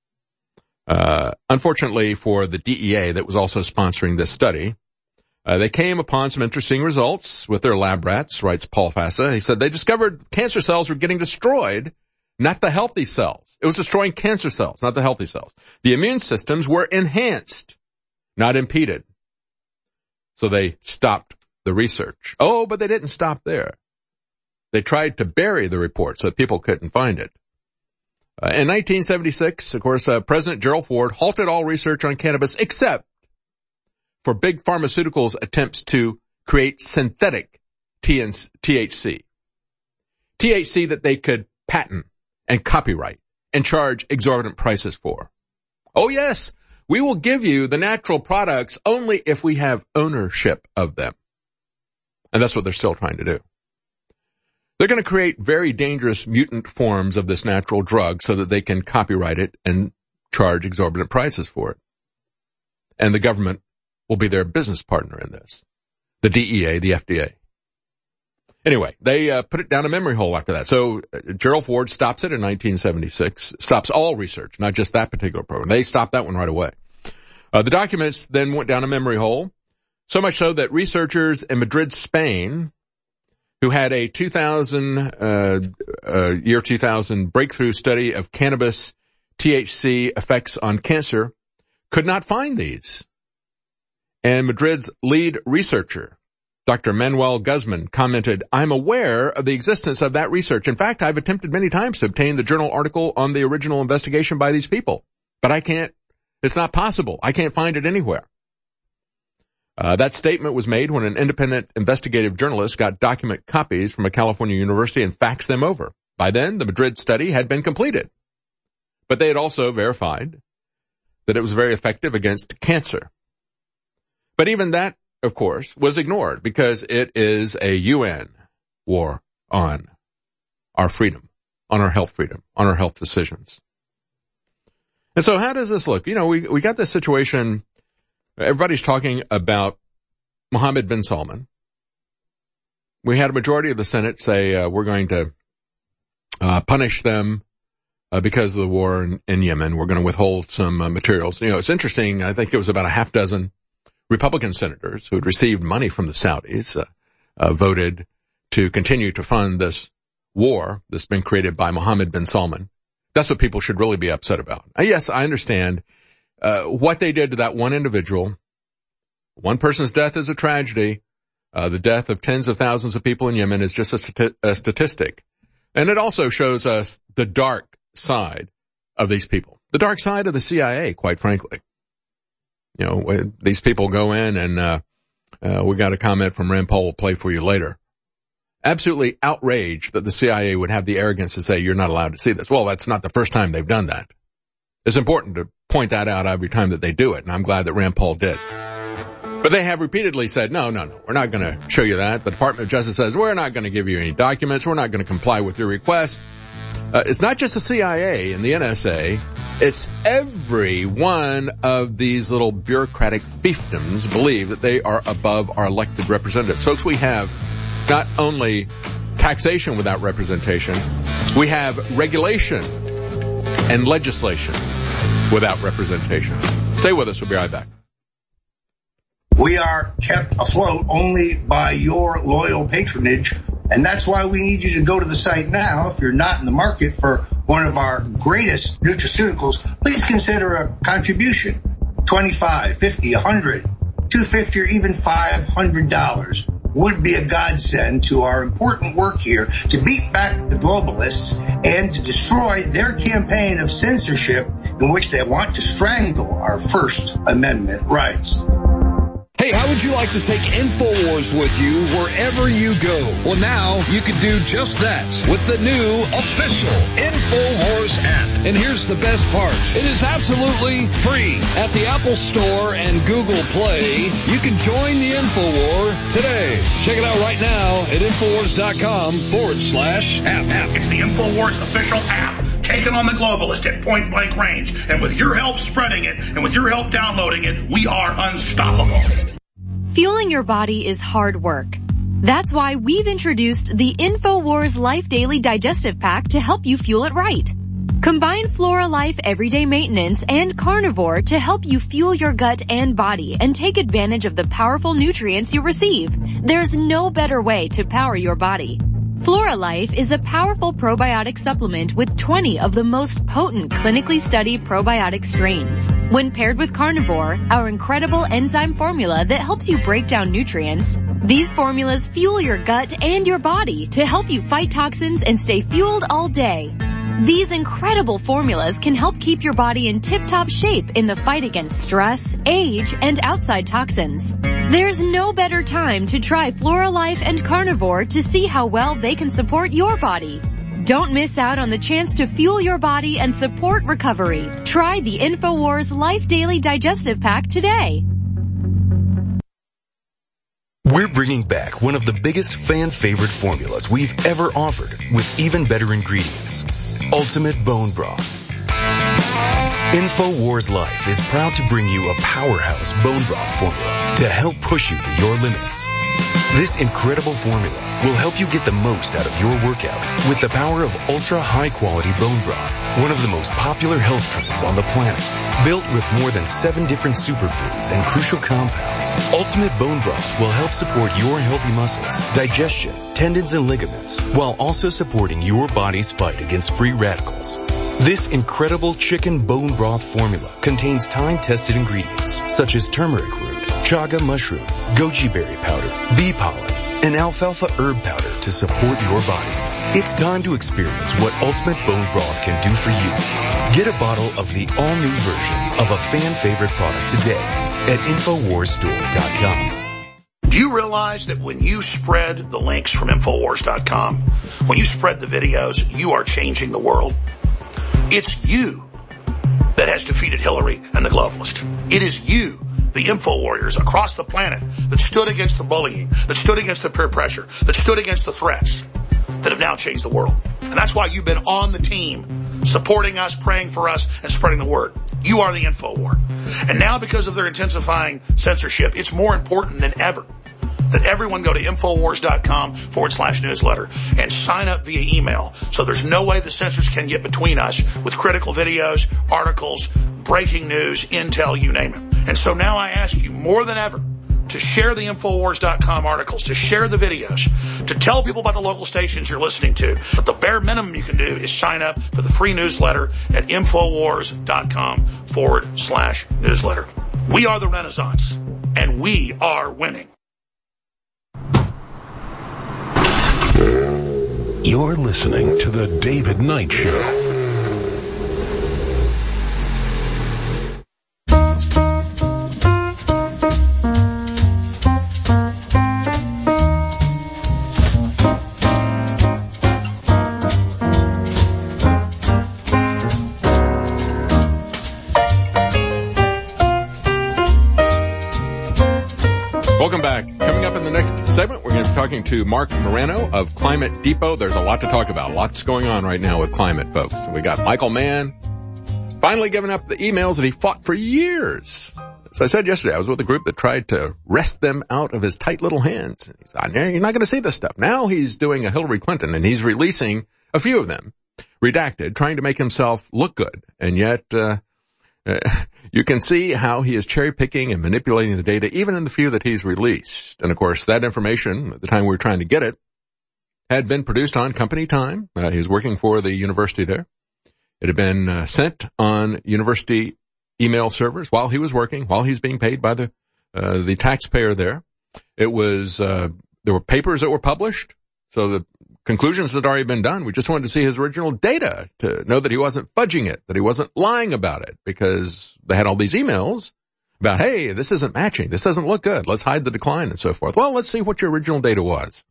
Uh, unfortunately for the D E A that was also sponsoring this study, uh, they came upon some interesting results with their lab rats, writes Paul Fassa. He said they discovered cancer cells were getting destroyed, not the healthy cells. It was destroying cancer cells, not the healthy cells. The immune systems were enhanced, not impeded. So they stopped the research. Oh, but they didn't stop there. They tried to bury the report so that people couldn't find it. Uh, in nineteen seventy-six, of course, uh, President Gerald Ford halted all research on cannabis except for big pharmaceuticals' attempts to create synthetic T H C. T H C that they could patent and copyright and charge exorbitant prices for. Oh, yes, we will give you the natural products only if we have ownership of them. And that's what they're still trying to do. They're going to create very dangerous mutant forms of this natural drug so that they can copyright it and charge exorbitant prices for it. And the government will be their business partner in this. The D E A, the F D A. Anyway, they uh, put it down a memory hole after that. So uh, Gerald Ford stops it in nineteen seventy-six, stops all research, not just that particular program. They stopped that one right away. Uh, the documents then went down a memory hole, so much so that researchers in Madrid, Spain, who had a two thousand, uh, uh, year two thousand breakthrough study of cannabis T H C effects on cancer, could not find these. And Madrid's lead researcher, Doctor Manuel Guzman, commented, I'm aware of the existence of that research. In fact, I've attempted many times to obtain the journal article on the original investigation by these people, but I can't, it's not possible. I can't find it anywhere. Uh, that statement was made when an independent investigative journalist got document copies from a California university and faxed them over. By then, the Madrid study had been completed, but they had also verified that it was very effective against cancer. But even that, of course, was ignored because it is a U N war on our freedom on our health freedom, on our health decisions. And so how does this look? You know, we, we got this situation. Everybody's talking about Mohammed bin Salman. We had a majority of the Senate say, uh, we're going to, uh, punish them, uh, because of the war in, in Yemen. We're going to withhold some uh, materials. You know, it's interesting. I think it was about a half dozen Republican senators who had received money from the Saudis, uh, uh, voted to continue to fund this war that's been created by Mohammed bin Salman. That's what people should really be upset about. Uh, yes, I understand, uh, what they did to that one individual. One person's death is a tragedy. Uh, the death of tens of thousands of people in Yemen is just a, stati- a statistic. And it also shows us the dark side of these people. The dark side of the C I A, quite frankly. You know, these people go in and, uh, uh, we got a comment from Rand Paul we'll play for you later. Absolutely outraged that the C I A would have the arrogance to say you're not allowed to see this. Well, that's not the first time they've done that. It's important to point that out every time that they do it, and I'm glad that Rand Paul did. But they have repeatedly said, no, no, no, we're not going to show you that. The Department of Justice says, we're not going to give you any documents. We're not going to comply with your request. Uh, it's not just the C I A and the N S A. It's every one of these little bureaucratic fiefdoms believe that they are above our elected representatives. Folks, we have not only taxation without representation, we have regulation and legislation without representation. Stay with us. We'll be right back. We are kept afloat only by your loyal patronage, and that's why we need you to go to the site now. If you're not in the market for one of our greatest nutraceuticals, please consider a contribution. twenty-five, fifty, one hundred, two hundred fifty, or even five hundred dollars would be a godsend to our important work here to beat back the globalists and to destroy their campaign of censorship in which they want to strangle our First Amendment rights. Hey, how would you like to take InfoWars with you wherever you go? Well, now you can do just that with the new official InfoWars app. And here's the best part. It is absolutely free. At the Apple Store and Google Play, you can join the InfoWar today. Check it out right now at InfoWars.com forward slash app. app. It's the InfoWars official app. Taking on the globalist at point blank range. And with your help spreading it, and with your help downloading it, we are unstoppable. Fueling your body is hard work. That's why we've introduced the InfoWars Life Daily Digestive Pack to help you fuel it right. Combine Flora Life Everyday Maintenance and Carnivore to help you fuel your gut and body and take advantage of the powerful nutrients you receive. There's no better way to power your body. Flora Life is a powerful probiotic supplement with twenty of the most potent clinically studied probiotic strains. When paired with Carnivore, our incredible enzyme formula that helps you break down nutrients, these formulas fuel your gut and your body to help you fight toxins and stay fueled all day. These incredible formulas can help keep your body in tip-top shape in the fight against stress, age, and outside toxins. There's no better time to try Flora Life and Carnivore to see how well they can support your body. Don't miss out on the chance to fuel your body and support recovery. Try the InfoWars Life Daily Digestive Pack today. We're bringing back one of the biggest fan favorite formulas we've ever offered with even better ingredients. Ultimate Bone Broth. InfoWars Life is proud to bring you a powerhouse bone broth formula to help push you to your limits. This incredible formula will help you get the most out of your workout with the power of ultra high quality bone broth, one of the most popular health trends on the planet. Built with more than seven different superfoods and crucial compounds, Ultimate Bone Broth will help support your healthy muscles, digestion, tendons, and ligaments, while also supporting your body's fight against free radicals. This incredible chicken bone broth formula contains time-tested ingredients such as turmeric root, chaga mushroom, goji berry powder, bee pollen, and alfalfa herb powder to support your body. It's time to experience what Ultimate Bone Broth can do for you. Get a bottle of the all-new version of a fan-favorite product today at Infowars Store dot com. Do you realize that when you spread the links from Infowars dot com, when you spread the videos, you are changing the world? It's you that has defeated Hillary and the globalists. It is you, the info warriors across the planet, that stood against the bullying, that stood against the peer pressure, that stood against the threats. that have now changed the world. And that's why you've been on the team, supporting us, praying for us, and spreading the word. You are the InfoWar. And now because of their intensifying censorship, it's more important than ever that everyone go to InfoWars.com forward slash newsletter and sign up via email. So there's no way the censors can get between us with critical videos, articles, breaking news, intel, you name it. And so now I ask you more than ever to share the InfoWars dot com articles, to share the videos, to tell people about the local stations you're listening to. But the bare minimum you can do is sign up for the free newsletter at InfoWars.com forward slash newsletter. We are the Renaissance, and we are winning. You're listening to The David Knight Show. Welcome back. Coming up in the next segment, we're going to be talking to Mark Morano of Climate Depot. There's a lot to talk about. Lots going on right now with climate, folks. We got Michael Mann finally giving up the emails that he fought for years. So I said yesterday, I was with a group that tried to wrest them out of his tight little hands. And he said, you're not going to see this stuff. Now he's doing a Hillary Clinton, and he's releasing a few of them, redacted, trying to make himself look good. And yet, uh, Uh, you can see how he is cherry-picking and manipulating the data, even in the few that he's released. And, of course, that information, at the time we were trying to get it, had been produced on company time. Uh, he was working for the university there. It had been uh, sent on university email servers while he was working, while he's being paid by the uh, the taxpayer there. It was, uh, there were papers that were published, so the conclusions had already been done. We just wanted to see his original data to know that he wasn't fudging it, that he wasn't lying about it, because they had all these emails about, hey, this isn't matching. This doesn't look good. Let's hide the decline and so forth. Well, let's see what your original data was.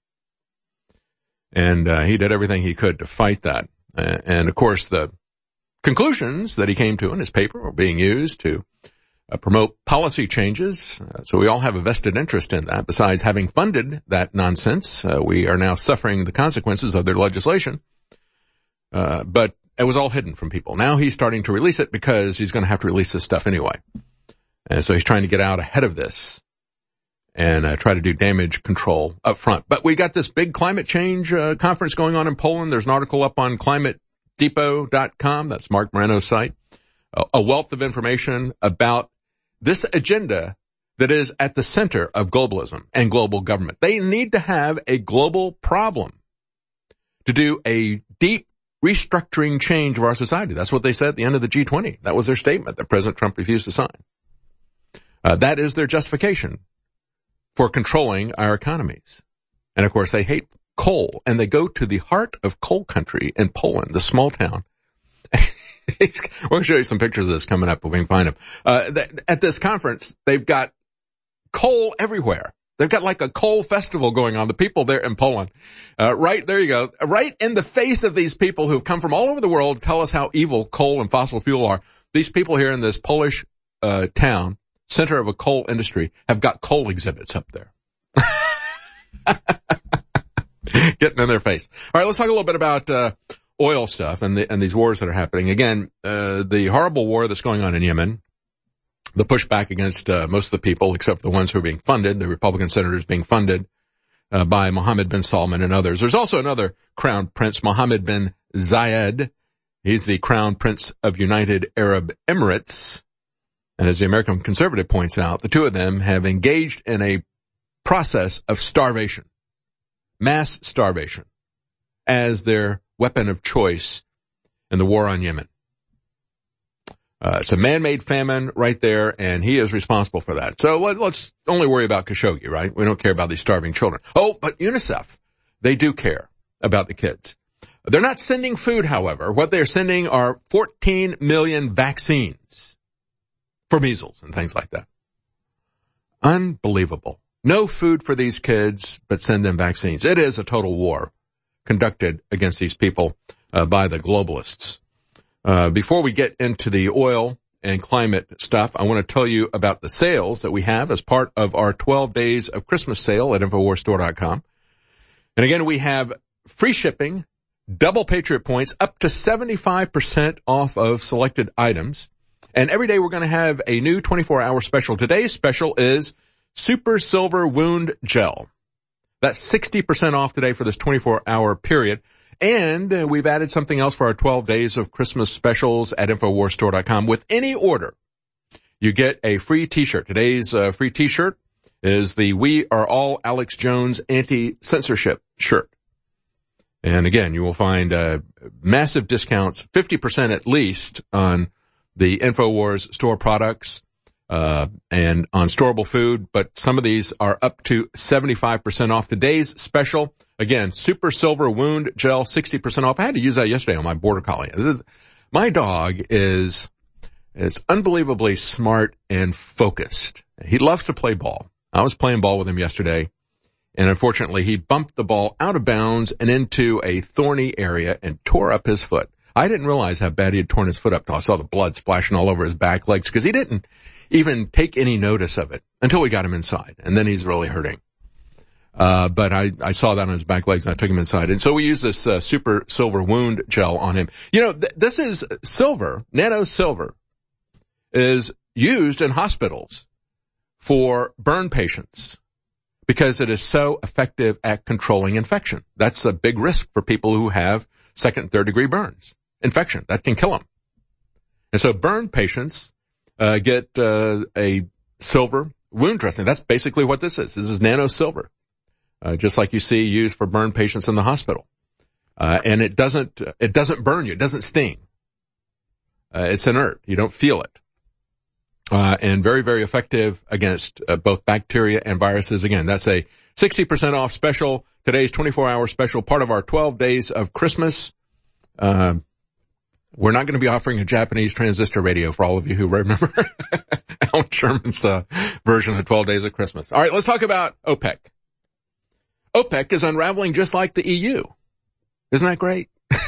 And uh, he did everything he could to fight that. Uh, and, of course, the conclusions that he came to in his paper were being used to Uh, promote policy changes. Uh, so we all have a vested interest in that. Besides having funded that nonsense, uh, we are now suffering the consequences of their legislation. Uh, but it was all hidden from people. Now he's starting to release it because he's going to have to release this stuff anyway. And so he's trying to get out ahead of this and uh, try to do damage control up front. But we got this big climate change uh, conference going on in Poland. There's an article up on climate depot dot com. That's Mark Morano's site. Uh, a wealth of information about this agenda that is at the center of globalism and global government. They need to have a global problem to do a deep restructuring change of our society. That's what they said at the end of the G twenty. That was their statement that President Trump refused to sign. Uh, that is their justification for controlling our economies. And, of course, they hate coal, and they go to the heart of coal country in Poland, the small town. We'll show you some pictures of this coming up if we can find them. Uh, th- at this conference, they've got coal everywhere. They've got like a coal festival going on. The people there in Poland, uh, right there you go, right in the face of these people who've come from all over the world, tell us how evil coal and fossil fuel are. These people here in this Polish uh, town, center of a coal industry, have got coal exhibits up there. Getting in their face. All right, let's talk a little bit about uh oil stuff and the, and these wars that are happening. Again, uh, the horrible war that's going on in Yemen, the pushback against uh, most of the people, except for the ones who are being funded, the Republican senators being funded uh, by Mohammed bin Salman and others. There's also another crown prince, Mohammed bin Zayed. He's the crown prince of United Arab Emirates. And as the American Conservative points out, the two of them have engaged in a process of starvation, mass starvation, as their weapon of choice in the war on Yemen. Uh, it's a man-made famine right there, and he is responsible for that. So let, let's only worry about Khashoggi, right? We don't care about these starving children. Oh, but UNICEF, they do care about the kids. They're not sending food, however. What they're sending are fourteen million vaccines for measles and things like that. Unbelievable. No food for these kids, but send them vaccines. It is a total war conducted against these people uh, by the globalists. Uh, before we get into the oil and climate stuff, I want to tell you about the sales that we have as part of our twelve days of Christmas sale at InfoWars Store dot com. And again, we have free shipping, double Patriot points, up to seventy-five percent off of selected items. And every day we're going to have a new twenty-four hour special. Today's special is Super Silver Wound Gel. That's sixty percent off today for this twenty-four hour period. And uh, we've added something else for our twelve days of Christmas specials at Infowars Store dot com. With any order, you get a free t-shirt. Today's uh, free t-shirt is the We Are All Alex Jones Anti-Censorship shirt. And again, you will find uh, massive discounts, fifty percent at least on the Infowars store products uh and on storable food, but some of these are up to seventy-five percent off. Today's special, again, Super Silver Wound Gel, sixty percent off. I had to use that yesterday on my Border Collie. My dog is is unbelievably smart and focused. He loves to play ball. I was playing ball with him yesterday, and unfortunately he bumped the ball out of bounds and into a thorny area and tore up his foot. I didn't realize how bad he had torn his foot up till I saw the blood splashing all over his back legs, because he didn't even take any notice of it until we got him inside, and then he's really hurting. Uh, but I, I saw that on his back legs, and I took him inside. And so we use this uh, Super Silver Wound Gel on him. You know, th- this is silver, nano silver, is used in hospitals for burn patients because it is so effective at controlling infection. That's a big risk for people who have second and third degree burns. Infection, that can kill them. And so burn patients uh, get uh, a silver wound dressing. That's basically what this is. This is nano silver, uh, just like you see used for burn patients in the hospital. Uh, and it doesn't, it doesn't burn you. It doesn't sting. Uh, it's inert. You don't feel it. Uh, and very, very effective against uh, both bacteria and viruses. Again, that's a sixty percent off special. Today's twenty-four hour special, part of our twelve days of Christmas. Uh, we're not going to be offering a Japanese transistor radio for all of you who remember Alan Sherman's uh, version of twelve days of Christmas. All right, let's talk about OPEC. OPEC is unraveling just like the E U. Isn't that great?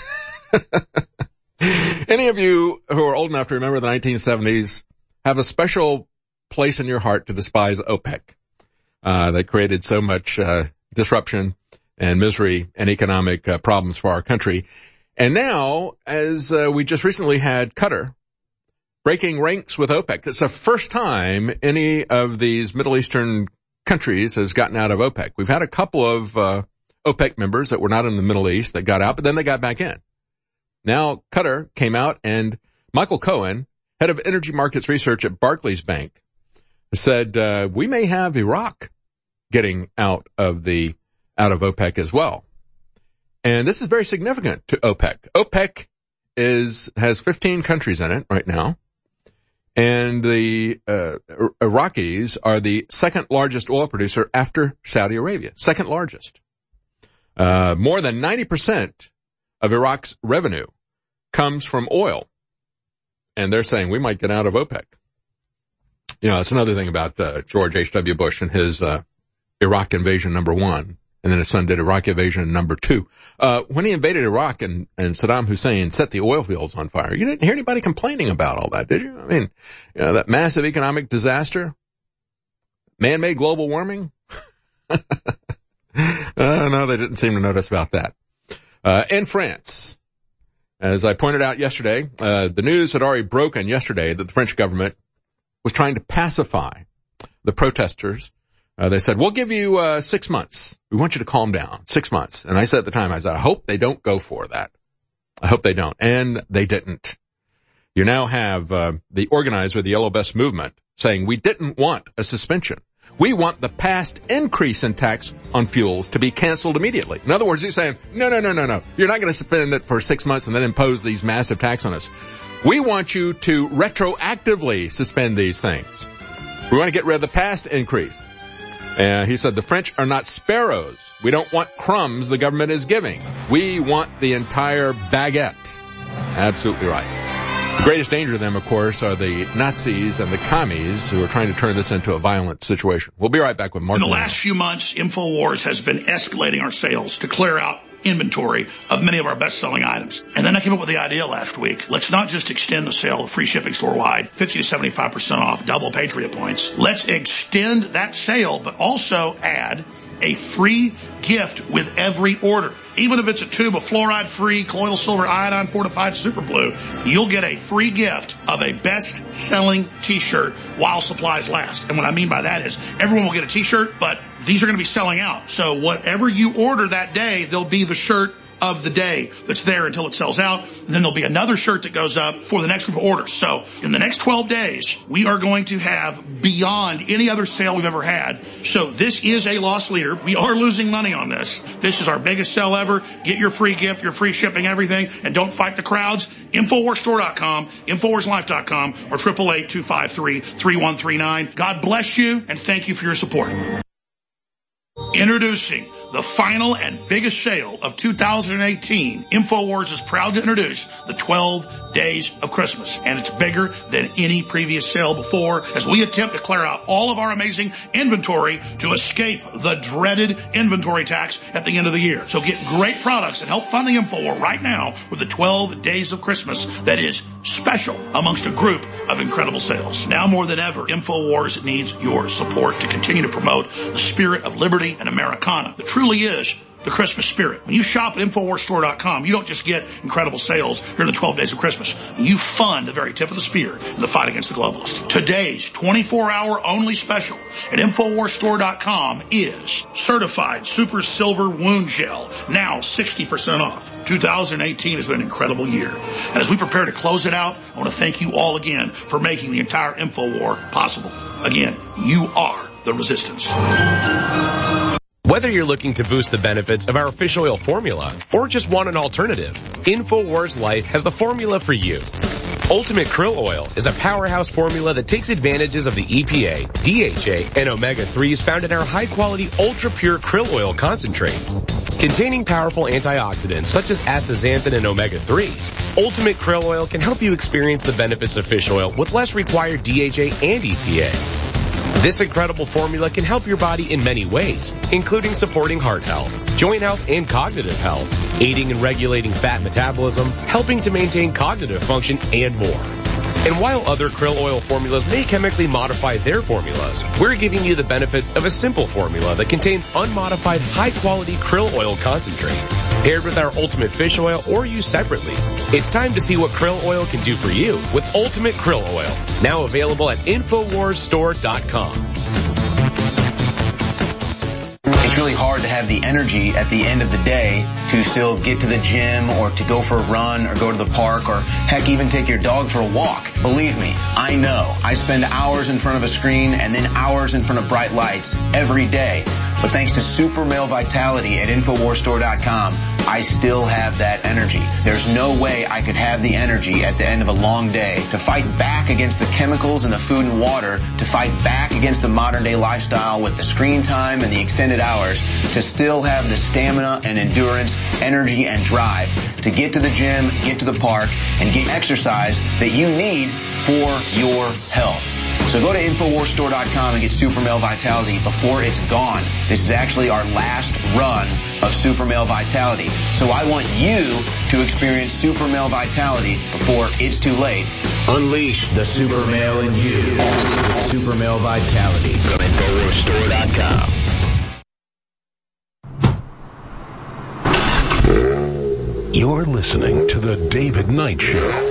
Any of you who are old enough to remember the nineteen seventies have a special place in your heart to despise OPEC. Uh, that created so much uh, disruption and misery and economic uh, problems for our country. And now, as uh, we just recently had Qatar breaking ranks with OPEC. It's the first time any of these Middle Eastern countries has gotten out of OPEC. We've had a couple of uh, OPEC members that were not in the Middle East that got out, but then they got back in. Now, Qatar came out, and Michael Cohen, head of energy markets research at Barclays Bank, said uh, we may have Iraq getting out of the out of OPEC as well. And this is very significant to OPEC. OPEC is has fifteen countries in it right now, and the uh, Iraqis are the second largest oil producer after Saudi Arabia. Second largest. Uh, more than ninety percent of Iraq's revenue comes from oil. And they're saying we might get out of OPEC. You know, it's another thing about uh, George H W. Bush and his uh, Iraq invasion number one, and then his son did Iraq invasion number two. Uh, when he invaded Iraq and, and Saddam Hussein set the oil fields on fire, you didn't hear anybody complaining about all that, did you? I mean, you know, that massive economic disaster, man-made global warming. uh, no, they didn't seem to notice about that. Uh, in France, as I pointed out yesterday, uh, the news had already broken yesterday that the French government was trying to pacify the protesters. Uh, they said, we'll give you, uh, six months. We want you to calm down. Six months. And I said at the time, I said, I hope they don't go for that. I hope they don't. And they didn't. You now have, uh, the organizer of the Yellow Vest movement saying we didn't want a suspension. We want the past increase in tax on fuels to be canceled immediately. In other words, he's saying, no, no, no, no, no. You're not going to suspend it for six months and then impose these massive tax on us. We want you to retroactively suspend these things. We want to get rid of the past increase. And uh, he said the French are not sparrows. We don't want crumbs the government is giving. We want the entire baguette. Absolutely right. The greatest danger to them, of course, are the Nazis and the commies who are trying to turn this into a violent situation. We'll be right back with Mark. In the last few months, InfoWars has been escalating our sales to clear out inventory of many of our best-selling items. And then I came up with the idea last week. Let's not just extend the sale of free shipping store-wide, fifty to seventy-five percent off, double Patriot points. Let's extend that sale, but also add a free gift with every order. Even if it's a tube of fluoride-free colloidal silver iodine fortified super blue, you'll get a free gift of a best-selling t-shirt while supplies last. And what I mean by that is everyone will get a t-shirt, but these are going to be selling out. So whatever you order that day, there'll be the shirt of the day that's there until it sells out. And then there'll be another shirt that goes up for the next group of orders. So in the next twelve days, we are going to have beyond any other sale we've ever had. So this is a loss leader. We are losing money on this. This is our biggest sale ever. Get your free gift, your free shipping, everything, and don't fight the crowds. Infowars Store dot com, Infowars Life dot com, or eight eight eight, two five three, three one three nine. God bless you, and thank you for your support. Introducing the final and biggest sale of two thousand eighteen. InfoWars is proud to introduce the twelve Days of Christmas, and it's bigger than any previous sale before as we attempt to clear out all of our amazing inventory to escape the dreaded inventory tax at the end of the year. So get great products and help fund the InfoWar right now with the twelve Days of Christmas that is special amongst a group of incredible sales. Now more than ever, InfoWars needs your support to continue to promote the spirit of liberty and Americana. The truly is the Christmas spirit. When you shop at Infowars Store dot com, you don't just get incredible sales during the twelve days of Christmas. You fund the very tip of the spear in the fight against the globalists. Today's twenty-four hour only special at Infowars Store dot com is Certified Super Silver Wound Gel, now sixty percent off. two thousand eighteen has been an incredible year. And as we prepare to close it out, I want to thank you all again for making the entire InfoWar possible. Again, you are the resistance. Whether you're looking to boost the benefits of our fish oil formula or just want an alternative, InfoWars Life has the formula for you. Ultimate Krill Oil is a powerhouse formula that takes advantages of the E P A, D H A, and omega threes found in our high-quality ultra-pure krill oil concentrate. Containing powerful antioxidants such as astaxanthin and omega threes, Ultimate Krill Oil can help you experience the benefits of fish oil with less required D H A and E P A. This incredible formula can help your body in many ways, including supporting heart health, joint health, and cognitive health, aiding in regulating fat metabolism, helping to maintain cognitive function, and more. And while other krill oil formulas may chemically modify their formulas, we're giving you the benefits of a simple formula that contains unmodified high-quality krill oil concentrate, paired with our Ultimate Fish Oil or used separately. It's time to see what krill oil can do for you with Ultimate Krill Oil, now available at Infowars Store dot com. It's really hard to have the energy at the end of the day to still get to the gym or to go for a run or go to the park or heck even take your dog for a walk. Believe me, I know. I spend hours in front of a screen and then hours in front of bright lights every day. But thanks to Super Male Vitality at Infowars Store dot com, I still have that energy. There's no way I could have the energy at the end of a long day to fight back against the chemicals in the food and water, to fight back against the modern day lifestyle with the screen time and the extended hours, to still have the stamina and endurance, energy and drive to get to the gym, get to the park, and get exercise that you need for your health. So go to Infowars Store dot com and get Super Male Vitality before it's gone. This is actually our last run of Super Male Vitality. So I want you to experience Super Male Vitality before it's too late. Unleash the Super Male in you with Super Male Vitality from Infowars Store dot com. You're listening to The David Knight Show.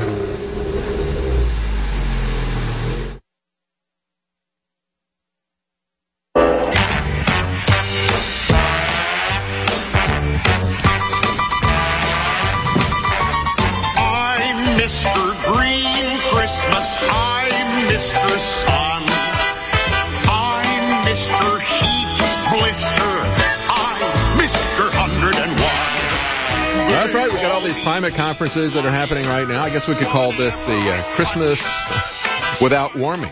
That's right. We got all these climate conferences that are happening right now. I guess we could call this the uh, Christmas without warming.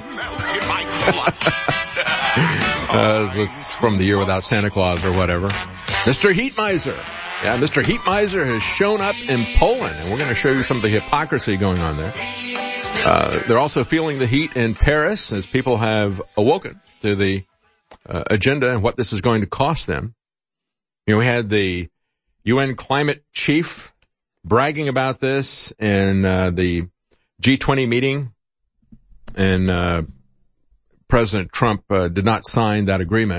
uh, it's from the year without Santa Claus or whatever. Mister Heat Miser. Yeah, Mister Heat Miser has shown up in Poland, and we're going to show you some of the hypocrisy going on there. Uh, they're also feeling the heat in Paris as people have awoken to the uh, agenda and what this is going to cost them. You know, we had the U N climate chief bragging about this in uh, the G twenty meeting, and uh, President Trump uh, did not sign that agreement.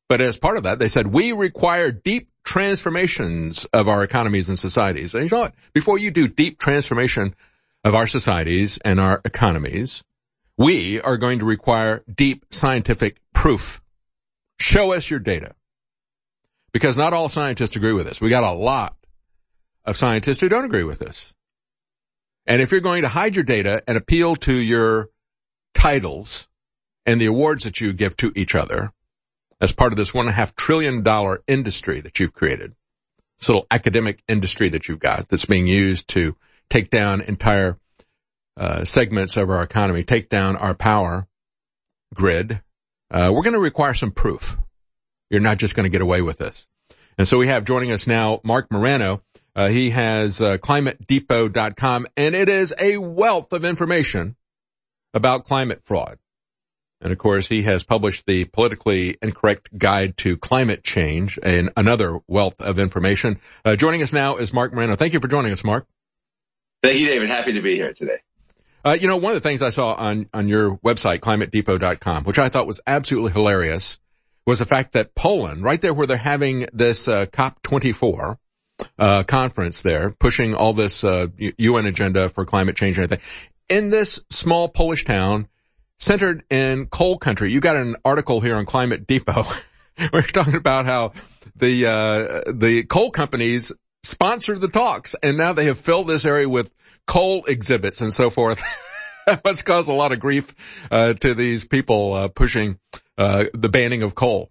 But as part of that, they said, we require deep transformations of our economies and societies. And you know what? Before you do deep transformation of our societies and our economies, we are going to require deep scientific proof. Show us your data. Because not all scientists agree with this. We got a lot of scientists who don't agree with this. And if you're going to hide your data and appeal to your titles and the awards that you give to each other as part of this one and a half trillion dollar industry that you've created, this little academic industry that you've got that's being used to take down entire uh, segments of our economy, take down our power grid, uh, we're going to require some proof. You're not just going to get away with this. And so we have joining us now Marc Morano. Uh, he has uh, climate depot dot com, and it is a wealth of information about climate fraud. And, of course, he has published the Politically Incorrect Guide to Climate Change, and another wealth of information. Uh, joining us now is Marc Morano. Thank you for joining us, Marc. Thank you, David. Happy to be here today. Uh, you know, one of the things I saw on, on your website, climate depot dot com, which I thought was absolutely hilarious, was the fact that Poland, right there where they're having this uh, COP twenty-four uh conference there, pushing all this uh U N agenda for climate change and everything, in this small Polish town centered in coal country. You got an article here on Climate Depot. We're talking about how the uh the coal companies sponsored the talks, and now they have filled this area with coal exhibits and so forth. That must cause a lot of grief uh to these people uh pushing uh the banning of coal.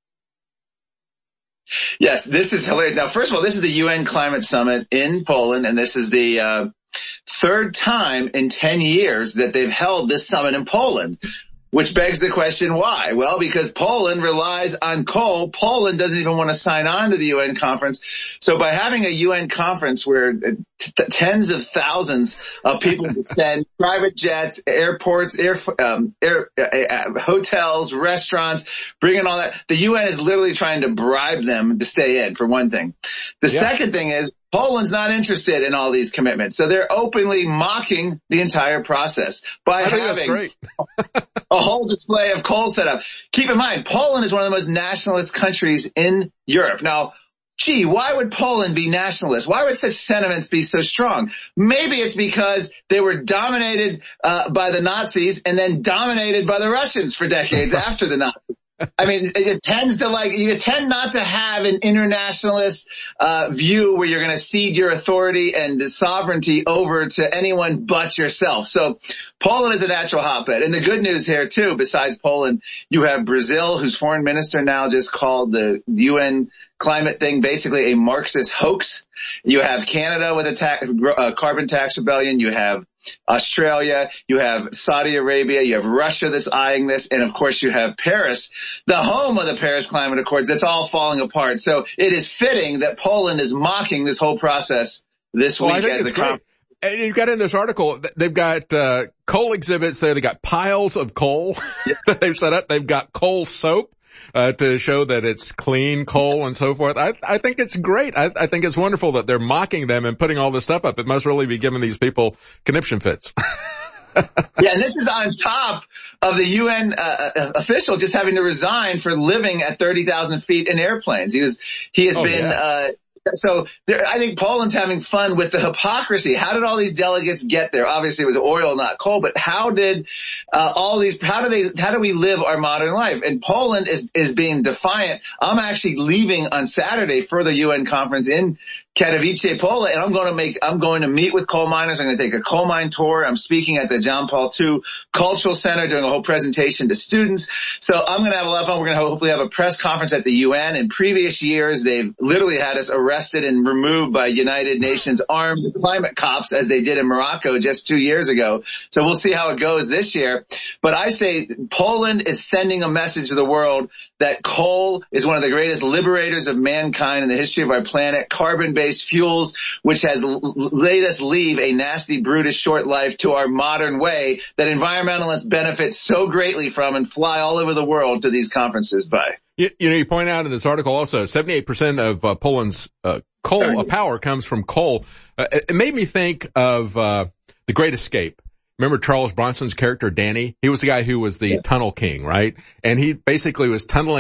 Yes, this is hilarious. Now, first of all, this is the U N Climate Summit in Poland, and this is the uh third time in ten years that they've held this summit in Poland, which begs the question, why? Well, because Poland relies on coal. Poland doesn't even want to sign on to the U N conference. So by having a U N conference where t- tens of thousands of people descend, private jets, airports, air, um, air, uh, uh, hotels, restaurants, bringing all that, the U N is literally trying to bribe them to stay in, for one thing. The yeah. second thing is, Poland's not interested in all these commitments, so they're openly mocking the entire process by having a whole display of coal set up. Keep in mind, Poland is one of the most nationalist countries in Europe. Now, gee, why would Poland be nationalist? Why would such sentiments be so strong? Maybe it's because they were dominated uh, by the Nazis and then dominated by the Russians for decades after the Nazis. I mean, it tends to like, you tend not to have an internationalist uh view where you're going to cede your authority and sovereignty over to anyone but yourself. So Poland is a natural hotbed. And the good news here too, besides Poland, you have Brazil, whose foreign minister now just called the U N climate thing basically a Marxist hoax. You have Canada with a ta- uh, carbon tax rebellion. You have Australia, you have Saudi Arabia, you have Russia that's eyeing this, and of course you have Paris, the home of the Paris Climate Accords, that's all falling apart. So it is fitting that Poland is mocking this whole process this well, week. I think as it's a great. And you've got in this article, they've got uh coal exhibits there, they've got piles of coal yeah. that they've set up, they've got coal soap. Uh, to show that it's clean coal and so forth. I, I think it's great. I, I think it's wonderful that they're mocking them and putting all this stuff up. It must really be giving these people conniption fits. Yeah, and this is on top of the U N uh, official just having to resign for living at thirty thousand feet in airplanes. He was, he has oh, been, yeah. uh, so there, I think Poland's having fun with the hypocrisy. How did all these delegates get there? Obviously it was oil, not coal, but how did, uh, all these, how do they, how do we live our modern life? And Poland is, is being defiant. I'm actually leaving on Saturday for the U N conference in Katowice, Poland, and I'm going to make, I'm going to meet with coal miners. I'm going to take a coal mine tour. I'm speaking at the John Paul the Second Cultural Center, doing a whole presentation to students. So I'm going to have a lot of fun. We're going to hopefully have a press conference at the U N. In previous years, they've literally had us arrested and removed by United Nations armed climate cops, as they did in Morocco just two years ago. So we'll see how it goes this year. But I say Poland is sending a message to the world that coal is one of the greatest liberators of mankind in the history of our planet. Carbon-based fuels, which has l- made us leave a nasty, brutish, short life to our modern way that environmentalists benefit so greatly from and fly all over the world to these conferences by. You, you know, you point out in this article also, seventy-eight percent of uh, Poland's uh, coal uh, power comes from coal. Uh, it, it made me think of uh, The Great Escape. Remember Charles Bronson's character, Danny? He was the guy who was the yeah. tunnel king, right? And he basically was tunneling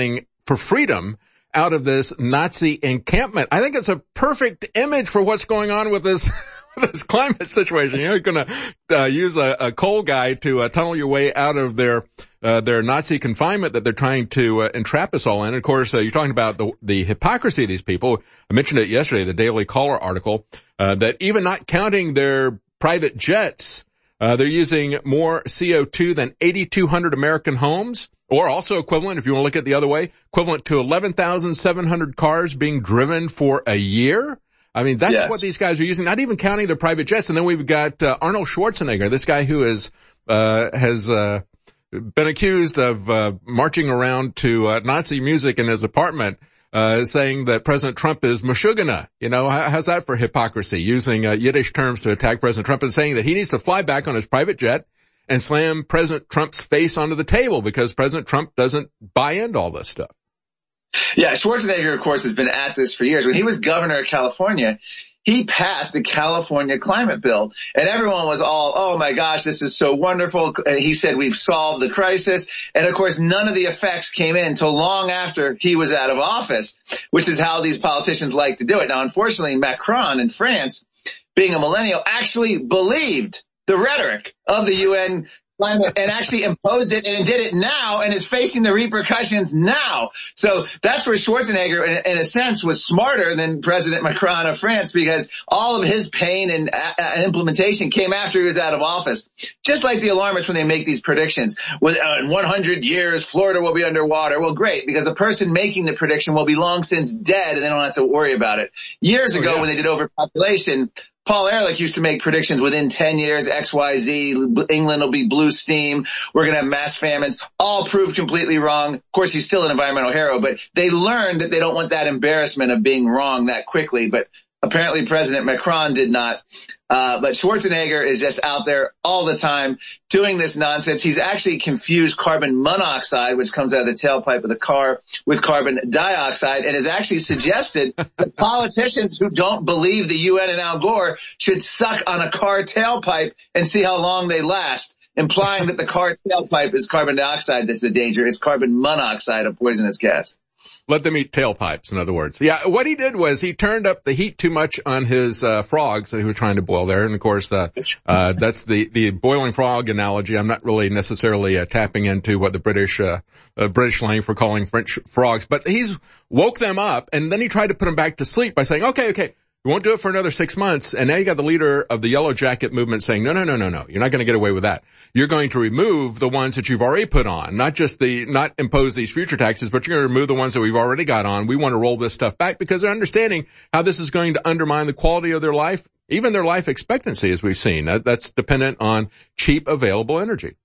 for freedom out of this Nazi encampment. I think it's a perfect image for what's going on with this this climate situation. You're going to uh, use a, a coal guy to uh, tunnel your way out of their uh, their Nazi confinement that they're trying to uh, entrap us all in. And of course, uh, you're talking about the the hypocrisy of these people. I mentioned it yesterday, the Daily Caller article, uh, that even not counting their private jets, uh, they're using more C O two than eighty-two hundred American homes. Or also equivalent, if you want to look at it the other way, equivalent to eleven thousand seven hundred cars being driven for a year. I mean, that's yes. what these guys are using, not even counting their private jets. And then we've got uh, Arnold Schwarzenegger, this guy who is, uh, has, uh, been accused of, uh, marching around to, uh, Nazi music in his apartment, uh, saying that President Trump is Meshuggah. You know, how, how's that for hypocrisy? Using, uh, Yiddish terms to attack President Trump and saying that he needs to fly back on his private jet and slam President Trump's face onto the table because President Trump doesn't buy into all this stuff. Yeah, Schwarzenegger, of course, has been at this for years. When he was governor of California, he passed the California climate bill, and everyone was all, oh my gosh, this is so wonderful. And he said, we've solved the crisis. And of course, none of the effects came in until long after he was out of office, which is how these politicians like to do it. Now, unfortunately, Macron in France, being a millennial, actually believed the rhetoric of the U N climate and actually imposed it and did it now and is facing the repercussions now. So that's where Schwarzenegger, in, in a sense, was smarter than President Macron of France because all of his pain and uh, implementation came after he was out of office. Just like the alarmists when they make these predictions. Well, uh, in one hundred years, Florida will be underwater. Well, great, because the person making the prediction will be long since dead and they don't have to worry about it. Years ago, oh, yeah. when they did overpopulation, Paul Ehrlich used to make predictions within ten years, X Y Z, England will be blue steam, we're going to have mass famines, all proved completely wrong. Of course, he's still an environmental hero, but they learned that they don't want that embarrassment of being wrong that quickly, but apparently President Macron did not. Uh, but Schwarzenegger is just out there all the time doing this nonsense. He's actually confused carbon monoxide, which comes out of the tailpipe of the car, with carbon dioxide, and has actually suggested that politicians who don't believe the U N and Al Gore should suck on a car tailpipe and see how long they last, implying that the car tailpipe is carbon dioxide that's the danger. It's carbon monoxide, a poisonous gas. Let them eat tailpipes, in other words. Yeah, what he did was he turned up the heat too much on his uh, frogs that he was trying to boil there. And, of course, uh, uh that's the the boiling frog analogy. I'm not really necessarily uh, tapping into what the British uh, uh British slang for calling French frogs. But he's woke them up, and then he tried to put them back to sleep by saying, okay, okay, we won't do it for another six months. And now you got the leader of the Yellow Jacket movement saying, no, no, no, no, no. You're not going to get away with that. You're going to remove the ones that you've already put on, not just the, not impose these future taxes, but you're going to remove the ones that we've already got on. We want to roll this stuff back because they're understanding how this is going to undermine the quality of their life, even their life expectancy, as we've seen. That, that's dependent on cheap, available energy.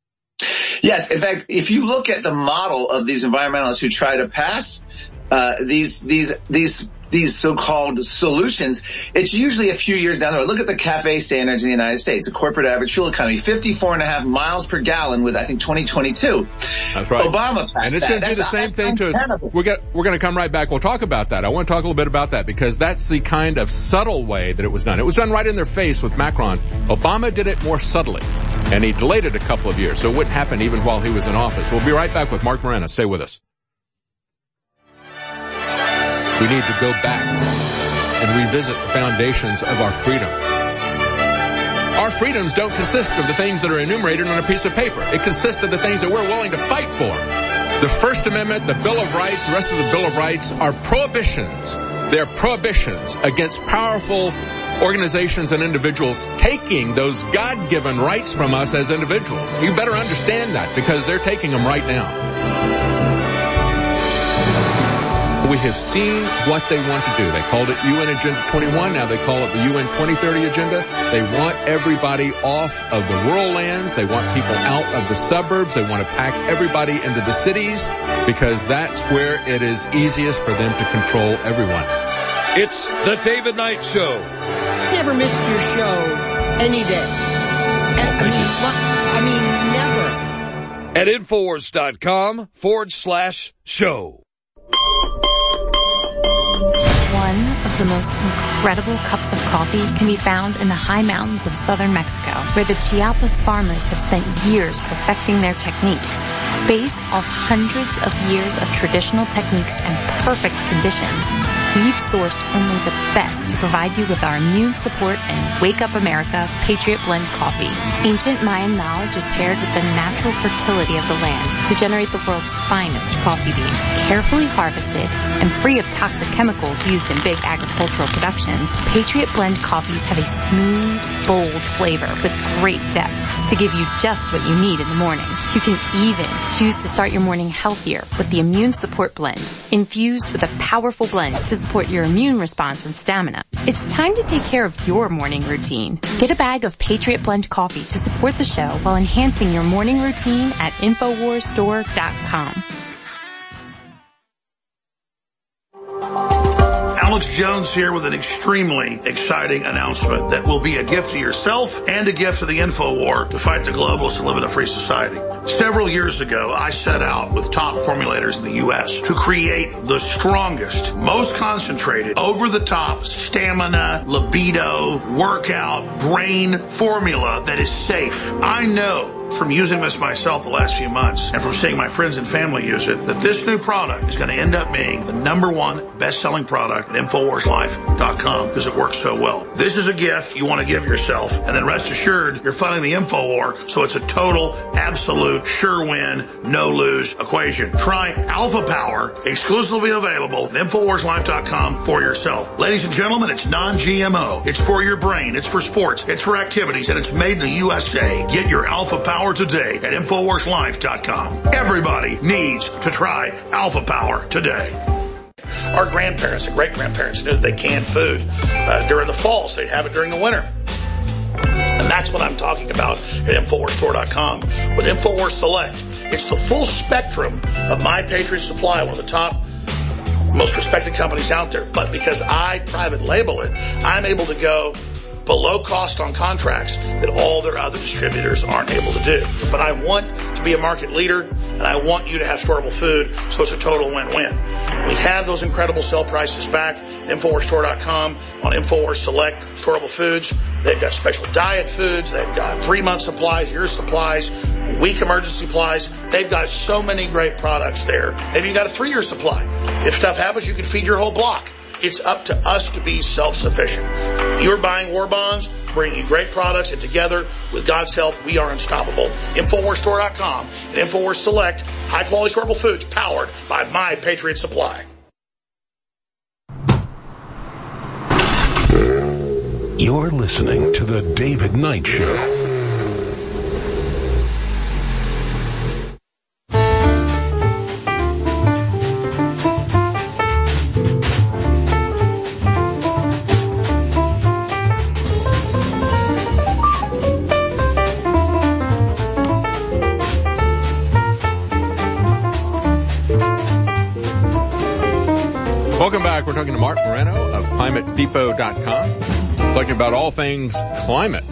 Yes. In fact, if you look at the model of these environmentalists who try to pass, uh, these, these, these, these so-called solutions, it's usually a few years down the road. Look at the CAFE standards in the United States, the corporate average fuel economy, fifty-four and a half miles per gallon with, I think, twenty twenty-two. That's right. Obama passed And it's going to do the same thing to us. We're going we're going to come right back. We'll talk about that. I want to talk a little bit about that because that's the kind of subtle way that it was done. It was done right in their face with Macron. Obama did it more subtly, and he delayed it a couple of years, so it wouldn't happen even while he was in office. We'll be right back with Mark Morena. Stay with us. We need to go back and revisit the foundations of our freedom. Our freedoms don't consist of the things that are enumerated on a piece of paper. It consists of the things that we're willing to fight for. The First Amendment, the Bill of Rights, the rest of the Bill of Rights are prohibitions. They're prohibitions against powerful organizations and individuals taking those God-given rights from us as individuals. You better understand that because they're taking them right now. We have seen what they want to do. They called it U N Agenda twenty-one. Now they call it the U N twenty thirty Agenda. They want everybody off of the rural lands. They want people out of the suburbs. They want to pack everybody into the cities because that's where it is easiest for them to control everyone. It's the David Knight Show. Never missed your show any day. I mean, I mean, never. At Infowars.com forward slash show. One of the most incredible cups of coffee can be found in the high mountains of southern Mexico, where the Chiapas farmers have spent years perfecting their techniques. Based off hundreds of years of traditional techniques and perfect conditions, we've sourced only the best to provide you with our immune support and Wake Up America Patriot Blend coffee. Ancient Mayan knowledge is paired with the natural fertility of the land to generate the world's finest coffee bean. Carefully harvested and free of toxic chemicals used in big agricultural productions, Patriot Blend coffees have a smooth, bold flavor with great depth to give you just what you need in the morning. You can even choose to start your morning healthier with the Immune Support Blend, infused with a powerful blend to support your immune response and stamina. It's time to take care of your morning routine. Get a bag of Patriot Blend coffee to support the show while enhancing your morning routine at infowars store dot com. Alex Jones here with an extremely exciting announcement that will be a gift to yourself and a gift to the InfoWar to fight the globalists and live in a free society. Several years ago, I set out with top formulators in the U S to create the strongest, most concentrated, over-the-top stamina, libido, workout, brain formula that is safe. I know from using this myself the last few months and from seeing my friends and family use it, that this new product is going to end up being the number one best-selling product at infowars life dot com because it works so well. This is a gift you want to give yourself, and then rest assured you're funding the InfoWar, so it's a total, absolute, sure win, no-lose equation. Try Alpha Power, exclusively available at infowars life dot com for yourself. Ladies and gentlemen, it's non-G M O. It's for your brain. It's for sports. It's for activities, and it's made in the U S A. Get your Alpha Power today at infowars life dot com. Everybody needs to try Alpha Power today. Our grandparents and great-grandparents knew that they canned food uh, during the fall, so they'd have it during the winter. And that's what I'm talking about at infowars store dot com with InfoWars Select. It's the full spectrum of My Patriot Supply, one of the top, most respected companies out there. But because I private label it, I'm able to go below cost on contracts that all their other distributors aren't able to do. But I want to be a market leader, and I want you to have storable food, so it's a total win-win. We have those incredible sale prices back at infowars store dot com on InfoWars Select storable foods. They've got special diet foods. They've got three-month supplies, year supplies, week emergency supplies. They've got so many great products there. Maybe you got a three-year supply. If stuff happens, you can feed your whole block. It's up to us to be self-sufficient. You're buying war bonds, bringing you great products, and together, with God's help, we are unstoppable. infowars store dot com and InfoWars Select, high-quality storable foods powered by My Patriot Supply. You're listening to The David Knight Show. Welcome back. We're talking to Mark Moreno of climate depot dot com, talking about all things climate.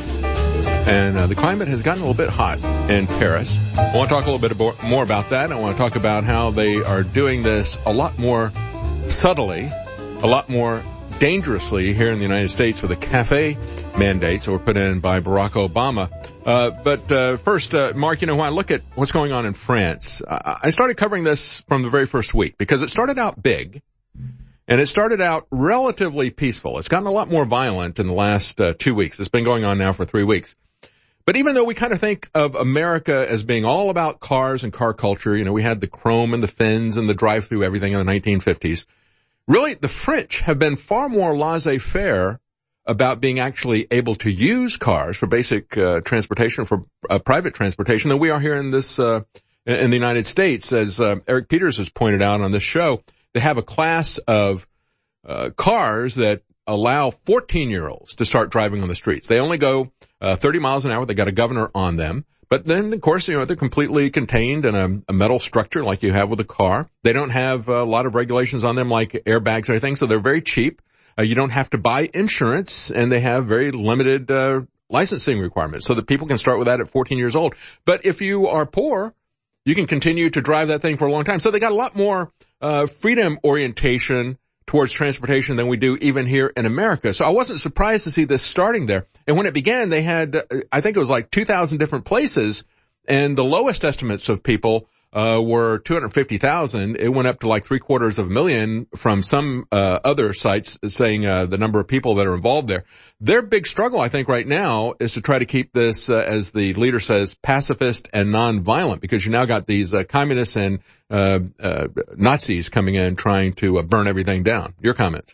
And uh, the climate has gotten a little bit hot in Paris. I want to talk a little bit about, more about that. I want to talk about how they are doing this a lot more subtly, a lot more dangerously here in the United States with the cafe mandates that were put in by Barack Obama. Uh, but uh, first, uh, Mark, you know, when I look at what's going on in France, I, I started covering this from the very first week because it started out big. And it started out relatively peaceful. It's gotten a lot more violent in the last uh, two weeks. It's been going on now for three weeks. But even though we kind of think of America as being all about cars and car culture, you know, we had the chrome and the fins and the drive-through everything in the nineteen fifties. Really, the French have been far more laissez-faire about being actually able to use cars for basic uh, transportation, for uh, private transportation, than we are here in this uh, in the United States. As uh, Eric Peters has pointed out on this show, they have a class of uh, cars that allow fourteen-year-olds to start driving on the streets. They only go uh, thirty miles an hour. They got a governor on them. But then, of course, you know, they're completely contained in a, a metal structure like you have with a car. They don't have a lot of regulations on them like airbags or anything, so they're very cheap. Uh, you don't have to buy insurance, and they have very limited uh, licensing requirements so that people can start with that at fourteen years old. But if you are poor, you can continue to drive that thing for a long time. So they got a lot more uh freedom orientation towards transportation than we do even here in America. So I wasn't surprised to see this starting there. And when it began, they had, uh, I think it was like two thousand different places, and the lowest estimates of people uh, were two hundred fifty thousand. It went up to like three quarters of a million from some, uh, other sites saying, uh, the number of people that are involved there. Their big struggle, I think, right now is to try to keep this, uh, as the leader says, pacifist and nonviolent, because you now got these, uh, communists and, uh, uh, Nazis coming in trying to uh, burn everything down. Your comments?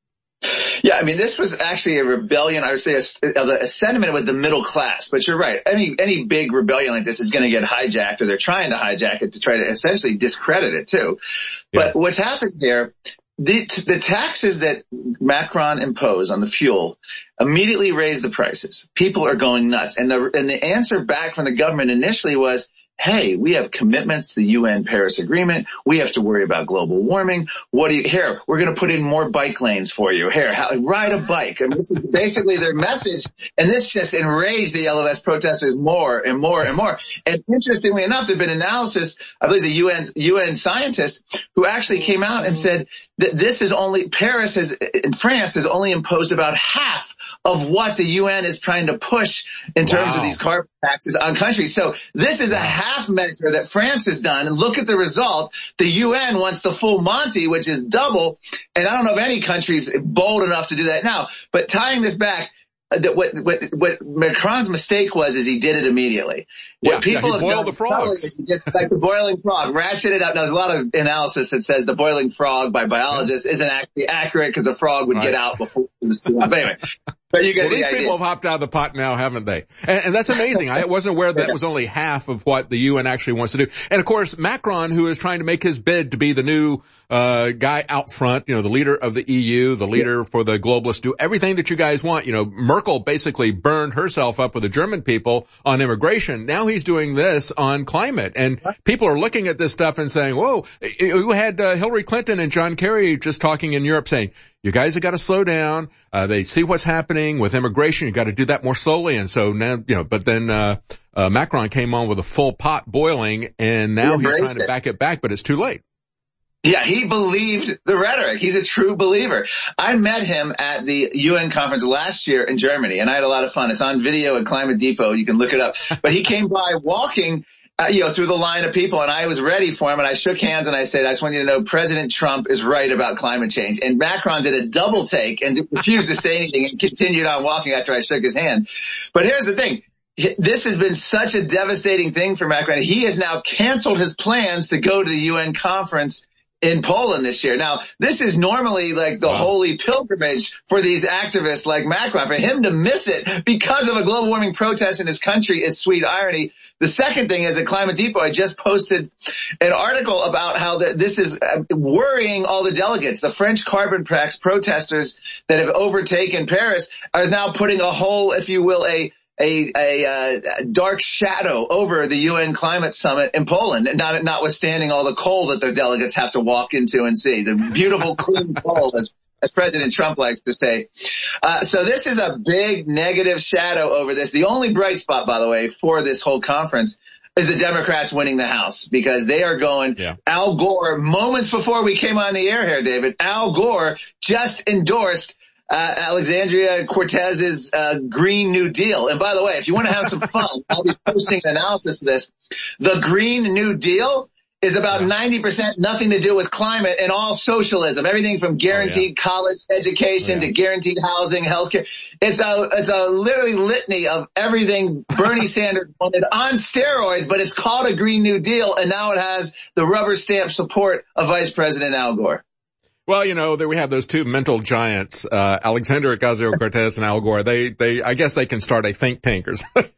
Yeah, I mean, this was actually a rebellion, I would say, a, a sentiment with the middle class. But you're right. Any any big rebellion like this is going to get hijacked, or they're trying to hijack it to try to essentially discredit it, too. Yeah. But what's happened here, the, the taxes that Macron imposed on the fuel immediately raised the prices. People are going nuts. And the, and the answer back from the government initially was, hey, we have commitments to the U N Paris Agreement. We have to worry about global warming. What do you, here, we're going to put in more bike lanes for you. Here, how, ride a bike. I mean, this is basically their message. And this just enraged the L O S protesters more and more and more. And interestingly enough, there've been analysis, I believe a U N, U N scientist who actually came out and said that this is only, Paris has, in France has only imposed about half of what the U N is trying to push in terms wow. of these carbon taxes on countries. So this is a half measure that France has done. And look at the result. The U N wants the full Monty, which is double. And I don't know if any country's bold enough to do that now. But tying this back, uh, what, what, what Macron's mistake was is he did it immediately. Yeah, what people yeah, have boiled done the frog. is just like the boiling frog, ratchet it up. Now, there's a lot of analysis that says the boiling frog by biologists yeah. isn't actually accurate because the frog would right. get out before it was too long. But anyway. But you get well, the these idea. people have hopped out of the pot now, haven't they? And, and that's amazing. I wasn't aware that was only half of what the U N actually wants to do. And of course, Macron, who is trying to make his bid to be the new uh guy out front, you know, the leader of the E U, the leader for the globalists, do everything that you guys want. You know, Merkel basically burned herself up with the German people on immigration. Now he's doing this on climate. And people are looking at this stuff and saying, whoa, you had uh, Hillary Clinton and John Kerry just talking in Europe saying, you guys have got to slow down. Uh, they see what's happening with immigration. You got to do that more slowly. And so now, you know, but then, uh, uh, Macron came on with a full pot boiling and now he he's trying to it. back it back, but it's too late. Yeah, he believed the rhetoric. He's a true believer. I met him at the U N conference last year in Germany and I had a lot of fun. It's on video at Climate Depot. You can look it up. But he came by walking Uh, you know, through the line of people, and I was ready for him, and I shook hands and I said, I just want you to know President Trump is right about climate change. And Macron did a double take and refused to say anything and continued on walking after I shook his hand. But here's the thing. This has been such a devastating thing for Macron. He has now canceled his plans to go to the U N conference in Poland this year. Now, this is normally like the wow. holy pilgrimage for these activists like Macron. For him to miss it because of a global warming protest in his country is sweet irony. The second thing is at Climate Depot, I just posted an article about how the, this is uh, worrying all the delegates. The French carbon tax protesters that have overtaken Paris are now putting a whole, if you will, a A, a, uh, dark shadow over the U N climate summit in Poland, not, notwithstanding all the coal that their delegates have to walk into and see. The beautiful, clean coal, as, as President Trump likes to say. Uh, so this is a big negative shadow over this. The only bright spot, by the way, for this whole conference is the Democrats winning the House, because they are going, yeah. Al Gore, moments before we came on the air here, David, Al Gore just endorsed Uh, Alexandria Cortez's uh, Green New Deal. And by the way, if you want to have some fun, I'll be posting an analysis of this. The Green New Deal is about ninety percent nothing to do with climate and all socialism. Everything from guaranteed oh, yeah. college education oh, yeah. to guaranteed housing, healthcare. It's a, it's a literally litany of everything Bernie Sanders wanted on steroids, but it's called a Green New Deal, and now it has the rubber stamp support of Vice President Al Gore. Well, you know, there we have those two mental giants, uh, Alexandria Ocasio-Cortez and Al Gore. They, they, I guess they can start a think tank or something.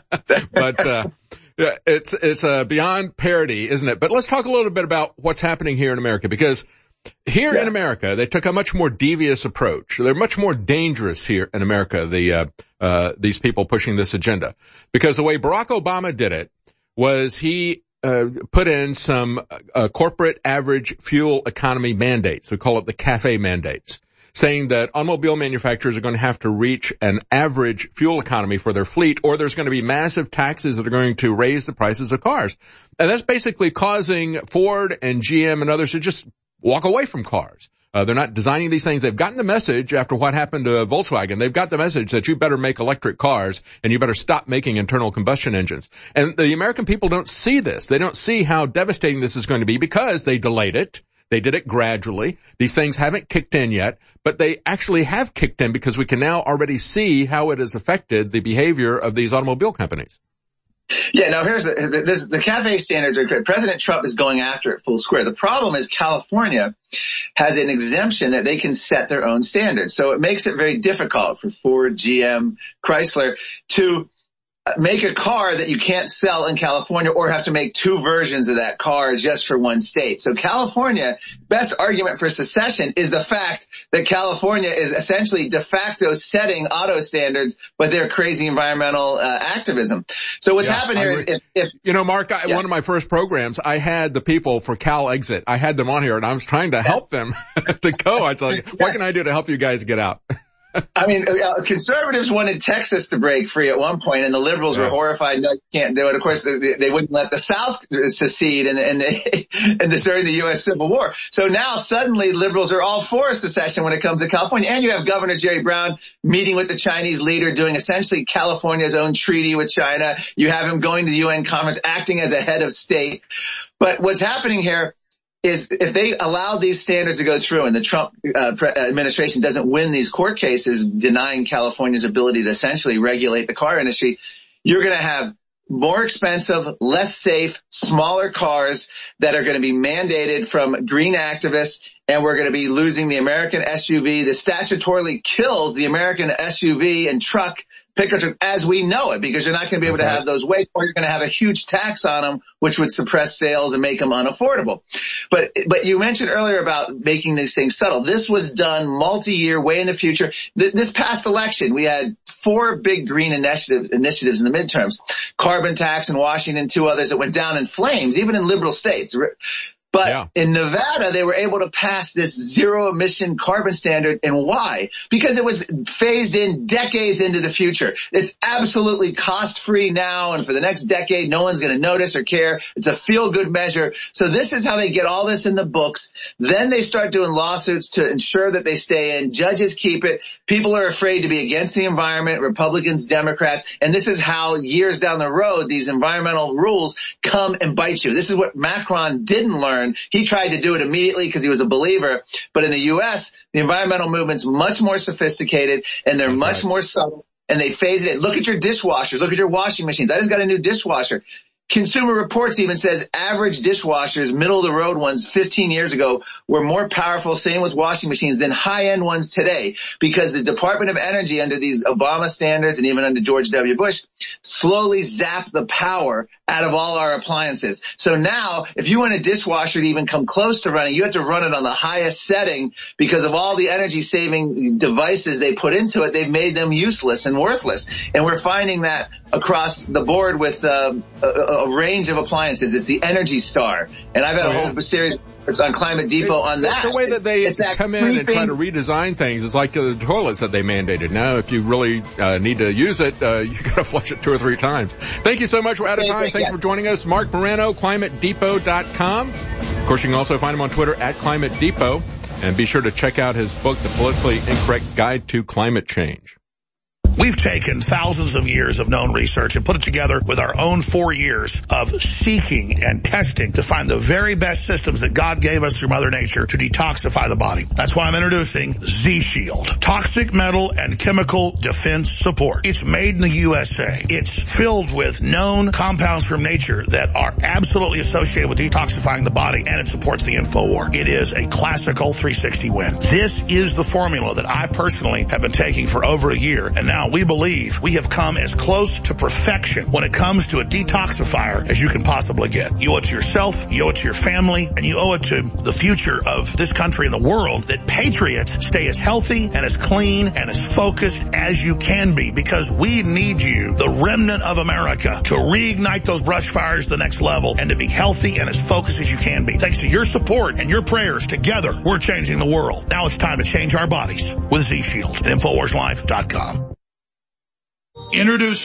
But, uh, it's, it's, uh, beyond parody, isn't it? But let's talk a little bit about what's happening here in America, because here yeah. in America, they took a much more devious approach. They're much more dangerous here in America, the, uh, uh, these people pushing this agenda. Because the way Barack Obama did it was he Uh, put in some uh, corporate average fuel economy mandates. We call it the CAFE mandates, saying that automobile manufacturers are going to have to reach an average fuel economy for their fleet, or there's going to be massive taxes that are going to raise the prices of cars. And that's basically causing Ford and G M and others to just walk away from cars. Uh, they're not designing these things. They've gotten the message after what happened to Volkswagen. They've got the message that you better make electric cars and you better stop making internal combustion engines. And the American people don't see this. They don't see how devastating this is going to be because they delayed it. They did it gradually. These things haven't kicked in yet, but they actually have kicked in because we can now already see how it has affected the behavior of these automobile companies. Yeah, now here's the, the, this, the CAFE standards are great. President Trump is going after it full square. The problem is California has an exemption that they can set their own standards. So it makes it very difficult for Ford, G M, Chrysler to make a car that you can't sell in California or have to make two versions of that car just for one state. So California, best argument for secession is the fact that California is essentially de facto setting auto standards with their crazy environmental uh, activism. So what's yeah, happened here is if, if you know, Mark, I, yeah. one of my first programs, I had the people for Cal Exit. I had them on here and I was trying to help yes. them to go. I was like, yes. what can I do to help you guys get out? I mean, uh, conservatives wanted Texas to break free at one point, and the liberals yeah. were horrified. No, you can't do it. Of course, they, they wouldn't let the South secede in, in, in the, during the U S Civil War. So now suddenly liberals are all for secession when it comes to California. And you have Governor Jerry Brown meeting with the Chinese leader, doing essentially California's own treaty with China. You have him going to the U N conference, acting as a head of state. But what's happening here is if they allow these standards to go through and the Trump uh, pre- administration doesn't win these court cases denying California's ability to essentially regulate the car industry, you're going to have more expensive, less safe, smaller cars that are going to be mandated from green activists, and we're going to be losing the American S U V. The statutorily kills the American S U V and truck pickup as we know it, because you're not going to be able to have those weights, or you're going to have a huge tax on them, which would suppress sales and make them unaffordable. But but you mentioned earlier about making these things subtle. This was done multi-year, way in the future. Th- this past election, we had four big green initiative, initiatives in the midterms. Carbon tax in Washington, two others that went down in flames, even in liberal states. But yeah. in Nevada, they were able to pass this zero emission carbon standard. And why? Because it was phased in decades into the future. It's absolutely cost free now. And for the next decade, no one's going to notice or care. It's a feel good measure. So this is how they get all this in the books. Then they start doing lawsuits to ensure that they stay in. Judges keep it. People are afraid to be against the environment, Republicans, Democrats. And this is how years down the road, these environmental rules come and bite you. This is what Macron didn't learn. He tried to do it immediately because he was a believer. But in the U S, the environmental movement's much more sophisticated and they're That's much right. more subtle, and they phase it in. Look at your dishwashers. Look at your washing machines. I just got a new dishwasher. Consumer Reports even says average dishwashers, middle of the road ones fifteen years ago, were more powerful, same with washing machines, than high-end ones today, because the Department of Energy under these Obama standards and even under George W. Bush slowly zapped the power out of all our appliances. So now if you want a dishwasher to even come close to running, you have to run it on the highest setting because of all the energy-saving devices they put into it. They've made them useless and worthless. And we're finding that across the board with uh, a, a range of appliances. It's the Energy Star. And I've had oh, a whole yeah. series it's on Climate Depot it, on that. The way that they it's, it's come in and try to redesign things is like the toilets that they mandated. Now, if you really uh, need to use it, uh, you got to flush it two or three times. Thank you so much. We're out of time. Thanks for joining us. Mark Morano, climate depot dot com. Of course, you can also find him on Twitter at Climate Depot. And be sure to check out his book, The Politically Incorrect Guide to Climate Change. We've taken thousands of years of known research and put it together with our own four years of seeking and testing to find the very best systems that God gave us through Mother Nature to detoxify the body. That's why I'm introducing Z-Shield, toxic metal and chemical defense support. It's made in the U S A. It's filled with known compounds from nature that are absolutely associated with detoxifying the body, and it supports the InfoWar. It is a classical three sixty win. This is the formula that I personally have been taking for over a year, and now we believe we have come as close to perfection when it comes to a detoxifier as you can possibly get. You owe it to yourself, you owe it to your family, and you owe it to the future of this country and the world that patriots stay as healthy and as clean and as focused as you can be, because we need you, the remnant of America, to reignite those brush fires to the next level and to be healthy and as focused as you can be. Thanks to your support and your prayers, together we're changing the world. Now it's time to change our bodies with Z-Shield at InfoWars Life dot com. Introducing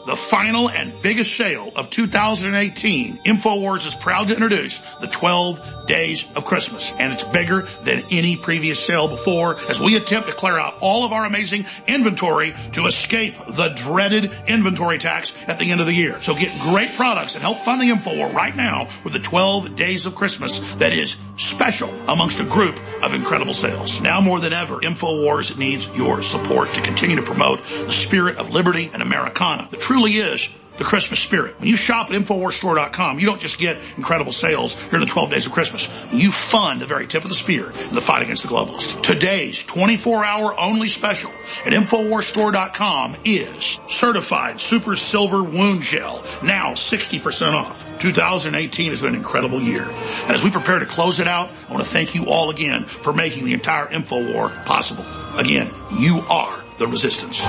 the final and biggest sale of two thousand eighteen, InfoWars is proud to introduce the twelve Days of Christmas. And it's bigger than any previous sale before as we attempt to clear out all of our amazing inventory to escape the dreaded inventory tax at the end of the year. So get great products and help fund the InfoWar right now with the twelve Days of Christmas that is special amongst a group of incredible sales. Now more than ever, InfoWars needs your support to continue to promote the spirit of liberty and Americana that truly is the Christmas spirit. When you shop at InfoWars Store dot com, you don't just get incredible sales during the twelve Days of Christmas. You fund the very tip of the spear in the fight against the globalists. Today's twenty-four hour only special at InfoWars Store dot com is Certified Super Silver Wound Gel, now sixty percent off. two thousand eighteen has been an incredible year. And as we prepare to close it out, I want to thank you all again for making the entire InfoWar possible. Again, you are the resistance.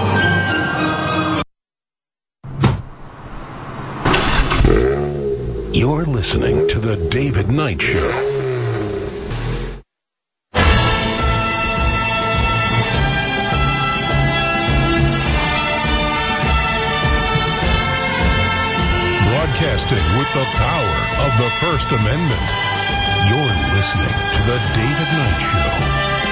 You're listening to The David Knight Show. Broadcasting with the power of the First Amendment. You're listening to The David Knight Show.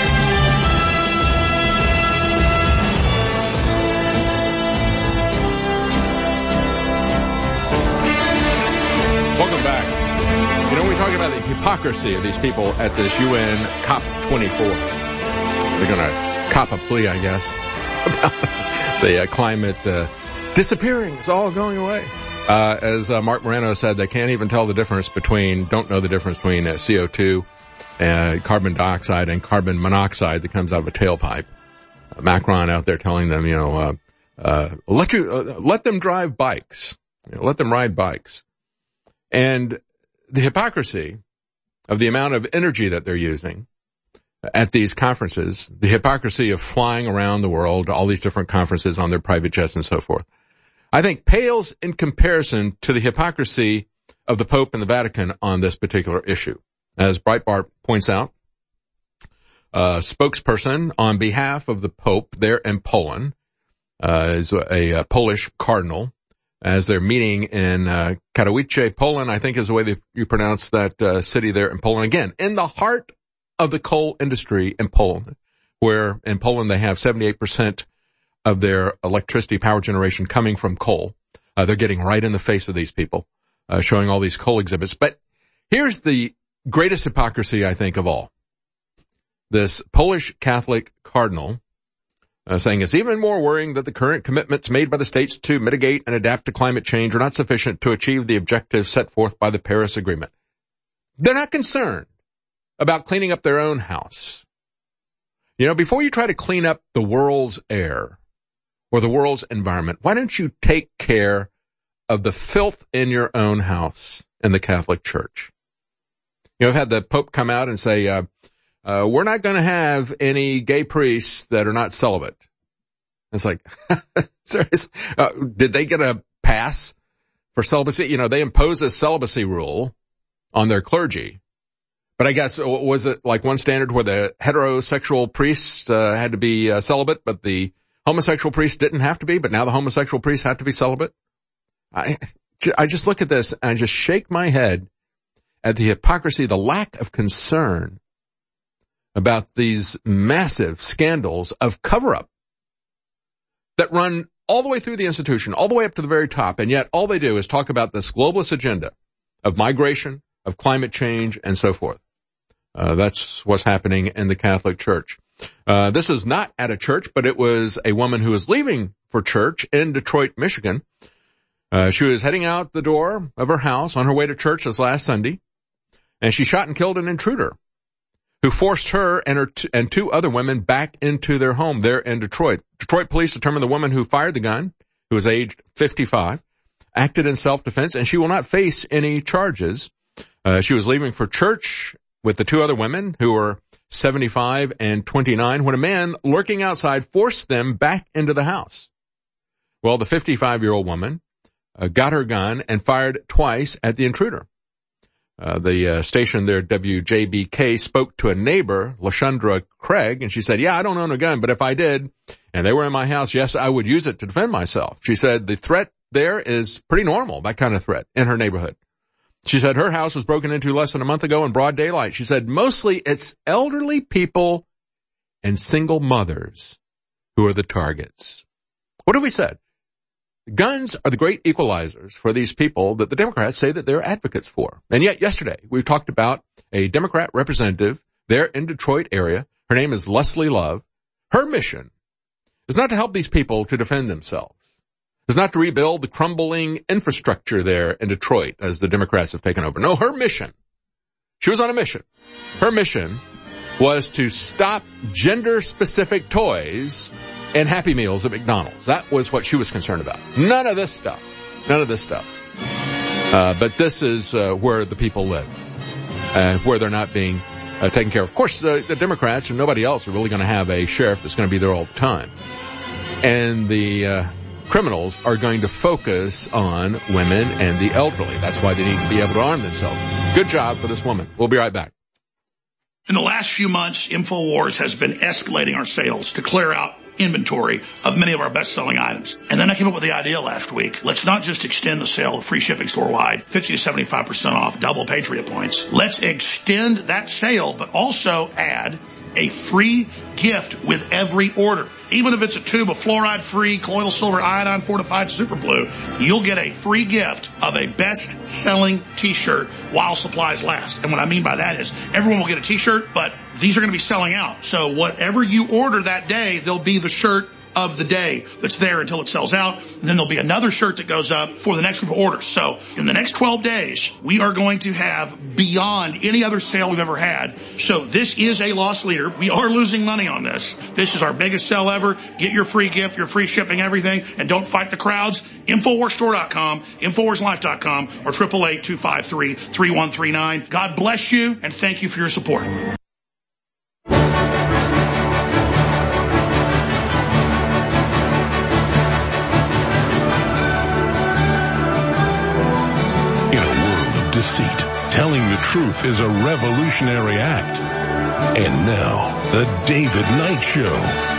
Welcome back. You know, we talk about the hypocrisy of these people at this U N COP twenty-four. They're going to cop a plea, I guess, about the uh, climate uh, disappearing. It's all going away. Uh, as uh, Mark Moreno said, they can't even tell the difference between, don't know the difference between uh, C O two, uh, carbon dioxide, and carbon monoxide that comes out of a tailpipe. Uh, Macron out there telling them, you know, uh, uh, let you, uh, let them drive bikes. You know, let them ride bikes. And the hypocrisy of the amount of energy that they're using at these conferences, the hypocrisy of flying around the world, all these different conferences on their private jets and so forth, I think pales in comparison to the hypocrisy of the Pope and the Vatican on this particular issue. As Breitbart points out, a spokesperson on behalf of the Pope there in Poland uh, is a, a Polish cardinal, as they're meeting in uh, Katowice, Poland, I think is the way that you pronounce that uh, city there in Poland. Again, in the heart of the coal industry in Poland, where in Poland they have seventy-eight percent of their electricity power generation coming from coal. Uh, they're getting right in the face of these people, uh, showing all these coal exhibits. But here's the greatest hypocrisy, I think, of all. This Polish Catholic cardinal Uh, saying it's even more worrying that the current commitments made by the states to mitigate and adapt to climate change are not sufficient to achieve the objectives set forth by the Paris Agreement. They're not concerned about cleaning up their own house. You know, before you try to clean up the world's air or the world's environment, why don't you take care of the filth in your own house in the Catholic Church? You know, I've had the Pope come out and say, uh, Uh, we're not going to have any gay priests that are not celibate. It's like, serious? Uh, did they get a pass for celibacy? You know, they impose a celibacy rule on their clergy. But I guess, was it like one standard where the heterosexual priests uh, had to be uh, celibate, but the homosexual priests didn't have to be, but now the homosexual priests have to be celibate? I, I just look at this and I just shake my head at the hypocrisy, the lack of concern about these massive scandals of cover-up that run all the way through the institution, all the way up to the very top, and yet all they do is talk about this globalist agenda of migration, of climate change, and so forth. Uh, that's what's happening in the Catholic Church. Uh, this is not at a church, but it was a woman who was leaving for church in Detroit, Michigan. Uh, she was heading out the door of her house on her way to church this last Sunday, and she shot and killed an intruder who forced her and her t- and two other women back into their home there in Detroit. Detroit police determined the woman who fired the gun, who was aged fifty-five, acted in self-defense, and she will not face any charges. Uh, she was leaving for church with the two other women, who were seventy-five and twenty-nine, when a man lurking outside forced them back into the house. Well, the fifty-five-year-old woman uh, got her gun and fired twice at the intruder. Uh, the uh, station there, W J B K, spoke to a neighbor, LaShundra Craig, and she said, yeah, I don't own a gun, but if I did, and they were in my house, yes, I would use it to defend myself. She said the threat there is pretty normal, that kind of threat in her neighborhood. She said her house was broken into less than a month ago in broad daylight. She said mostly it's elderly people and single mothers who are the targets. What have we said? Guns are the great equalizers for these people that the Democrats say that they're advocates for. And yet yesterday we talked about a Democrat representative there in Detroit area. Her name is Leslie Love. Her mission is not to help these people to defend themselves. It's not to rebuild the crumbling infrastructure there in Detroit as the Democrats have taken over. No, her mission, she was on a mission. Her mission was to stop gender-specific toys and Happy Meals at McDonald's. That was what she was concerned about. None of this stuff. None of this stuff. Uh, but this is uh, where the people live, uh, where they're not being uh, taken care of. Of course, the, the Democrats and nobody else are really going to have a sheriff that's going to be there all the time. And the uh, criminals are going to focus on women and the elderly. That's why they need to be able to arm themselves. Good job for this woman. We'll be right back. In the last few months, InfoWars has been escalating our sales to clear out inventory of many of our best-selling items. And then I came up with the idea last week. Let's not just extend the sale of free shipping store-wide, fifty to seventy-five percent off, double Patriot points. Let's extend that sale, but also add a free gift with every order. Even if it's a tube of fluoride-free colloidal silver iodine fortified super blue, you'll get a free gift of a best-selling t-shirt while supplies last. And what I mean by that is everyone will get a t-shirt, but these are going to be selling out. So whatever you order that day, there'll be the shirt of the day that's there until it sells out. And then there'll be another shirt that goes up for the next group of orders. So in the next twelve days, we are going to have beyond any other sale we've ever had. So this is a loss leader. We are losing money on this. This is our biggest sale ever. Get your free gift, your free shipping, everything. And don't fight the crowds. Infowars Store dot com, Infowars Life dot com, or eight eight eight, two five three, three one three nine. God bless you, and thank you for your support. Deceit. Telling the truth is a revolutionary act. And now, the David Knight Show.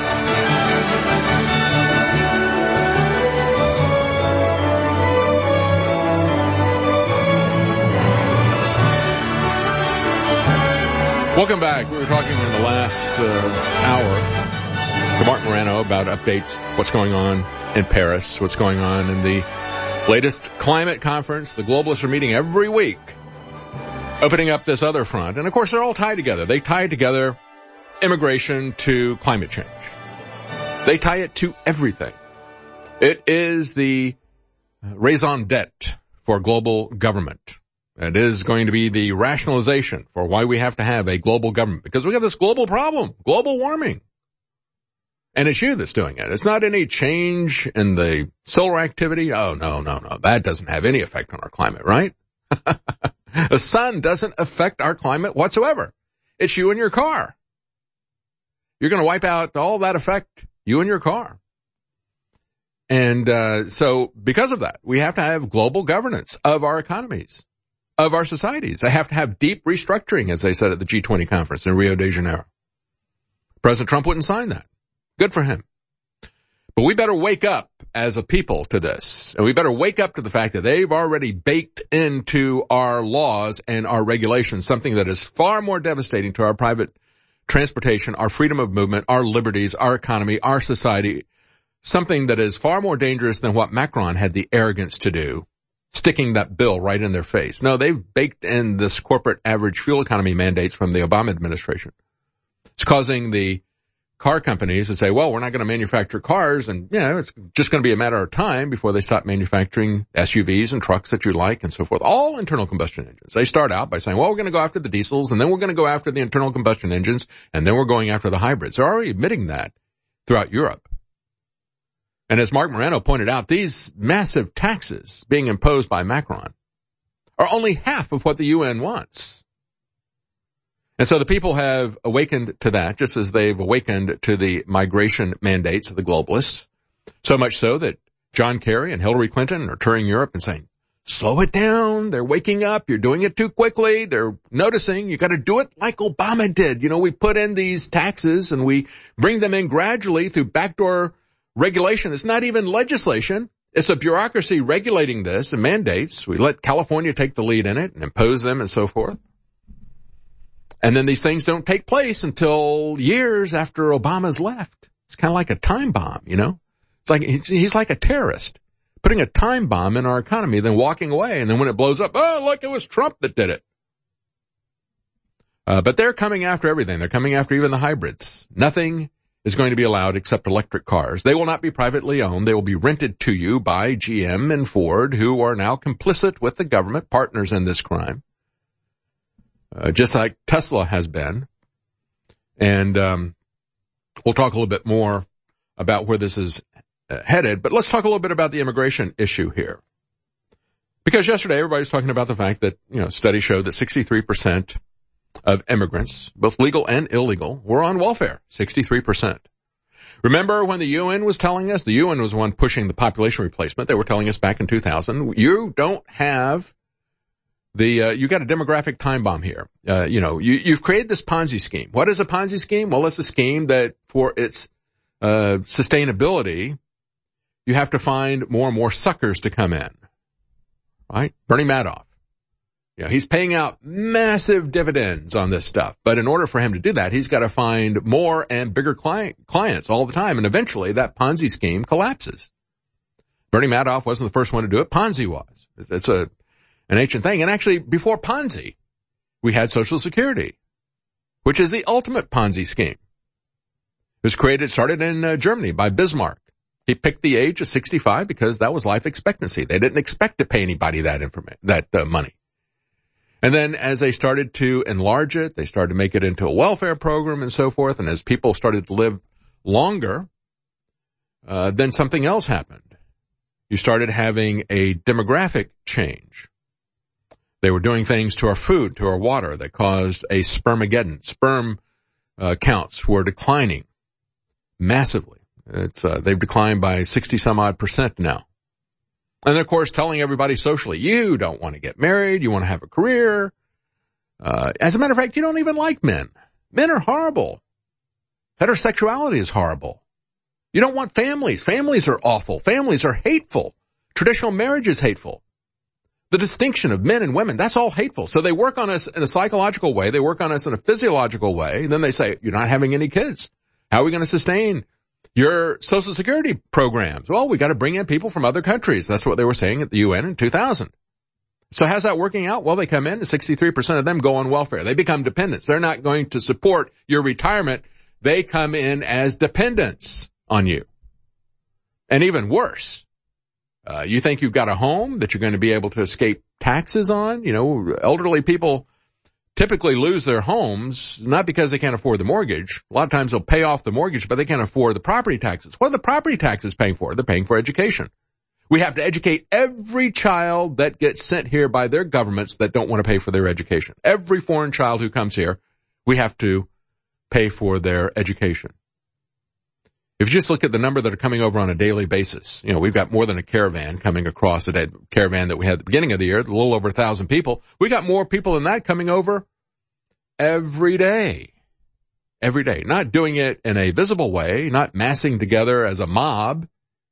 Welcome back. We were talking in the last uh, hour to Mark Morano about updates, what's going on in Paris, what's going on in the latest climate conference. The globalists are meeting every week, opening up this other front. And of course, they're all tied together. They tie together immigration to climate change. They tie it to everything. It is the raison d'etre for global government. It is going to be the rationalization for why we have to have a global government, because we have this global problem, global warming. And it's you that's doing it. It's not any change in the solar activity. Oh, no, no, no. That doesn't have any effect on our climate, right? The sun doesn't affect our climate whatsoever. It's you and your car. You're going to wipe out all that effect, you and your car. And uh so because of that, we have to have global governance of our economies, of our societies. They have to have deep restructuring, as they said at the G twenty conference in Rio de Janeiro. President Trump wouldn't sign that. Good for him. But we better wake up as a people to this. And we better wake up to the fact that they've already baked into our laws and our regulations something that is far more devastating to our private transportation, our freedom of movement, our liberties, our economy, our society. Something that is far more dangerous than what Macron had the arrogance to do, sticking that bill right in their face. No, they've baked in this corporate average fuel economy mandates from the Obama administration. It's causing the car companies to say, well, we're not going to manufacture cars, and, you know, it's just going to be a matter of time before they stop manufacturing S U Vs and trucks that you like and so forth. All internal combustion engines. They start out by saying, well, we're going to go after the diesels, and then we're going to go after the internal combustion engines, and then we're going after the hybrids. They're already admitting that throughout Europe. And as Mark Morano pointed out, these massive taxes being imposed by Macron are only half of what the U N wants. And so the people have awakened to that, just as they've awakened to the migration mandates of the globalists. So much so that John Kerry and Hillary Clinton are touring Europe and saying, slow it down. They're waking up. You're doing it too quickly. They're noticing you got to do it like Obama did. You know, we put in these taxes and we bring them in gradually through backdoor regulation. It's not even legislation. It's a bureaucracy regulating this and mandates. We let California take the lead in it and impose them and so forth. And then these things don't take place until years after Obama's left. It's kind of like a time bomb, you know? It's like, he's, he's like a terrorist, putting a time bomb in our economy, then walking away. And then when it blows up, oh, look, it was Trump that did it. Uh, but they're coming after everything. They're coming after even the hybrids. Nothing is going to be allowed except electric cars. They will not be privately owned. They will be rented to you by G M and Ford, who are now complicit with the government, partners in this crime, uh, just like Tesla has been. And um we'll talk a little bit more about where this is uh, headed, but let's talk a little bit about the immigration issue here. Because yesterday everybody's talking about the fact that, you know, studies showed that sixty-three percent of immigrants, both legal and illegal, were on welfare. sixty-three percent. Remember when the U N was telling us, the U N was the one pushing the population replacement. They were telling us back in two thousand, you don't have the, uh, you got a demographic time bomb here. Uh, you know, you, you've created this Ponzi scheme. What is a Ponzi scheme? Well, it's a scheme that for its, uh, sustainability, you have to find more and more suckers to come in. Right? Bernie Madoff. You know, he's paying out massive dividends on this stuff. But in order for him to do that, he's got to find more and bigger client, clients all the time. And eventually that Ponzi scheme collapses. Bernie Madoff wasn't the first one to do it. Ponzi was. It's a, an ancient thing. And actually, before Ponzi, we had Social Security, which is the ultimate Ponzi scheme. It was created, started in uh, Germany by Bismarck. He picked the age of sixty-five because that was life expectancy. They didn't expect to pay anybody that information, that uh, money. And then as they started to enlarge it, they started to make it into a welfare program and so forth. And as people started to live longer, uh, then something else happened. You started having a demographic change. They were doing things to our food, to our water that caused a spermageddon. Sperm uh, counts were declining massively. It's uh, they've declined by sixty some odd percent now. And of course, telling everybody socially, you don't want to get married, you want to have a career. Uh, as a matter of fact, you don't even like men. Men are horrible. Heterosexuality is horrible. You don't want families. Families are awful. Families are hateful. Traditional marriage is hateful. The distinction of men and women, that's all hateful. So they work on us in a psychological way. They work on us in a physiological way. And then they say, you're not having any kids. How are we going to sustain your Social Security programs? Well, we got to bring in people from other countries. That's what they were saying at the U N in two thousand. So how's that working out? Well, they come in and sixty-three percent of them go on welfare. They become dependents. They're not going to support your retirement. They come in as dependents on you. And even worse, uh, you think you've got a home that you're going to be able to escape taxes on? You know, elderly people typically lose their homes, not because they can't afford the mortgage. A lot of times they'll pay off the mortgage, but they can't afford the property taxes. What are the property taxes paying for? They're paying for education. We have to educate every child that gets sent here by their governments that don't want to pay for their education. Every foreign child who comes here, we have to pay for their education. If you just look at the number that are coming over on a daily basis, you know, we've got more than a caravan coming across a day, caravan that we had at the beginning of the year, a little over a thousand people. We got more people than that coming over every day. Every day. Not doing it in a visible way, not massing together as a mob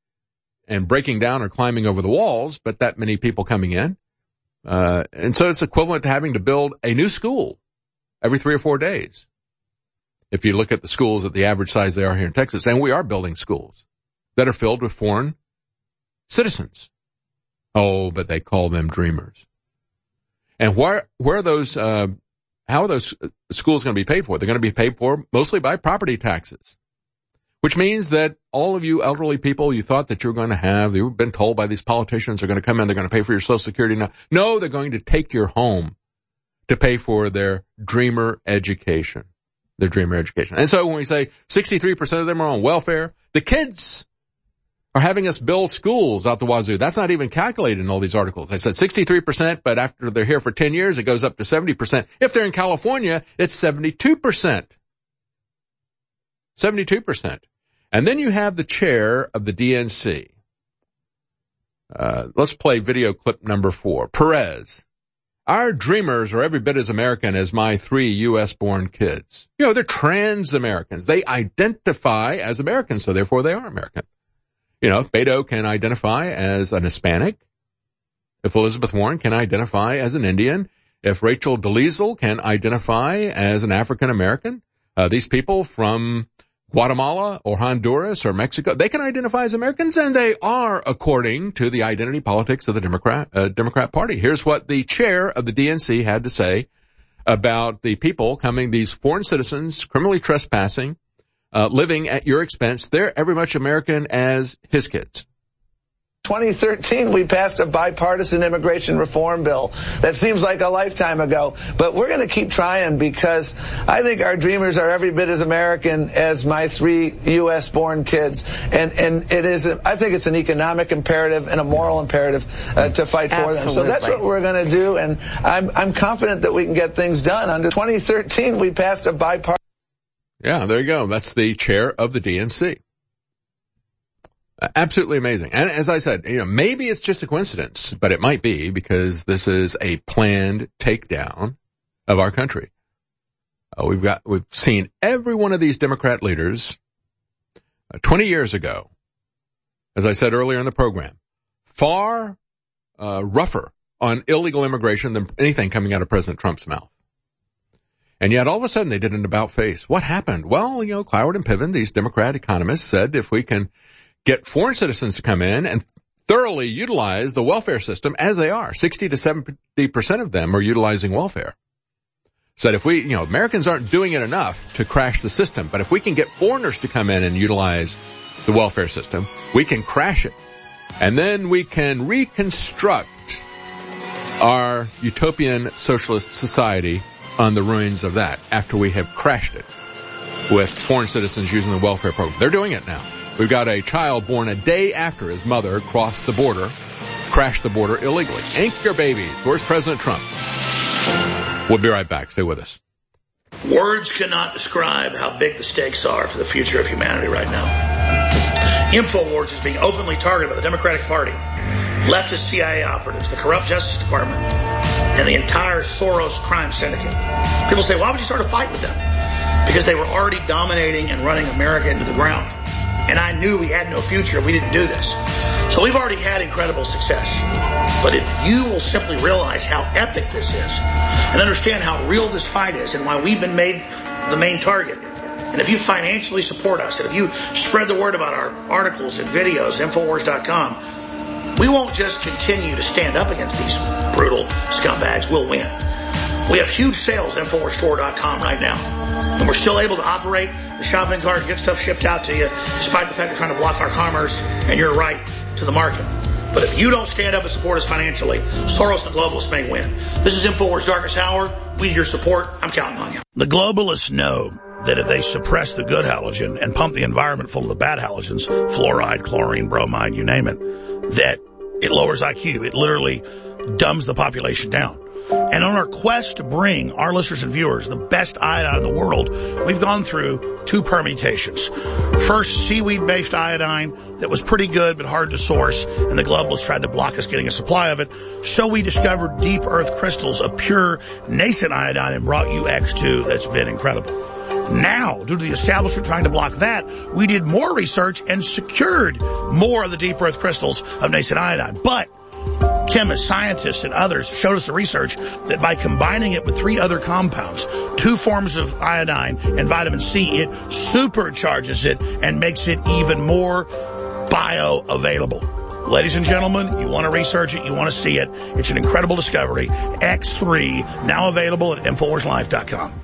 and breaking down or climbing over the walls, but that many people coming in. Uh, and so it's equivalent to having to build a new school every three or four days. If you look at the schools at the average size they are here in Texas, and we are building schools that are filled with foreign citizens. Oh, but they call them dreamers. And where, where are those, uh, how are those schools going to be paid for? They're going to be paid for mostly by property taxes, which means that all of you elderly people you thought that you were going to have, you've been told by these politicians are going to come in, they're going to pay for your Social Security now. No, they're going to take your home to pay for their dreamer education. Their dreamer education. And so when we say sixty-three percent of them are on welfare, the kids are having us build schools out the wazoo. That's not even calculated in all these articles. I said sixty-three percent, but after they're here for ten years, it goes up to seventy percent. If they're in California, it's seventy-two percent. seventy-two percent. And then you have the chair of the D N C. Uh, let's play video clip number four. Perez. Our dreamers are every bit as American as my three U S born kids. You know, they're trans Americans. They identify as Americans, so therefore they are American. You know, if Beto can identify as an Hispanic, if Elizabeth Warren can identify as an Indian, if Rachel Dolezal can identify as an African American, uh, these people from Guatemala or Honduras or Mexico, they can identify as Americans, and they are, according to the identity politics of the Democrat uh, Democrat Party. Here's what the chair of the D N C had to say about the people coming, these foreign citizens, criminally trespassing, uh, living at your expense. They're every much American as his kids. twenty thirteen, we passed a bipartisan immigration reform bill. That seems like a lifetime ago, but we're going to keep trying because I think our dreamers are every bit as American as my three U S born kids. And, and it is, a, I think it's an economic imperative and a moral imperative uh, to fight for Absolutely. them. So that's what we're going to do. And I'm, I'm confident that we can get things done. Under twenty thirteen, we passed a bipartisan. Yeah, there you go. That's the chair of the D N C. Absolutely amazing. And as I said, you know, maybe it's just a coincidence, but it might be because this is a planned takedown of our country. Uh, we've got, we've seen every one of these Democrat leaders uh, twenty years ago, as I said earlier in the program, far uh, rougher on illegal immigration than anything coming out of President Trump's mouth. And yet all of a sudden they did an about face. What happened? Well, you know, Cloward and Piven, these Democrat economists, said if we can get foreign citizens to come in and thoroughly utilize the welfare system as they are. sixty to seventy percent of them are utilizing welfare. Said if we, you know, Americans aren't doing it enough to crash the system, but if we can get foreigners to come in and utilize the welfare system, we can crash it. And then we can reconstruct our utopian socialist society on the ruins of that after we have crashed it with foreign citizens using the welfare program. They're doing it now. We've got a child born a day after his mother crossed the border, crashed the border illegally. Ink your babies. Where's President Trump? We'll be right back. Stay with us. Words cannot describe how big the stakes are for the future of humanity right now. InfoWars is being openly targeted by the Democratic Party, leftist C I A operatives, the corrupt Justice Department, and the entire Soros crime syndicate. People say, why would you start a fight with them? Because they were already dominating and running America into the ground. And I knew we had no future if we didn't do this. So we've already had incredible success. But if you will simply realize how epic this is and understand how real this fight is and why we've been made the main target, and if you financially support us, and if you spread the word about our articles and videos at Infowars dot com, we won't just continue to stand up against these brutal scumbags. We'll win. We have huge sales at Infowars Store dot com right now. And we're still able to operate the shopping cart and get stuff shipped out to you, despite the fact they're trying to block our commerce and your right to the market. But if you don't stand up and support us financially, Soros and the globalists may win. This is InfoWars Darkest Hour. We need your support. I'm counting on you. The globalists know that if they suppress the good halogen and pump the environment full of the bad halogens, fluoride, chlorine, bromide, you name it, that it lowers I Q. It literally dumbs the population down. And on our quest to bring our listeners and viewers the best iodine in the world, we've gone through two permutations. First, seaweed-based iodine that was pretty good but hard to source, and the globalists tried to block us getting a supply of it. So we discovered deep earth crystals of pure nascent iodine and brought you X two that's been incredible. Now, due to the establishment trying to block that, we did more research and secured more of the deep earth crystals of nascent iodine. But chemists, scientists, and others showed us the research that by combining it with three other compounds, two forms of iodine and vitamin C, it supercharges it and makes it even more bioavailable. Ladies and gentlemen, you want to research it, you want to see it. It's an incredible discovery. X three, now available at Infowars Life dot com.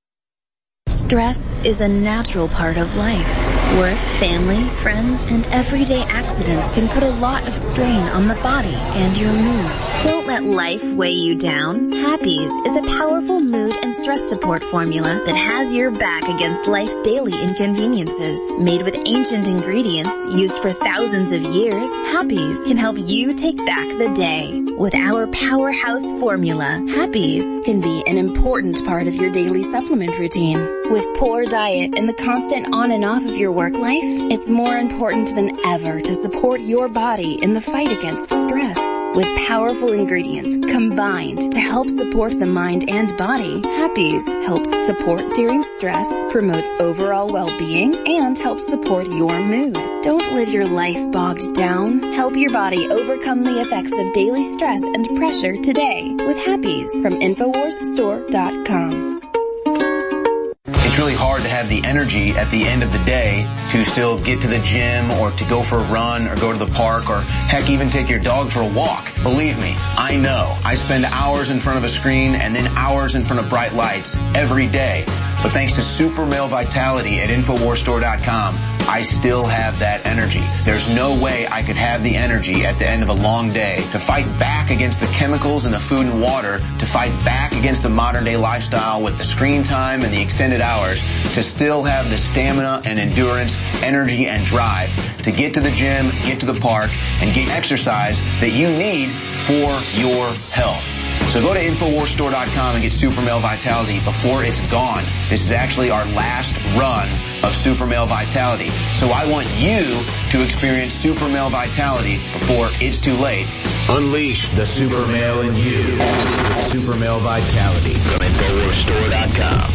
Stress is a natural part of life. Work, family, friends, and everyday accidents can put a lot of strain on the body and your mood. Don't let life weigh you down. Happies is a powerful mood and stress support formula that has your back against life's daily inconveniences. Made with ancient ingredients used for thousands of years, Happies can help you take back the day. With our powerhouse formula, Happies can be an important part of your daily supplement routine. With poor diet and the constant on and off of your work life, it's more important than ever to support your body in the fight against stress. With powerful ingredients combined to help support the mind and body, Happy's helps support during stress, promotes overall well-being, and helps support your mood. Don't live your life bogged down. Help your body overcome the effects of daily stress and pressure today with Happy's from Infowars Store dot com. It's really hard to have the energy at the end of the day to still get to the gym or to go for a run or go to the park or heck even take your dog for a walk. Believe me, I know. I spend hours in front of a screen and then hours in front of bright lights every day. But thanks to Super Male Vitality at Infowars Store dot com, I still have that energy. There's no way I could have the energy at the end of a long day to fight back against the chemicals in the food and water, to fight back against the modern day lifestyle with the screen time and the extended hours, to still have the stamina and endurance, energy and drive to get to the gym, get to the park, and get exercise that you need for your health. So go to Infowars Store dot com and get Super Male Vitality before it's gone. This is actually our last run of Super Male Vitality. So I want you to experience Super Male Vitality before it's too late. Unleash the super male in you with Super Male Vitality from Infowars Store dot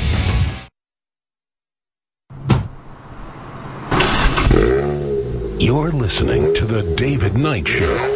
com. You're listening to The David Knight Show.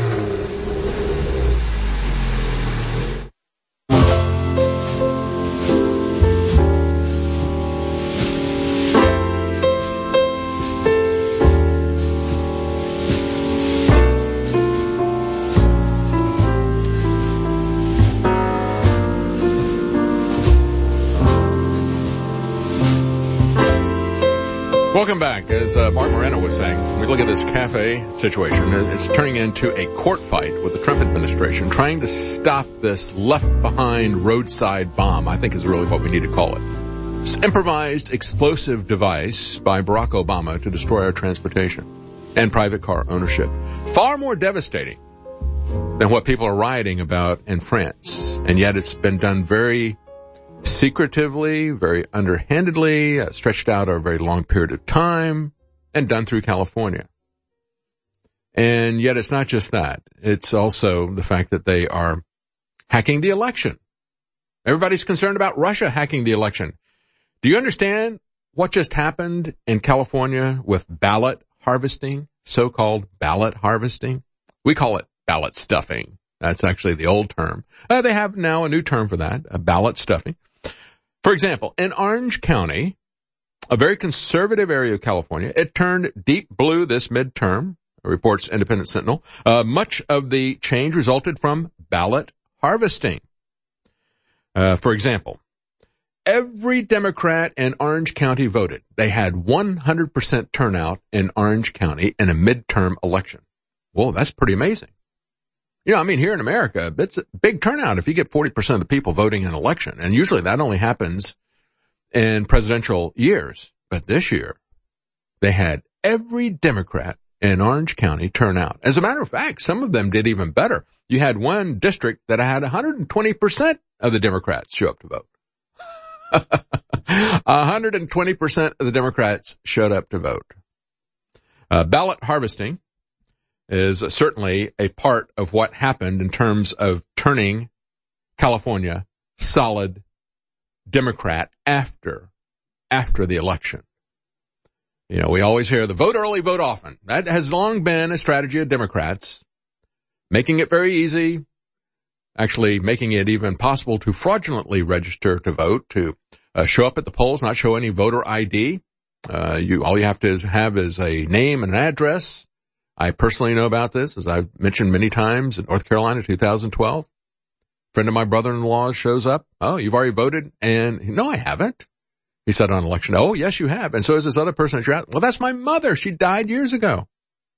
Welcome back. As uh, Mark Moreno was saying, we look at this cafe situation. It's turning into a court fight with the Trump administration, trying to stop this left-behind roadside bomb, I think is really what we need to call it. This improvised explosive device by Barack Obama to destroy our transportation and private car ownership. Far more devastating than what people are rioting about in France. And yet it's been done very secretively, very underhandedly, uh, stretched out over a very long period of time, and done through California. And yet it's not just that. It's also the fact that they are hacking the election. Everybody's concerned about Russia hacking the election. Do you understand what just happened in California with ballot harvesting, so-called ballot harvesting? We call it ballot stuffing. That's actually the old term. Uh, they have now a new term for that, a ballot stuffing. For example, in Orange County, a very conservative area of California, it turned deep blue this midterm, reports Independent Sentinel. Uh, much of the change resulted from ballot harvesting. Uh, for example, every Democrat in Orange County voted. They had one hundred percent turnout in Orange County in a midterm election. Whoa, that's pretty amazing. You know, I mean, here in America, it's a big turnout if you get forty percent of the people voting in an election. And usually that only happens in presidential years. But this year, they had every Democrat in Orange County turn out. As a matter of fact, some of them did even better. You had one district that had one hundred twenty percent of the Democrats show up to vote. one hundred twenty percent of the Democrats showed up to vote. Uh, ballot harvesting is certainly a part of what happened in terms of turning California solid Democrat after, after the election. You know, we always hear the vote early, vote often. That has long been a strategy of Democrats, making it very easy, actually making it even possible to fraudulently register to vote, to uh, show up at the polls, not show any voter I D. Uh, you, all you have to have is a name and an address. I personally know about this, as I've mentioned many times, in North Carolina, two thousand twelve. A friend of my brother-in-law shows up. Oh, you've already voted? And no, I haven't. He said on election, oh, yes, you have. And so is this other person that you're at. Well, that's my mother. She died years ago.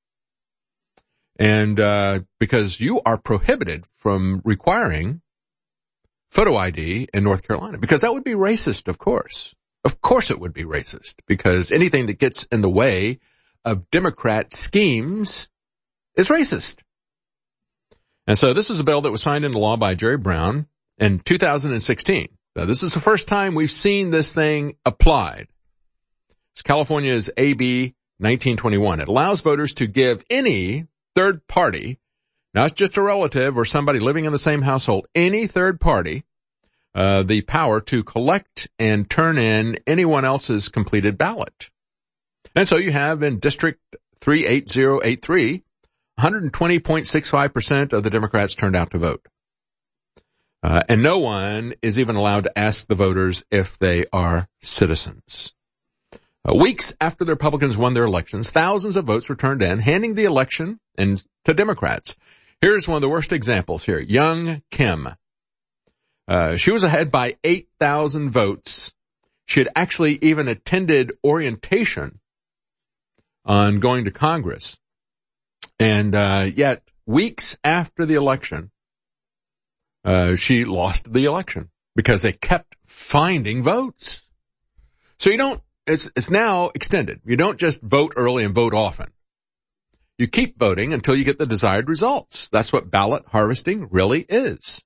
And, uh, because you are prohibited from requiring photo I D in North Carolina, because that would be racist, of course. Of course it would be racist, because anything that gets in the way of Democrat schemes is racist. And so this is a bill that was signed into law by Jerry Brown in two thousand sixteen. Now, this is the first time we've seen this thing applied. It's California's A B nineteen twenty-one. It allows voters to give any third party, not just a relative or somebody living in the same household, any third party, uh, the power to collect and turn in anyone else's completed ballot. And so you have in District three eight zero eight three, one hundred twenty point six five percent of the Democrats turned out to vote. Uh, and no one is even allowed to ask the voters if they are citizens. Uh, weeks after the Republicans won their elections, thousands of votes were turned in, handing the election in, to Democrats. Here's one of the worst examples here. Young Kim. Uh, she was ahead by eight thousand votes. She had actually even attended orientation on going to Congress. And uh, yet, weeks after the election, uh, she lost the election because they kept finding votes. So you don't, it's, it's now extended. You don't just vote early and vote often. You keep voting until you get the desired results. That's what ballot harvesting really is.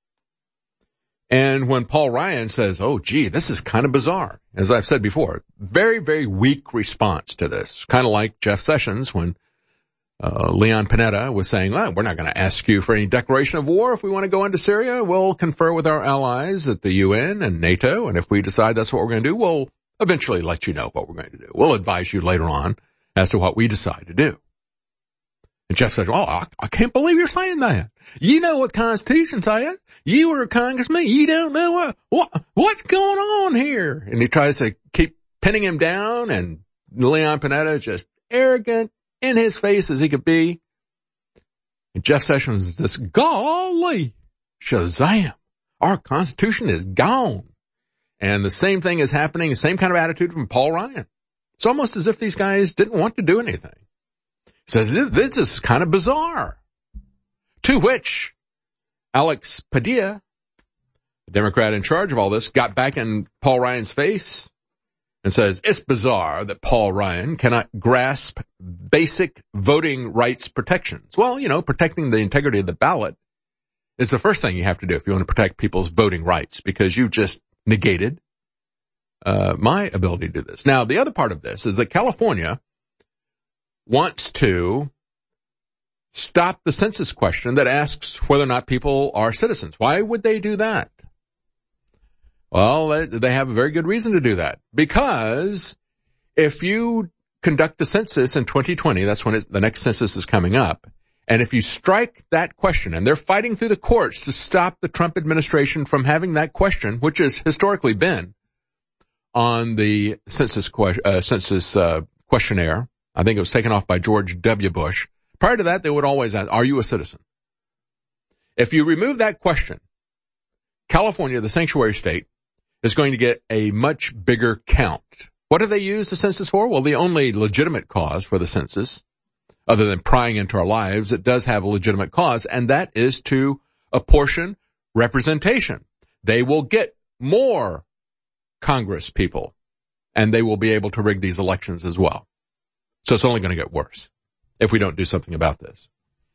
And when Paul Ryan says, oh, gee, this is kind of bizarre, as I've said before, very, very weak response to this. Kind of like Jeff Sessions when uh, Leon Panetta was saying, well, we're not going to ask you for any declaration of war. If we want to go into Syria, we'll confer with our allies at the U N and NATO. And if we decide that's what we're going to do, we'll eventually let you know what we're going to do. We'll advise you later on as to what we decide to do. And Jeff says, well, I, I can't believe you're saying that. You know what the Constitution says. You were a congressman. You don't know what, what, what's going on here. And he tries to keep pinning him down, and Leon Panetta is just arrogant in his face as he could be. And Jeff Sessions is this, golly, Shazam, our Constitution is gone. And the same thing is happening, the same kind of attitude from Paul Ryan. It's almost as if these guys didn't want to do anything. Says, this is kind of bizarre. To which Alex Padilla, the Democrat in charge of all this, got back in Paul Ryan's face and says, it's bizarre that Paul Ryan cannot grasp basic voting rights protections. Well, you know, protecting the integrity of the ballot is the first thing you have to do if you want to protect people's voting rights, because you've just negated uh my ability to do this. Now, the other part of this is that California wants to stop the census question that asks whether or not people are citizens. Why would they do that? Well, they have a very good reason to do that. Because if you conduct the census in twenty twenty, that's when it's, the next census is coming up, and if you strike that question, and they're fighting through the courts to stop the Trump administration from having that question, which has historically been on the census, que- uh, census uh, questionnaire. I think it was taken off by George W. Bush. Prior to that, they would always ask, are you a citizen? If you remove that question, California, the sanctuary state, is going to get a much bigger count. What do they use the census for? Well, the only legitimate cause for the census, other than prying into our lives, it does have a legitimate cause, and that is to apportion representation. They will get more Congress people, and they will be able to rig these elections as well. So it's only going to get worse if we don't do something about this.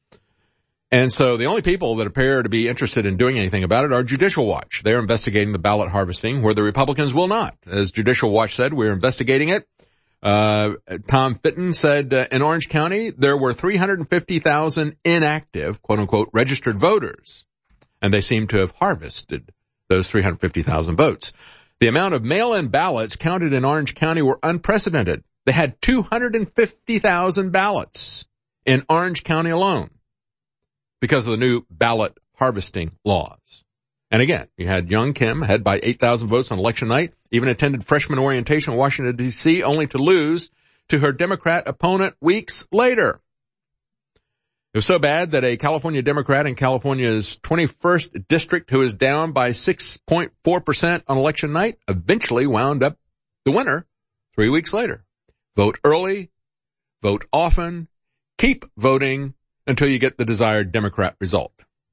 And so the only people that appear to be interested in doing anything about it are Judicial Watch. They're investigating the ballot harvesting where the Republicans will not. As Judicial Watch said, we're investigating it. Uh, Tom Fitton said uh, in Orange County, there were three hundred fifty thousand inactive, quote unquote, registered voters. And they seem to have harvested those three hundred fifty thousand votes. The amount of mail-in ballots counted in Orange County were unprecedented. They had two hundred fifty thousand ballots in Orange County alone because of the new ballot harvesting laws. And again, you had young Kim ahead by eight thousand votes on election night, even attended freshman orientation in Washington, D C, only to lose to her Democrat opponent weeks later. It was so bad that a California Democrat in California's twenty-first district, who is down by six point four percent on election night, eventually wound up the winner three weeks later. Vote early, vote often, keep voting until you get the desired Democrat result.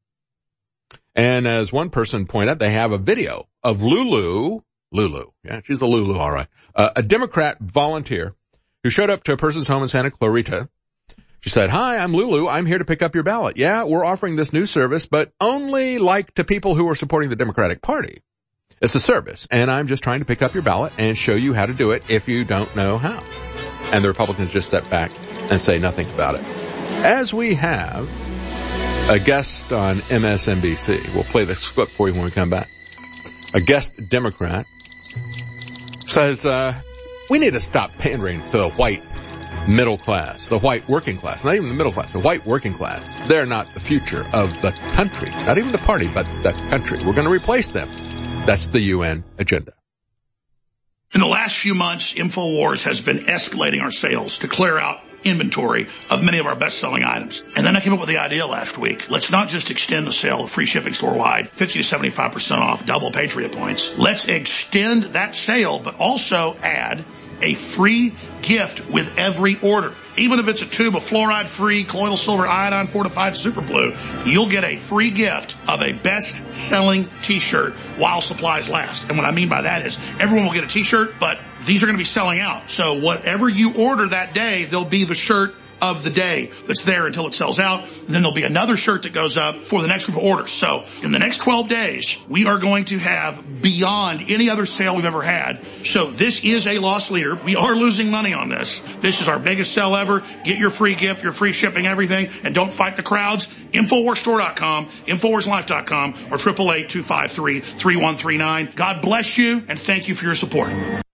And as one person pointed out, they have a video of Lulu, Lulu, yeah, she's a Lulu, all right, uh, a Democrat volunteer who showed up to a person's home in Santa Clarita. She said, hi, I'm Lulu. I'm here to pick up your ballot. Yeah, we're offering this new service, but only like to people who are supporting the Democratic Party. It's a service, and I'm just trying to pick up your ballot and show you how to do it if you don't know how. And the Republicans just step back and say nothing about it. As we have a guest on M S N B C. We'll play this clip for you when we come back. A guest Democrat says, uh, we need to stop pandering to the white middle class, the white working class, not even the middle class, the white working class. They're not the future of the country, not even the party, but the country. We're going to replace them. That's the U N agenda. In the last few months, InfoWars has been escalating our sales to clear out inventory of many of our best-selling items. And then I came up with the idea last week. Let's not just extend the sale of free shipping store-wide, fifty to seventy-five percent off, double Patriot points. Let's extend that sale, but also add a free gift with every order. Even if it's a tube of fluoride-free colloidal silver iodine fortified super blue, you'll get a free gift of a best-selling t-shirt while supplies last. And what I mean by that is everyone will get a t-shirt, but these are going to be selling out. So whatever you order that day, there'll be the shirt of the day that's there until it sells out. Then there'll be another shirt that goes up for the next group of orders. So in the next twelve days, we are going to have beyond any other sale we've ever had. So this is a loss leader. We are losing money on this. This is our biggest sale ever. Get your free gift, your free shipping, everything, and don't fight the crowds. Infowars Store dot com, Infowars Life dot com, or eight eight eight, two five three, three one three nine. God bless you, and thank you for your support.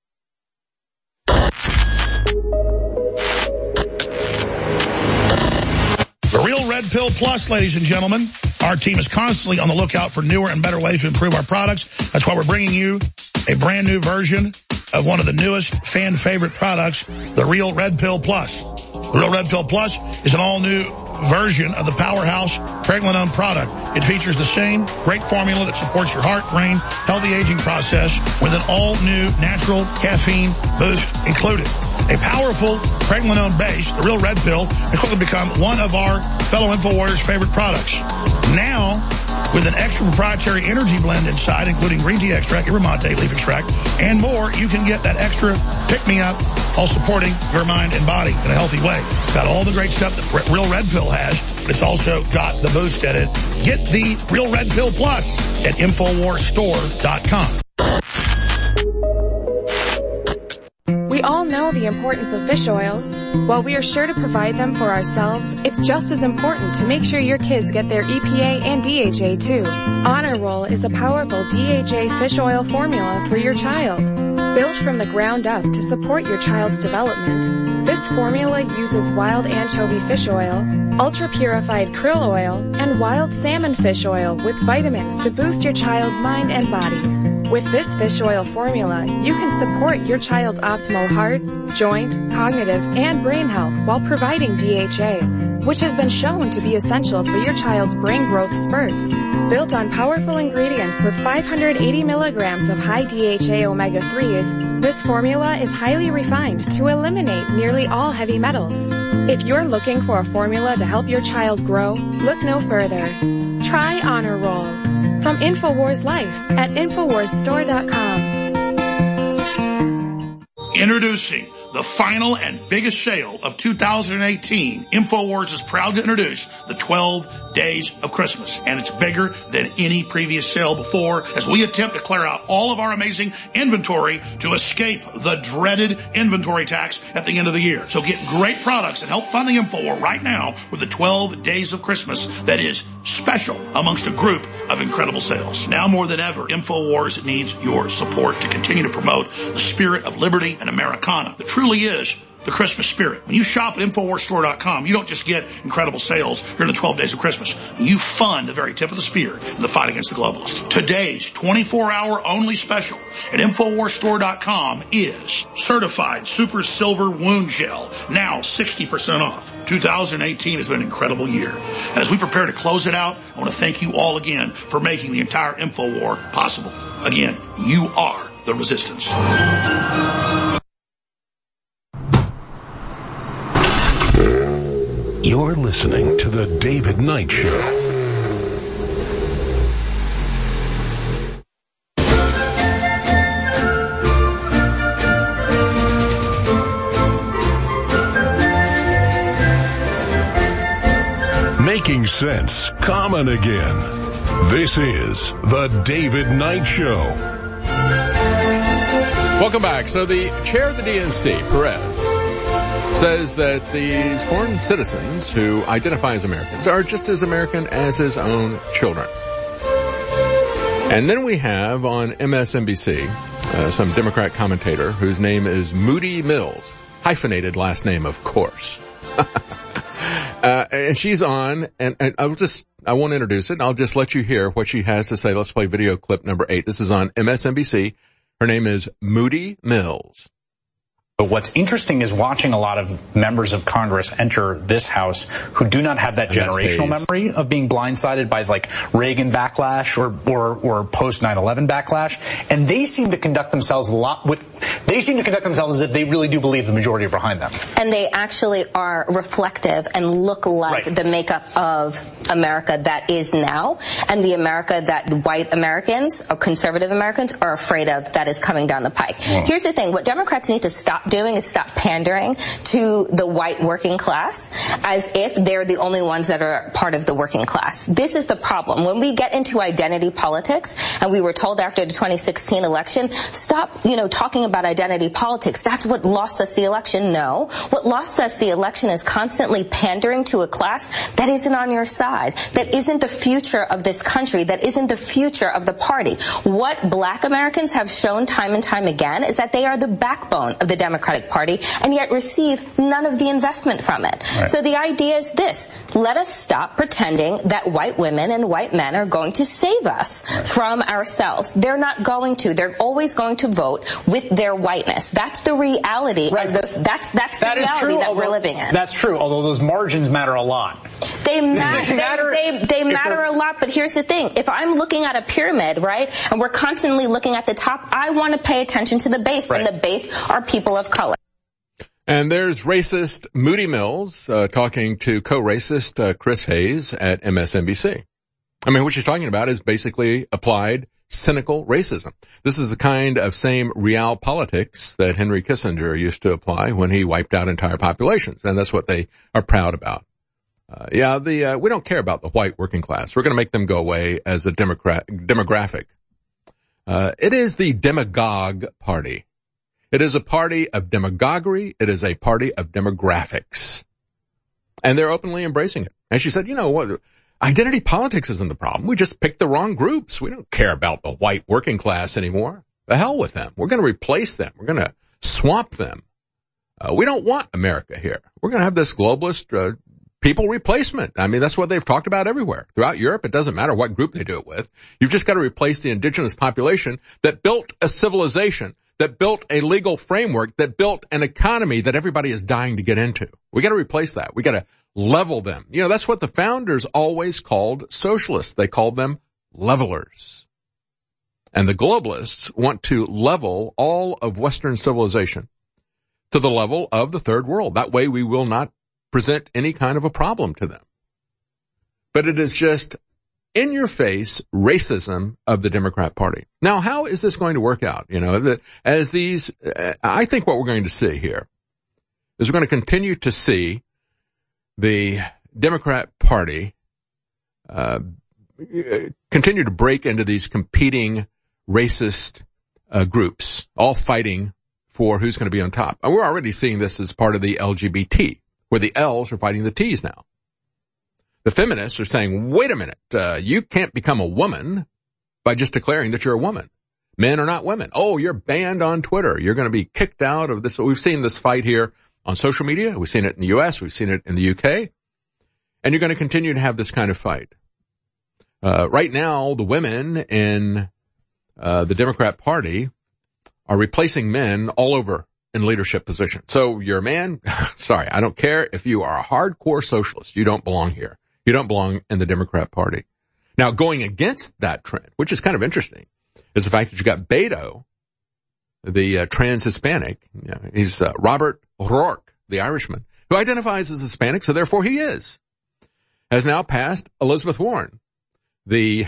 The Real Red Pill Plus, ladies and gentlemen. Our team is constantly on the lookout for newer and better ways to improve our products. That's why we're bringing you a brand new version of one of the newest fan favorite products, the Real Red Pill Plus. The Real Red Pill Plus is an all-new version of the powerhouse pregnenolone product. It features the same great formula that supports your heart, brain, healthy aging process with an all-new natural caffeine boost included. A powerful pregnenolone base, the Real Red Pill, has quickly become one of our fellow InfoWarriors' favorite products. Now, with an extra proprietary energy blend inside, including green tea extract, yerba mate leaf extract, and more, you can get that extra pick-me-up while supporting your mind and body in a healthy way. It's got all the great stuff that Real Red Pill has, but it's also got the boost in it. Get the Real Red Pill Plus at Infowars Store dot com. We all know the importance of fish oils. While we are sure to provide them for ourselves, it's just as important to make sure your kids get their E P A and D H A too. Honor Roll is a powerful D H A fish oil formula for your child. Built from the ground up to support your child's development, this formula uses wild anchovy fish oil, ultra-purified krill oil, and wild salmon fish oil with vitamins to boost your child's mind and body. With this fish oil formula, you can support your child's optimal heart, joint, cognitive, and brain health while providing D H A, which has been shown to be essential for your child's brain growth spurts. Built on powerful ingredients with five hundred eighty milligrams of high D H A omega threes, this formula is highly refined to eliminate nearly all heavy metals. If you're looking for a formula to help your child grow, look no further. Try Honor Roll. From InfoWars Life at Infowars Store dot com. Introducing the final and biggest sale of two thousand eighteen. InfoWars is proud to introduce the twelve Days of Christmas. And it's bigger than any previous sale before as we attempt to clear out all of our amazing inventory to escape the dreaded inventory tax at the end of the year. So get great products and help fund the InfoWar right now with the twelve Days of Christmas that is special amongst a group of incredible sales. Now more than ever, InfoWars needs your support to continue to promote the spirit of liberty and Americana. It truly is the Christmas spirit. When you shop at Infowars Store dot com, you don't just get incredible sales during the twelve days of Christmas. You fund the very tip of the spear in the fight against the globalists. Today's twenty-four hour only special at Infowars Store dot com is Certified Super Silver Wound Gel, now sixty percent off. two thousand eighteen has been an incredible year. And as we prepare to close it out, I want to thank you all again for making the entire InfoWar possible. Again, you are the resistance. You're listening to The David Knight Show. Making sense common again. This is The David Knight Show. Welcome back. So the chair of the D N C, Perez, says that these foreign citizens who identify as Americans are just as American as his own children. And then we have on M S N B C uh, some Democrat commentator whose name is Moody Mills, hyphenated last name, of course. uh, and she's on, and, and I'll just, I won't introduce it. I'll just let you hear what she has to say. Let's play video clip number eight. This is on M S N B C. Her name is Moody Mills. But what's interesting is watching a lot of members of Congress enter this House who do not have that generational memory of being blindsided by like Reagan backlash or, or, or post nine eleven backlash. And they seem to conduct themselves a lot with, they seem to conduct themselves as if they really do believe the majority are behind them. And they actually are reflective and look like right. the makeup of America that is now and the America that white Americans or conservative Americans are afraid of that is coming down the pike. Yeah. Here's the thing. What Democrats need to stop doing is stop pandering to the white working class as if they're the only ones that are part of the working class. This is the problem. When we get into identity politics, and we were told after the twenty sixteen election, stop, you know, talking about identity politics. That's what lost us the election. No. What lost us the election is constantly pandering to a class that isn't on your side, that isn't the future of this country, that isn't the future of the party. What black Americans have shown time and time again is that they are the backbone of the Democratic Party and yet receive none of the investment from it. Right. So the idea is this. Let us stop pretending that white women and white men are going to save us right. from ourselves. They're not going to. They're always going to vote with their whiteness. That's the reality right. of the, that's, that's that the reality true, that although, we're living in. That's true, although those margins matter a lot. They, ma- they matter. They, they, they matter a lot, but here's the thing. If I'm looking at a pyramid, right, and we're constantly looking at the top, I want to pay attention to the base, right. and the base are people of color. And there's racist Moody Mills uh, talking to co-racist uh, Chris Hayes at M S N B C. I mean, what she's talking about is basically applied cynical racism. This is the kind of same real politics that Henry Kissinger used to apply when he wiped out entire populations, and that's what they are proud about. Uh, yeah, the uh, we don't care about the white working class. We're going to make them go away as a democrat demographic. Uh, it is the demagogue party. It is a party of demagoguery. It is a party of demographics. And they're openly embracing it. And she said, you know what? Identity politics isn't the problem. We just picked the wrong groups. We don't care about the white working class anymore. The hell with them. We're going to replace them. We're going to swamp them. Uh, we don't want America here. We're going to have this globalist uh, people replacement. I mean, that's what they've talked about everywhere. Throughout Europe, it doesn't matter what group they do it with. You've just got to replace the indigenous population that built a civilization, that built a legal framework, that built an economy that everybody is dying to get into. We got to replace that. We got to level them. You know, that's what the founders always called socialists. They called them levelers. And the globalists want to level all of Western civilization to the level of the third world. That way we will not present any kind of a problem to them. But it is just in your face racism of the Democrat Party. Now, how is this going to work out? You know, that as these, I think what we're going to see here is we're going to continue to see the Democrat Party, uh, continue to break into these competing racist, uh, groups, all fighting for who's going to be on top. And we're already seeing this as part of the L G B T, where the L's are fighting the T's now. The feminists are saying, wait a minute, uh, you can't become a woman by just declaring that you're a woman. Men are not women. Oh, you're banned on Twitter. You're going to be kicked out of this. We've seen this fight here on social media. We've seen it in the U S. We've seen it in the U K. And you're going to continue to have this kind of fight. Uh, right now, the women in uh, the Democrat Party are replacing men all over in leadership positions. So you're a man. Sorry, I don't care if you are a hardcore socialist. You don't belong here. You don't belong in the Democrat Party. Now, going against that trend, which is kind of interesting, is the fact that you got Beto, the uh, trans-Hispanic. You know, he's uh, Robert O'Rourke, the Irishman, who identifies as Hispanic, so therefore he is, has now passed Elizabeth Warren, the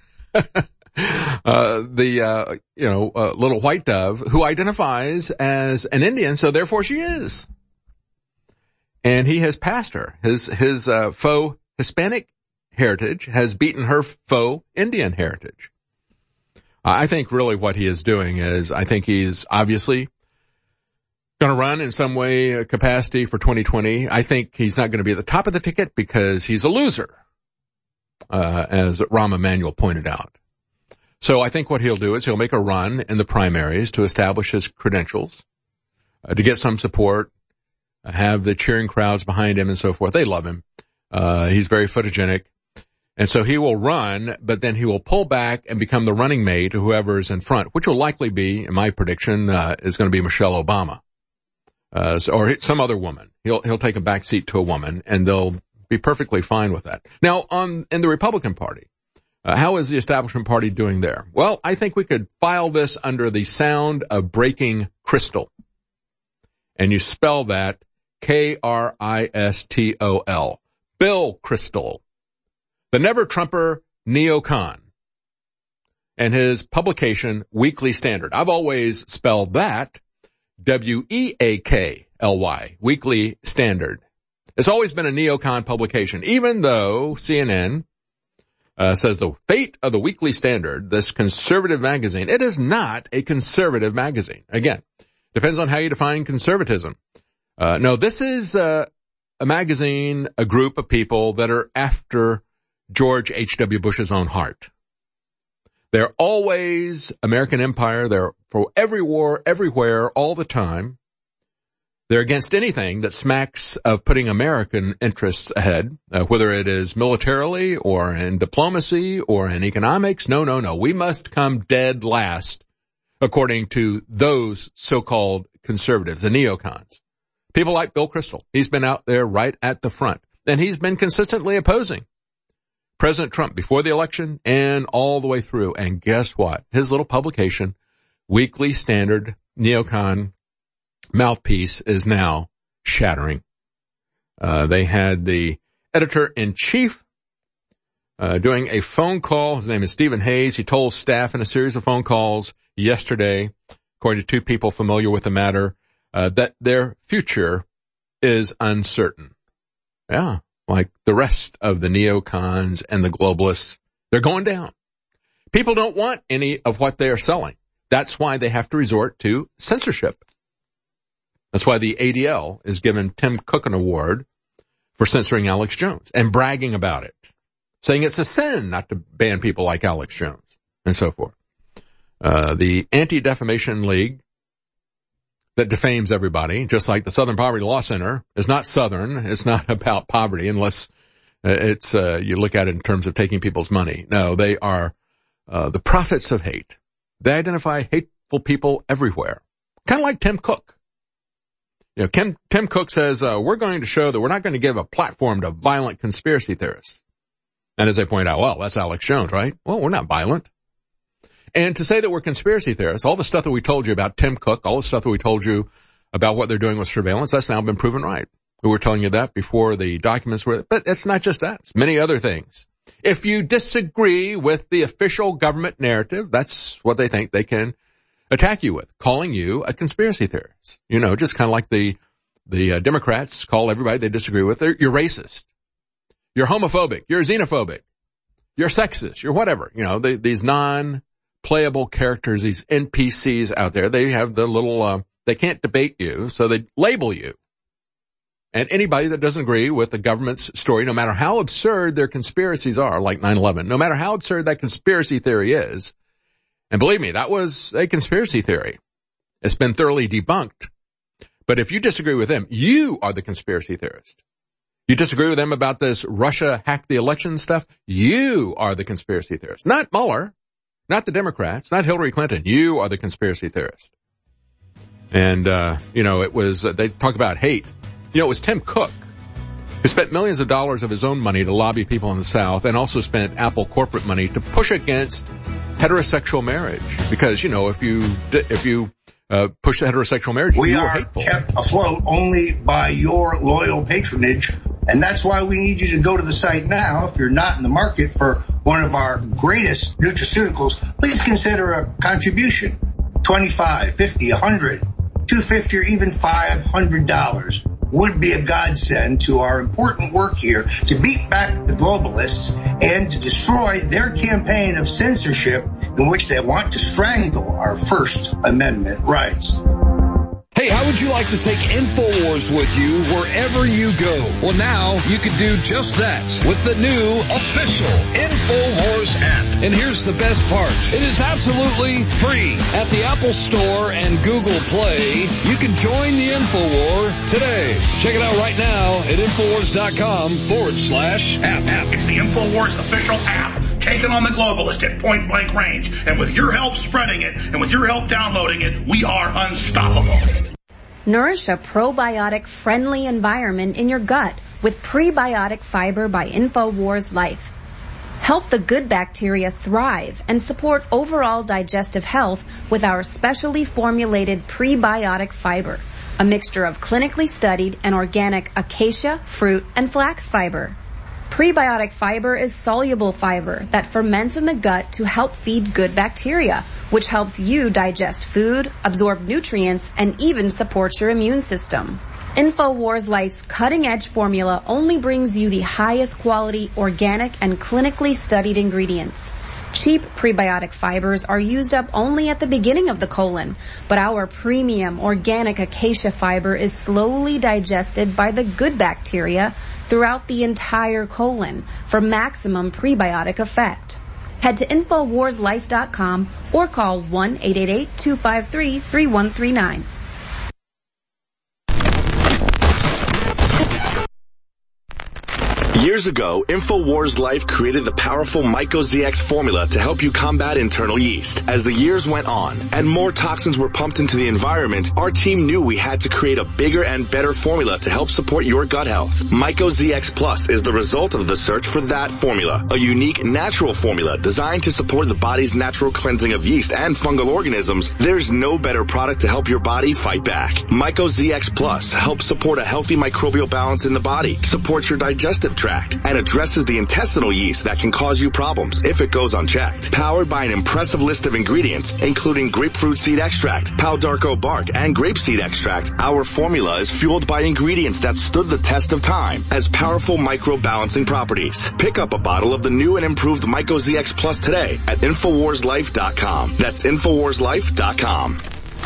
uh the uh you know uh, little white dove who identifies as an Indian, so therefore she is. And he has passed her. His his uh faux Hispanic heritage has beaten her faux Indian heritage. I think really what he is doing is, I think he's obviously going to run in some way, uh, capacity for twenty twenty. I think he's not going to be at the top of the ticket because he's a loser, uh, as Rahm Emanuel pointed out. So I think what he'll do is he'll make a run in the primaries to establish his credentials, uh, to get some support, uh, have the cheering crowds behind him and so forth. They love him. Uh, he's very photogenic. And so he will run, but then he will pull back and become the running mate to whoever is in front, which will likely be, in my prediction, uh, is going to be Michelle Obama, uh, or some other woman. He'll, he'll take a back seat to a woman and they'll be perfectly fine with that. Now, on, in the Republican Party, uh, how is the establishment party doing there? Well, I think we could file this under the sound of breaking crystal. And you spell that K R I S T O L. Bill Kristol, the never-Trumper neocon, and his publication, Weekly Standard. I've always spelled that W E A K L Y, Weekly Standard. It's always been a neocon publication, even though C N N uh, says the fate of the Weekly Standard, this conservative magazine, it is not a conservative magazine. Again, depends on how you define conservatism. Uh, no, this is uh, a magazine, a group of people that are after George H W. Bush's own heart. They're always American empire. They're for every war, everywhere, all the time. They're against anything that smacks of putting American interests ahead, uh, whether it is militarily or in diplomacy or in economics. No, no, no. We must come dead last, according to those so-called conservatives, the neocons. People like Bill Kristol. He's been out there right at the front, and he's been consistently opposing President Trump before the election and all the way through. And guess what? His little publication, Weekly Standard neocon mouthpiece, is now shattering. Uh, they had the editor-in-chief uh, doing a phone call. His name is Stephen Hayes. He told staff in a series of phone calls yesterday, according to two people familiar with the matter, uh, that their future is uncertain. Yeah. Like the rest of the neocons and the globalists, they're going down. People don't want any of what they are selling. That's why they have to resort to censorship. That's why the A D L is giving Tim Cook an award for censoring Alex Jones and bragging about it, saying it's a sin not to ban people like Alex Jones and so forth. Uh, the Anti-Defamation League that defames everybody, just like the Southern Poverty Law Center is not Southern. It's not about poverty unless it's, uh, you look at it in terms of taking people's money. No, they are, uh, the prophets of hate. They identify hateful people everywhere. Kind of like Tim Cook. You know, Kim, Tim Cook says, uh, we're going to show that we're not going to give a platform to violent conspiracy theorists. And as they point out, well, that's Alex Jones, right? Well, we're not violent. And to say that we're conspiracy theorists, all the stuff that we told you about Tim Cook, all the stuff that we told you about what they're doing with surveillance, that's now been proven right. We were telling you that before the documents were, but it's not just that. It's many other things. If you disagree with the official government narrative, that's what they think they can attack you with, calling you a conspiracy theorist. You know, just kind of like the, the uh, Democrats call everybody they disagree with. They're, you're racist. You're homophobic. You're xenophobic. You're sexist. You're whatever. You know, they, these non playable characters, these N P Cs out there, they have the little, uh, they can't debate you, so they label you. And anybody that doesn't agree with the government's story, no matter how absurd their conspiracies are, like nine eleven, no matter how absurd that conspiracy theory is, and believe me, that was a conspiracy theory. It's been thoroughly debunked. But if you disagree with them, you are the conspiracy theorist. You disagree with them about this Russia hacked the election stuff, you are the conspiracy theorist. Not Mueller. Not the Democrats, not Hillary Clinton. You are the conspiracy theorist. And, uh, you know, it was, uh, they talk about hate. You know, it was Tim Cook who spent millions of dollars of his own money to lobby people in the South and also spent Apple corporate money to push against heterosexual marriage. Because, you know, if you, if you, uh, push the heterosexual marriage, we you are hateful. Kept afloat only by your loyal patronage. And that's why we need you to go to the site now. If you're not in the market for one of our greatest nutraceuticals, please consider a contribution. twenty-five, fifty, one hundred, two hundred fifty, or even five hundred dollars would be a godsend to our important work here to beat back the globalists and to destroy their campaign of censorship in which they want to strangle our First Amendment rights. Hey, Hey, how would you like to take InfoWars with you wherever you go? Well, now you can do just that with the new official InfoWars app. And here's the best part. It is absolutely free. At the Apple Store and Google Play, you can join the InfoWar today. Check it out right now at InfoWars.com forward slash app. app. It's the InfoWars official app. Taking on the globalist at point blank range. And with your help spreading it, and with your help downloading it, we are unstoppable. Nourish a probiotic-friendly environment in your gut with prebiotic fiber by InfoWars Life. Help the good bacteria thrive and support overall digestive health with our specially formulated prebiotic fiber, a mixture of clinically studied and organic acacia, fruit, and flax fiber. Prebiotic fiber is soluble fiber that ferments in the gut to help feed good bacteria, which helps you digest food, absorb nutrients, and even support your immune system. InfoWars Life's cutting-edge formula only brings you the highest quality, organic, and clinically studied ingredients. Cheap prebiotic fibers are used up only at the beginning of the colon, but our premium organic acacia fiber is slowly digested by the good bacteria throughout the entire colon for maximum prebiotic effect. Head to InfoWars Life dot com or call one eight eight eight, two five three, three one three nine. Years ago, InfoWars Life created the powerful MycoZX formula to help you combat internal yeast. As the years went on and more toxins were pumped into the environment, our team knew we had to create a bigger and better formula to help support your gut health. MycoZX Plus is the result of the search for that formula, a unique natural formula designed to support the body's natural cleansing of yeast and fungal organisms. There's no better product to help your body fight back. MycoZX Plus helps support a healthy microbial balance in the body, supports your digestive tract, and addresses the intestinal yeast that can cause you problems if it goes unchecked. Powered by an impressive list of ingredients, including grapefruit seed extract, Palo d'Arco bark, and grapeseed extract, our formula is fueled by ingredients that stood the test of time as powerful microbalancing properties. Pick up a bottle of the new and improved MycoZX Plus today at InfoWars Life dot com. That's InfoWars Life dot com.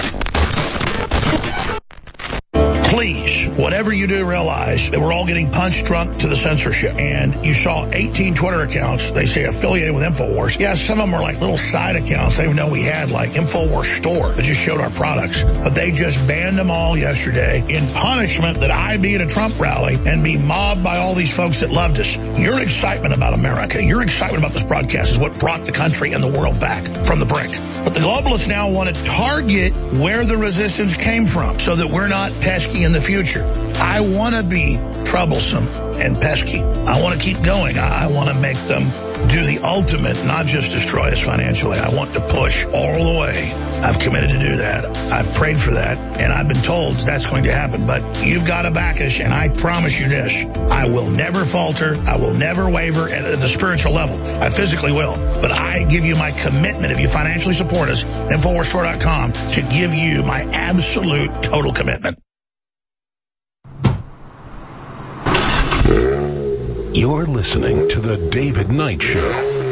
Please, whatever you do, realize that we're all getting punched drunk to the censorship. And you saw eighteen Twitter accounts, they say affiliated with InfoWars. Yeah, some of them were like little side accounts. They didn't know we had, like InfoWars Store that just showed our products. But they just banned them all yesterday in punishment that I be at a Trump rally and be mobbed by all these folks that loved us. Your excitement about America, your excitement about this broadcast is what brought the country and the world back from the brink. But the globalists now want to target where the resistance came from so that we're not pesky in the future. I want to be troublesome and pesky. I want to keep going. I want to make them do the ultimate, not just destroy us financially. I want to push all the way. I've committed to do that. I've prayed for that, and I've been told that's going to happen. But you've got to back us, and I promise you this. I will never falter. I will never waver at the spiritual level. I physically will. But I give you my commitment, if you financially support us, InfoWars Store dot com, to give you my absolute total commitment. You're listening to The David Knight Show.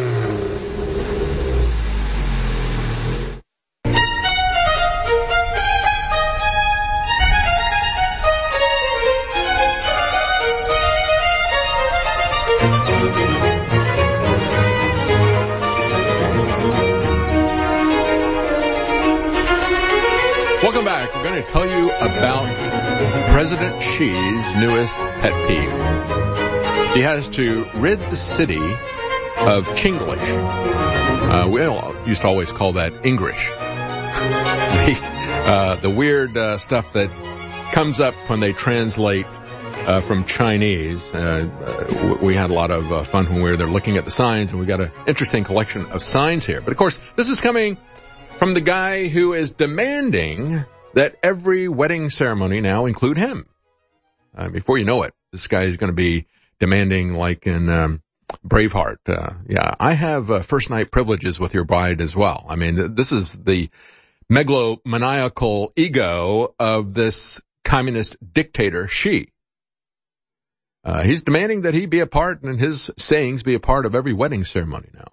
Welcome back. We're going to tell you about President Xi's newest pet peeve. He has to rid the city of Chinglish. Uh, we all used to always call that English. the, uh, the weird uh, stuff that comes up when they translate uh, from Chinese. Uh, uh, we had a lot of uh, fun when we were there looking at the signs, and we got an interesting collection of signs here. But of course, this is coming from the guy who is demanding that every wedding ceremony now include him. Uh, before you know it, this guy is going to be demanding, like in um, Braveheart. Uh, yeah, I have uh, first night privileges with your bride as well. I mean, th- this is the megalomaniacal ego of this communist dictator, Xi. Uh, he's demanding that he be a part, and his sayings be a part of every wedding ceremony now.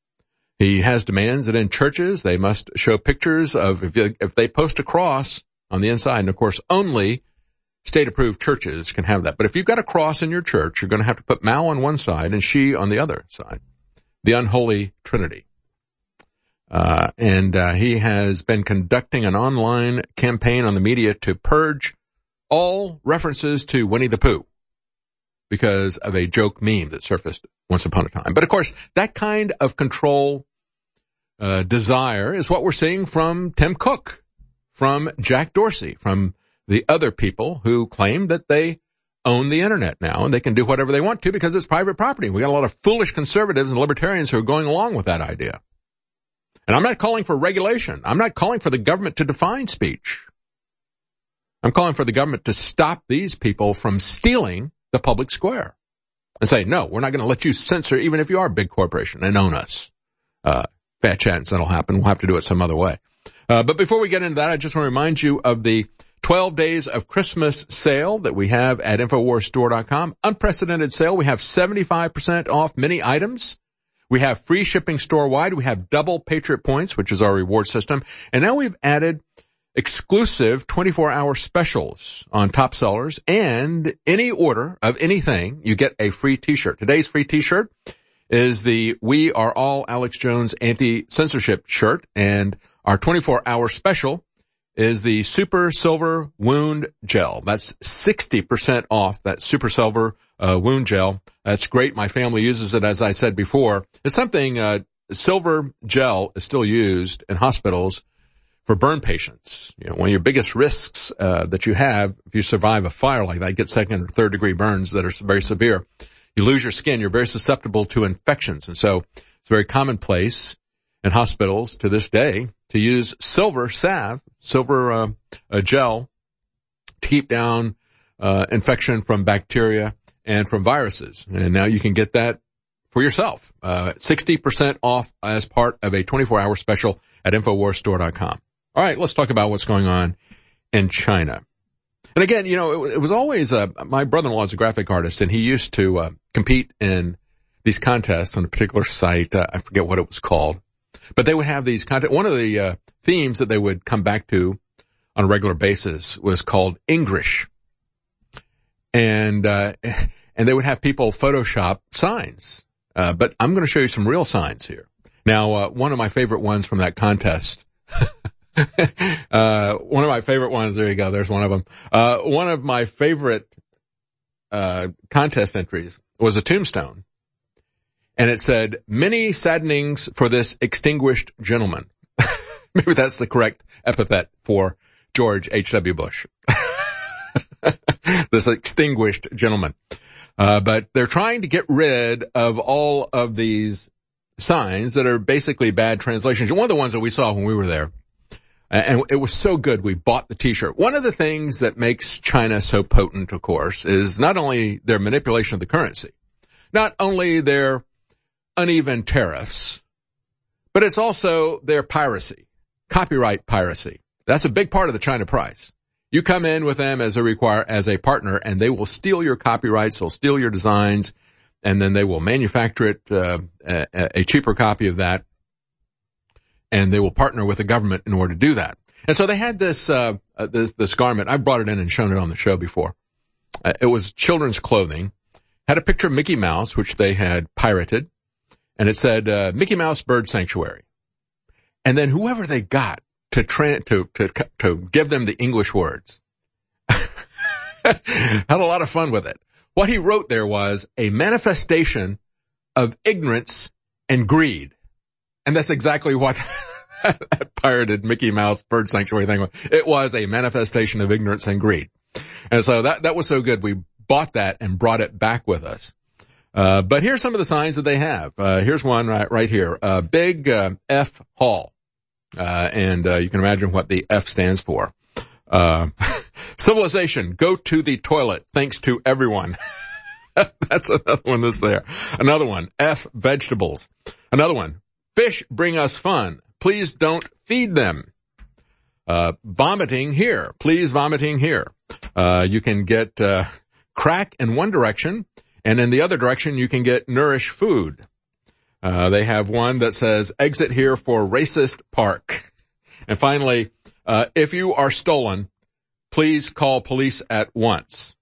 He has demands that in churches they must show pictures of, if, if they post a cross on the inside. And of course, only state-approved churches can have that. But if you've got a cross in your church, you're going to have to put Mao on one side and Xi on the other side. The unholy trinity. Uh, and uh, he has been conducting an online campaign on the media to purge all references to Winnie the Pooh because of a joke meme that surfaced once upon a time. But of course, that kind of control uh, desire is what we're seeing from Tim Cook, from Jack Dorsey, from the other people who claim that they own the internet now and they can do whatever they want to because it's private property. We got a lot of foolish conservatives and libertarians who are going along with that idea. And I'm not calling for regulation. I'm not calling for the government to define speech. I'm calling for the government to stop these people from stealing the public square and say, no, we're not going to let you censor even if you are a big corporation and own us. Uh, fat chance that'll happen. We'll have to do it some other way. Uh, but before we get into that, I just want to remind you of the twelve days of Christmas sale that we have at Infowars Store dot com. Unprecedented sale. We have seventy-five percent off many items. We have free shipping store-wide. We have double Patriot Points, which is our reward system. And now we've added exclusive twenty-four hour specials on top sellers. And any order of anything, you get a free T-shirt. Today's free T-shirt is the We Are All Alex Jones Anti-Censorship shirt. And our twenty-four hour special is the Super Silver Wound Gel. That's sixty percent off that Super Silver uh, Wound Gel. That's great. My family uses it, as I said before. It's something, uh, silver gel is still used in hospitals for burn patients. You know, one of your biggest risks uh, that you have if you survive a fire like that, get second or third degree burns that are very severe. You lose your skin. You're very susceptible to infections. And so it's very commonplace in hospitals to this day to use silver salve, silver uh, uh, gel to keep down uh, infection from bacteria and from viruses. And now you can get that for yourself. Uh, sixty percent off as part of a twenty-four hour special at Infowars Store dot com. All right, let's talk about what's going on in China. And again, you know, it, it was always, uh, my brother-in-law is a graphic artist and he used to uh, compete in these contests on a particular site. Uh, I forget what it was called. But they would have these contests. One of the uh, themes that they would come back to on a regular basis was called English. And, uh, and they would have people Photoshop signs. Uh, but I'm going to show you some real signs here. Now, uh, one of my favorite ones from that contest, uh, one of my favorite ones, there you go, there's one of them. Uh, one of my favorite, uh, contest entries was a tombstone. And it said, many saddenings for this extinguished gentleman. Maybe that's the correct epithet for George H W. Bush. This extinguished gentleman. Uh, but they're trying to get rid of all of these signs that are basically bad translations. One of the ones that we saw when we were there, and it was so good, we bought the T-shirt. One of the things that makes China so potent, of course, is not only their manipulation of the currency, not only their uneven tariffs, but it's also their piracy, copyright piracy. That's a big part of the China price. You come in with them as a require, as a partner, and they will steal your copyrights, they'll steal your designs, and then they will manufacture it, uh, a, a cheaper copy of that, and they will partner with the government in order to do that. And so they had this, uh, uh this, this garment. I brought it in and shown it on the show before. Uh, it was children's clothing, had a picture of Mickey Mouse, which they had pirated, and it said, uh, Mickey Mouse Bird Sanctuary. And then whoever they got to tra- to, to, to give them the English words had a lot of fun with it. What he wrote there was a manifestation of ignorance and greed. And that's exactly what that pirated Mickey Mouse Bird Sanctuary thing was. It was a manifestation of ignorance and greed. And so that, that was so good. We bought that and brought it back with us. Uh, but here's some of the signs that they have. Uh, here's one right, right here. Uh, big, uh, F Hall. Uh, and, uh, you can imagine what the F stands for. Uh, civilization, go to the toilet, thanks to everyone. That's another one that's there. Another one, F vegetables. Another one, fish bring us fun. Please don't feed them. Uh, vomiting here. Please vomiting here. Uh, you can get, uh, crack in one direction, and in the other direction you can get nourish food. Uh, they have one that says exit here for racist park. And finally, uh, if you are stolen, please call police at once.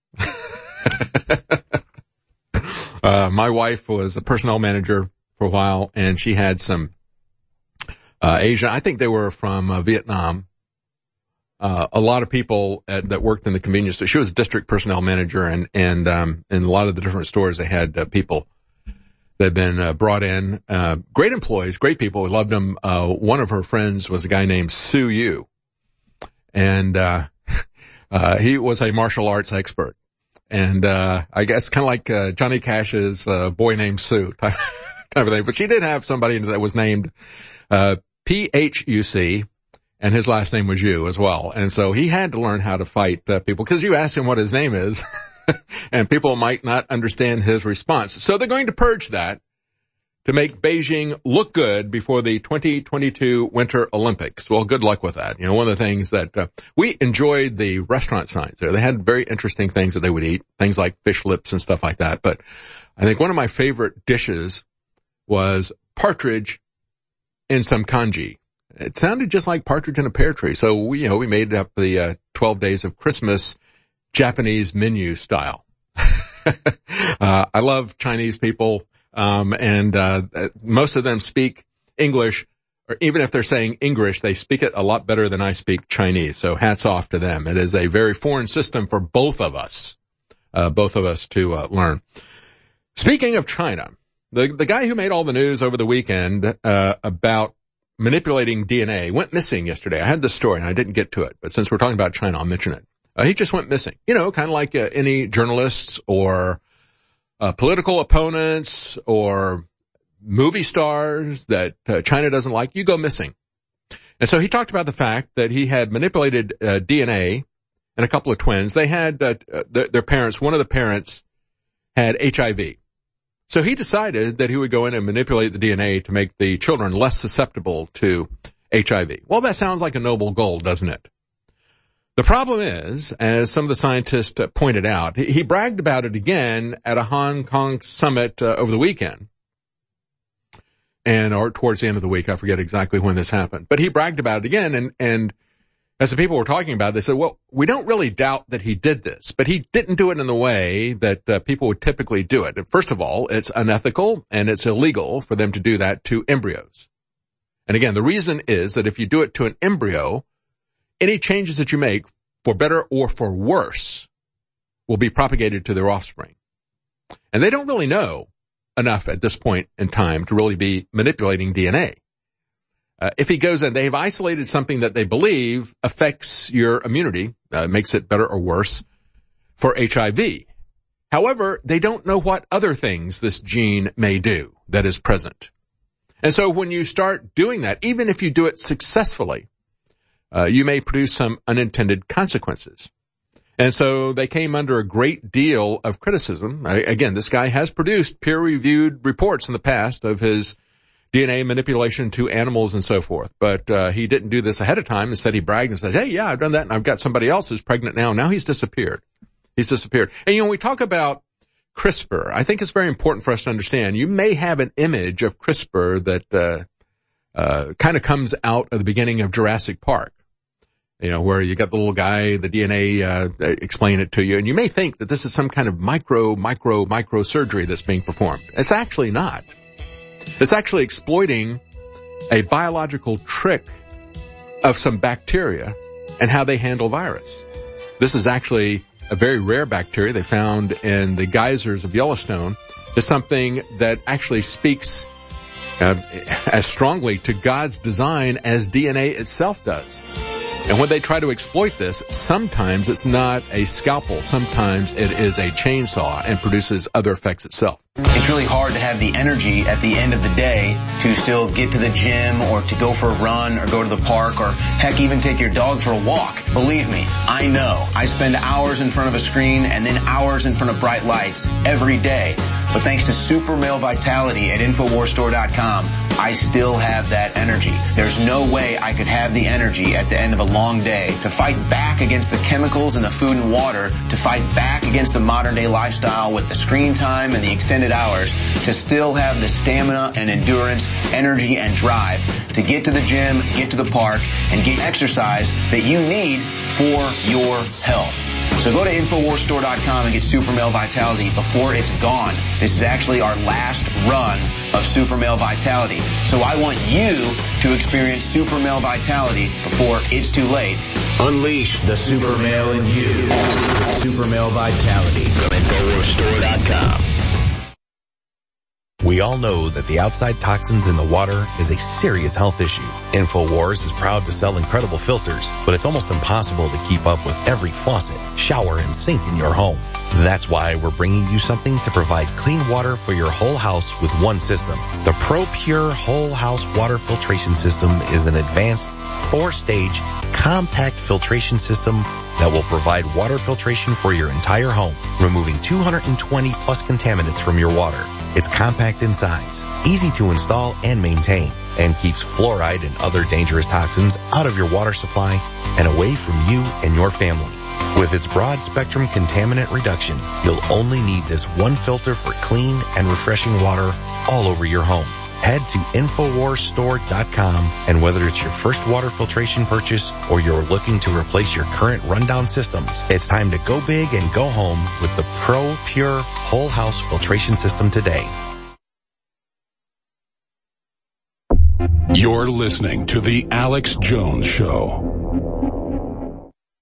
uh, my wife was a personnel manager for a while, and she had some uh, Asian, I think they were from uh, Vietnam. Uh, a lot of people at, that worked in the convenience store. She was a district personnel manager, and, and, um, in a lot of the different stores, they had uh, people that had been uh, brought in, uh, great employees, great people. We loved them. Uh, one of her friends was a guy named Su Yu. And, uh, uh, he was a martial arts expert. And, uh, I guess kind of like, uh, Johnny Cash's, uh, Boy Named Sue type, type of thing. But she did have somebody that was named, uh, P H U C, and his last name was Yu as well. And so he had to learn how to fight uh, people, because you ask him what his name is, and people might not understand his response. So they're going to purge that to make Beijing look good before the twenty twenty-two Winter Olympics. Well, good luck with that. You know, one of the things that uh, we enjoyed the restaurant signs there. They had very interesting things that they would eat, things like fish lips and stuff like that. But I think one of my favorite dishes was partridge in some congee. It sounded just like partridge in a pear tree. So we, you know, we made up the uh, twelve days of Christmas Japanese menu style. uh, I love Chinese people, um, and uh, most of them speak English, or even if they're saying English, they speak it a lot better than I speak Chinese. So hats off to them. It is a very foreign system for both of us, uh, both of us to uh, learn. Speaking of China, the the guy who made all the news over the weekend uh, about manipulating D N A went missing yesterday. I had this story and I didn't get to it, but since we're talking about China, I'll mention it. Uh, he just went missing. You know, kind of like uh, any journalists or uh, political opponents or movie stars that uh, China doesn't like, you go missing. And so he talked about the fact that he had manipulated uh, D N A in a couple of twins. They had uh, th- their parents, one of the parents had H I V. So he decided that he would go in and manipulate the D N A to make the children less susceptible to H I V. Well, that sounds like a noble goal, doesn't it? The problem is, as some of the scientists uh, pointed out, he, he bragged about it again at a Hong Kong summit uh, over the weekend. And, or towards the end of the week, I forget exactly when this happened. But he bragged about it again, and, and as the people were talking about it, they said, well, we don't really doubt that he did this, but he didn't do it in the way that uh, people would typically do it. First of all, it's unethical and it's illegal for them to do that to embryos. And again, the reason is that if you do it to an embryo, any changes that you make, for better or for worse, will be propagated to their offspring. And they don't really know enough at this point in time to really be manipulating D N A. Uh, if he goes in, they've isolated something that they believe affects your immunity, uh, makes it better or worse for H I V. However, they don't know what other things this gene may do that is present. And so when you start doing that, even if you do it successfully, uh, you may produce some unintended consequences. And so they came under a great deal of criticism. I, again, this guy has produced peer-reviewed reports in the past of his D N A manipulation to animals and so forth. But uh, he didn't do this ahead of time. Instead, he bragged and said, hey, yeah, I've done that, and I've got somebody else who's pregnant now. Now he's disappeared. He's disappeared. And, you know, when we talk about CRISPR, I think it's very important for us to understand. You may have an image of CRISPR that uh, uh kind of comes out of the beginning of Jurassic Park. You know, where you got the little guy, the D N A, uh, explain it to you. And you may think that this is some kind of micro, micro, micro surgery that's being performed. It's actually not. It's actually exploiting a biological trick of some bacteria and how they handle virus. This is actually a very rare bacteria they found in the geysers of Yellowstone. It's something that actually speaks uh, as strongly to God's design as D N A itself does. And when they try to exploit this, sometimes it's not a scalpel. Sometimes it is a chainsaw and produces other effects itself. It's really hard to have the energy at the end of the day to still get to the gym or to go for a run or go to the park or heck, even take your dog for a walk. Believe me, I know. I spend hours in front of a screen and then hours in front of bright lights every day. But thanks to Super Male Vitality at Infowars Store dot com, I still have that energy. There's no way I could have the energy at the end of a long day to fight back against the chemicals in the food and water, to fight back against the modern day lifestyle with the screen time and the extended hours, to still have the stamina and endurance, energy and drive to get to the gym, get to the park, and get exercise that you need for your health. So go to Infowars Store dot com and get Super Male Vitality before it's gone. This is actually our last run of Super Male Vitality. So I want you to experience Super Male Vitality before it's too late. Unleash the super male in you with Super Male Vitality from Infowars Store dot com. We all know that the outside toxins in the water is a serious health issue. InfoWars is proud to sell incredible filters, but it's almost impossible to keep up with every faucet, shower, and sink in your home. That's why we're bringing you something to provide clean water for your whole house with one system. The ProPure Whole House Water Filtration System is an advanced four-stage compact filtration system that will provide water filtration for your entire home, removing two hundred twenty plus contaminants from your water. It's compact in size, easy to install and maintain, and keeps fluoride and other dangerous toxins out of your water supply and away from you and your family. With its broad spectrum contaminant reduction, you'll only need this one filter for clean and refreshing water all over your home. Head to Infowars Store dot com, and whether it's your first water filtration purchase or you're looking to replace your current rundown systems, it's time to go big and go home with the ProPure Whole House Filtration System today. You're listening to The Alex Jones Show.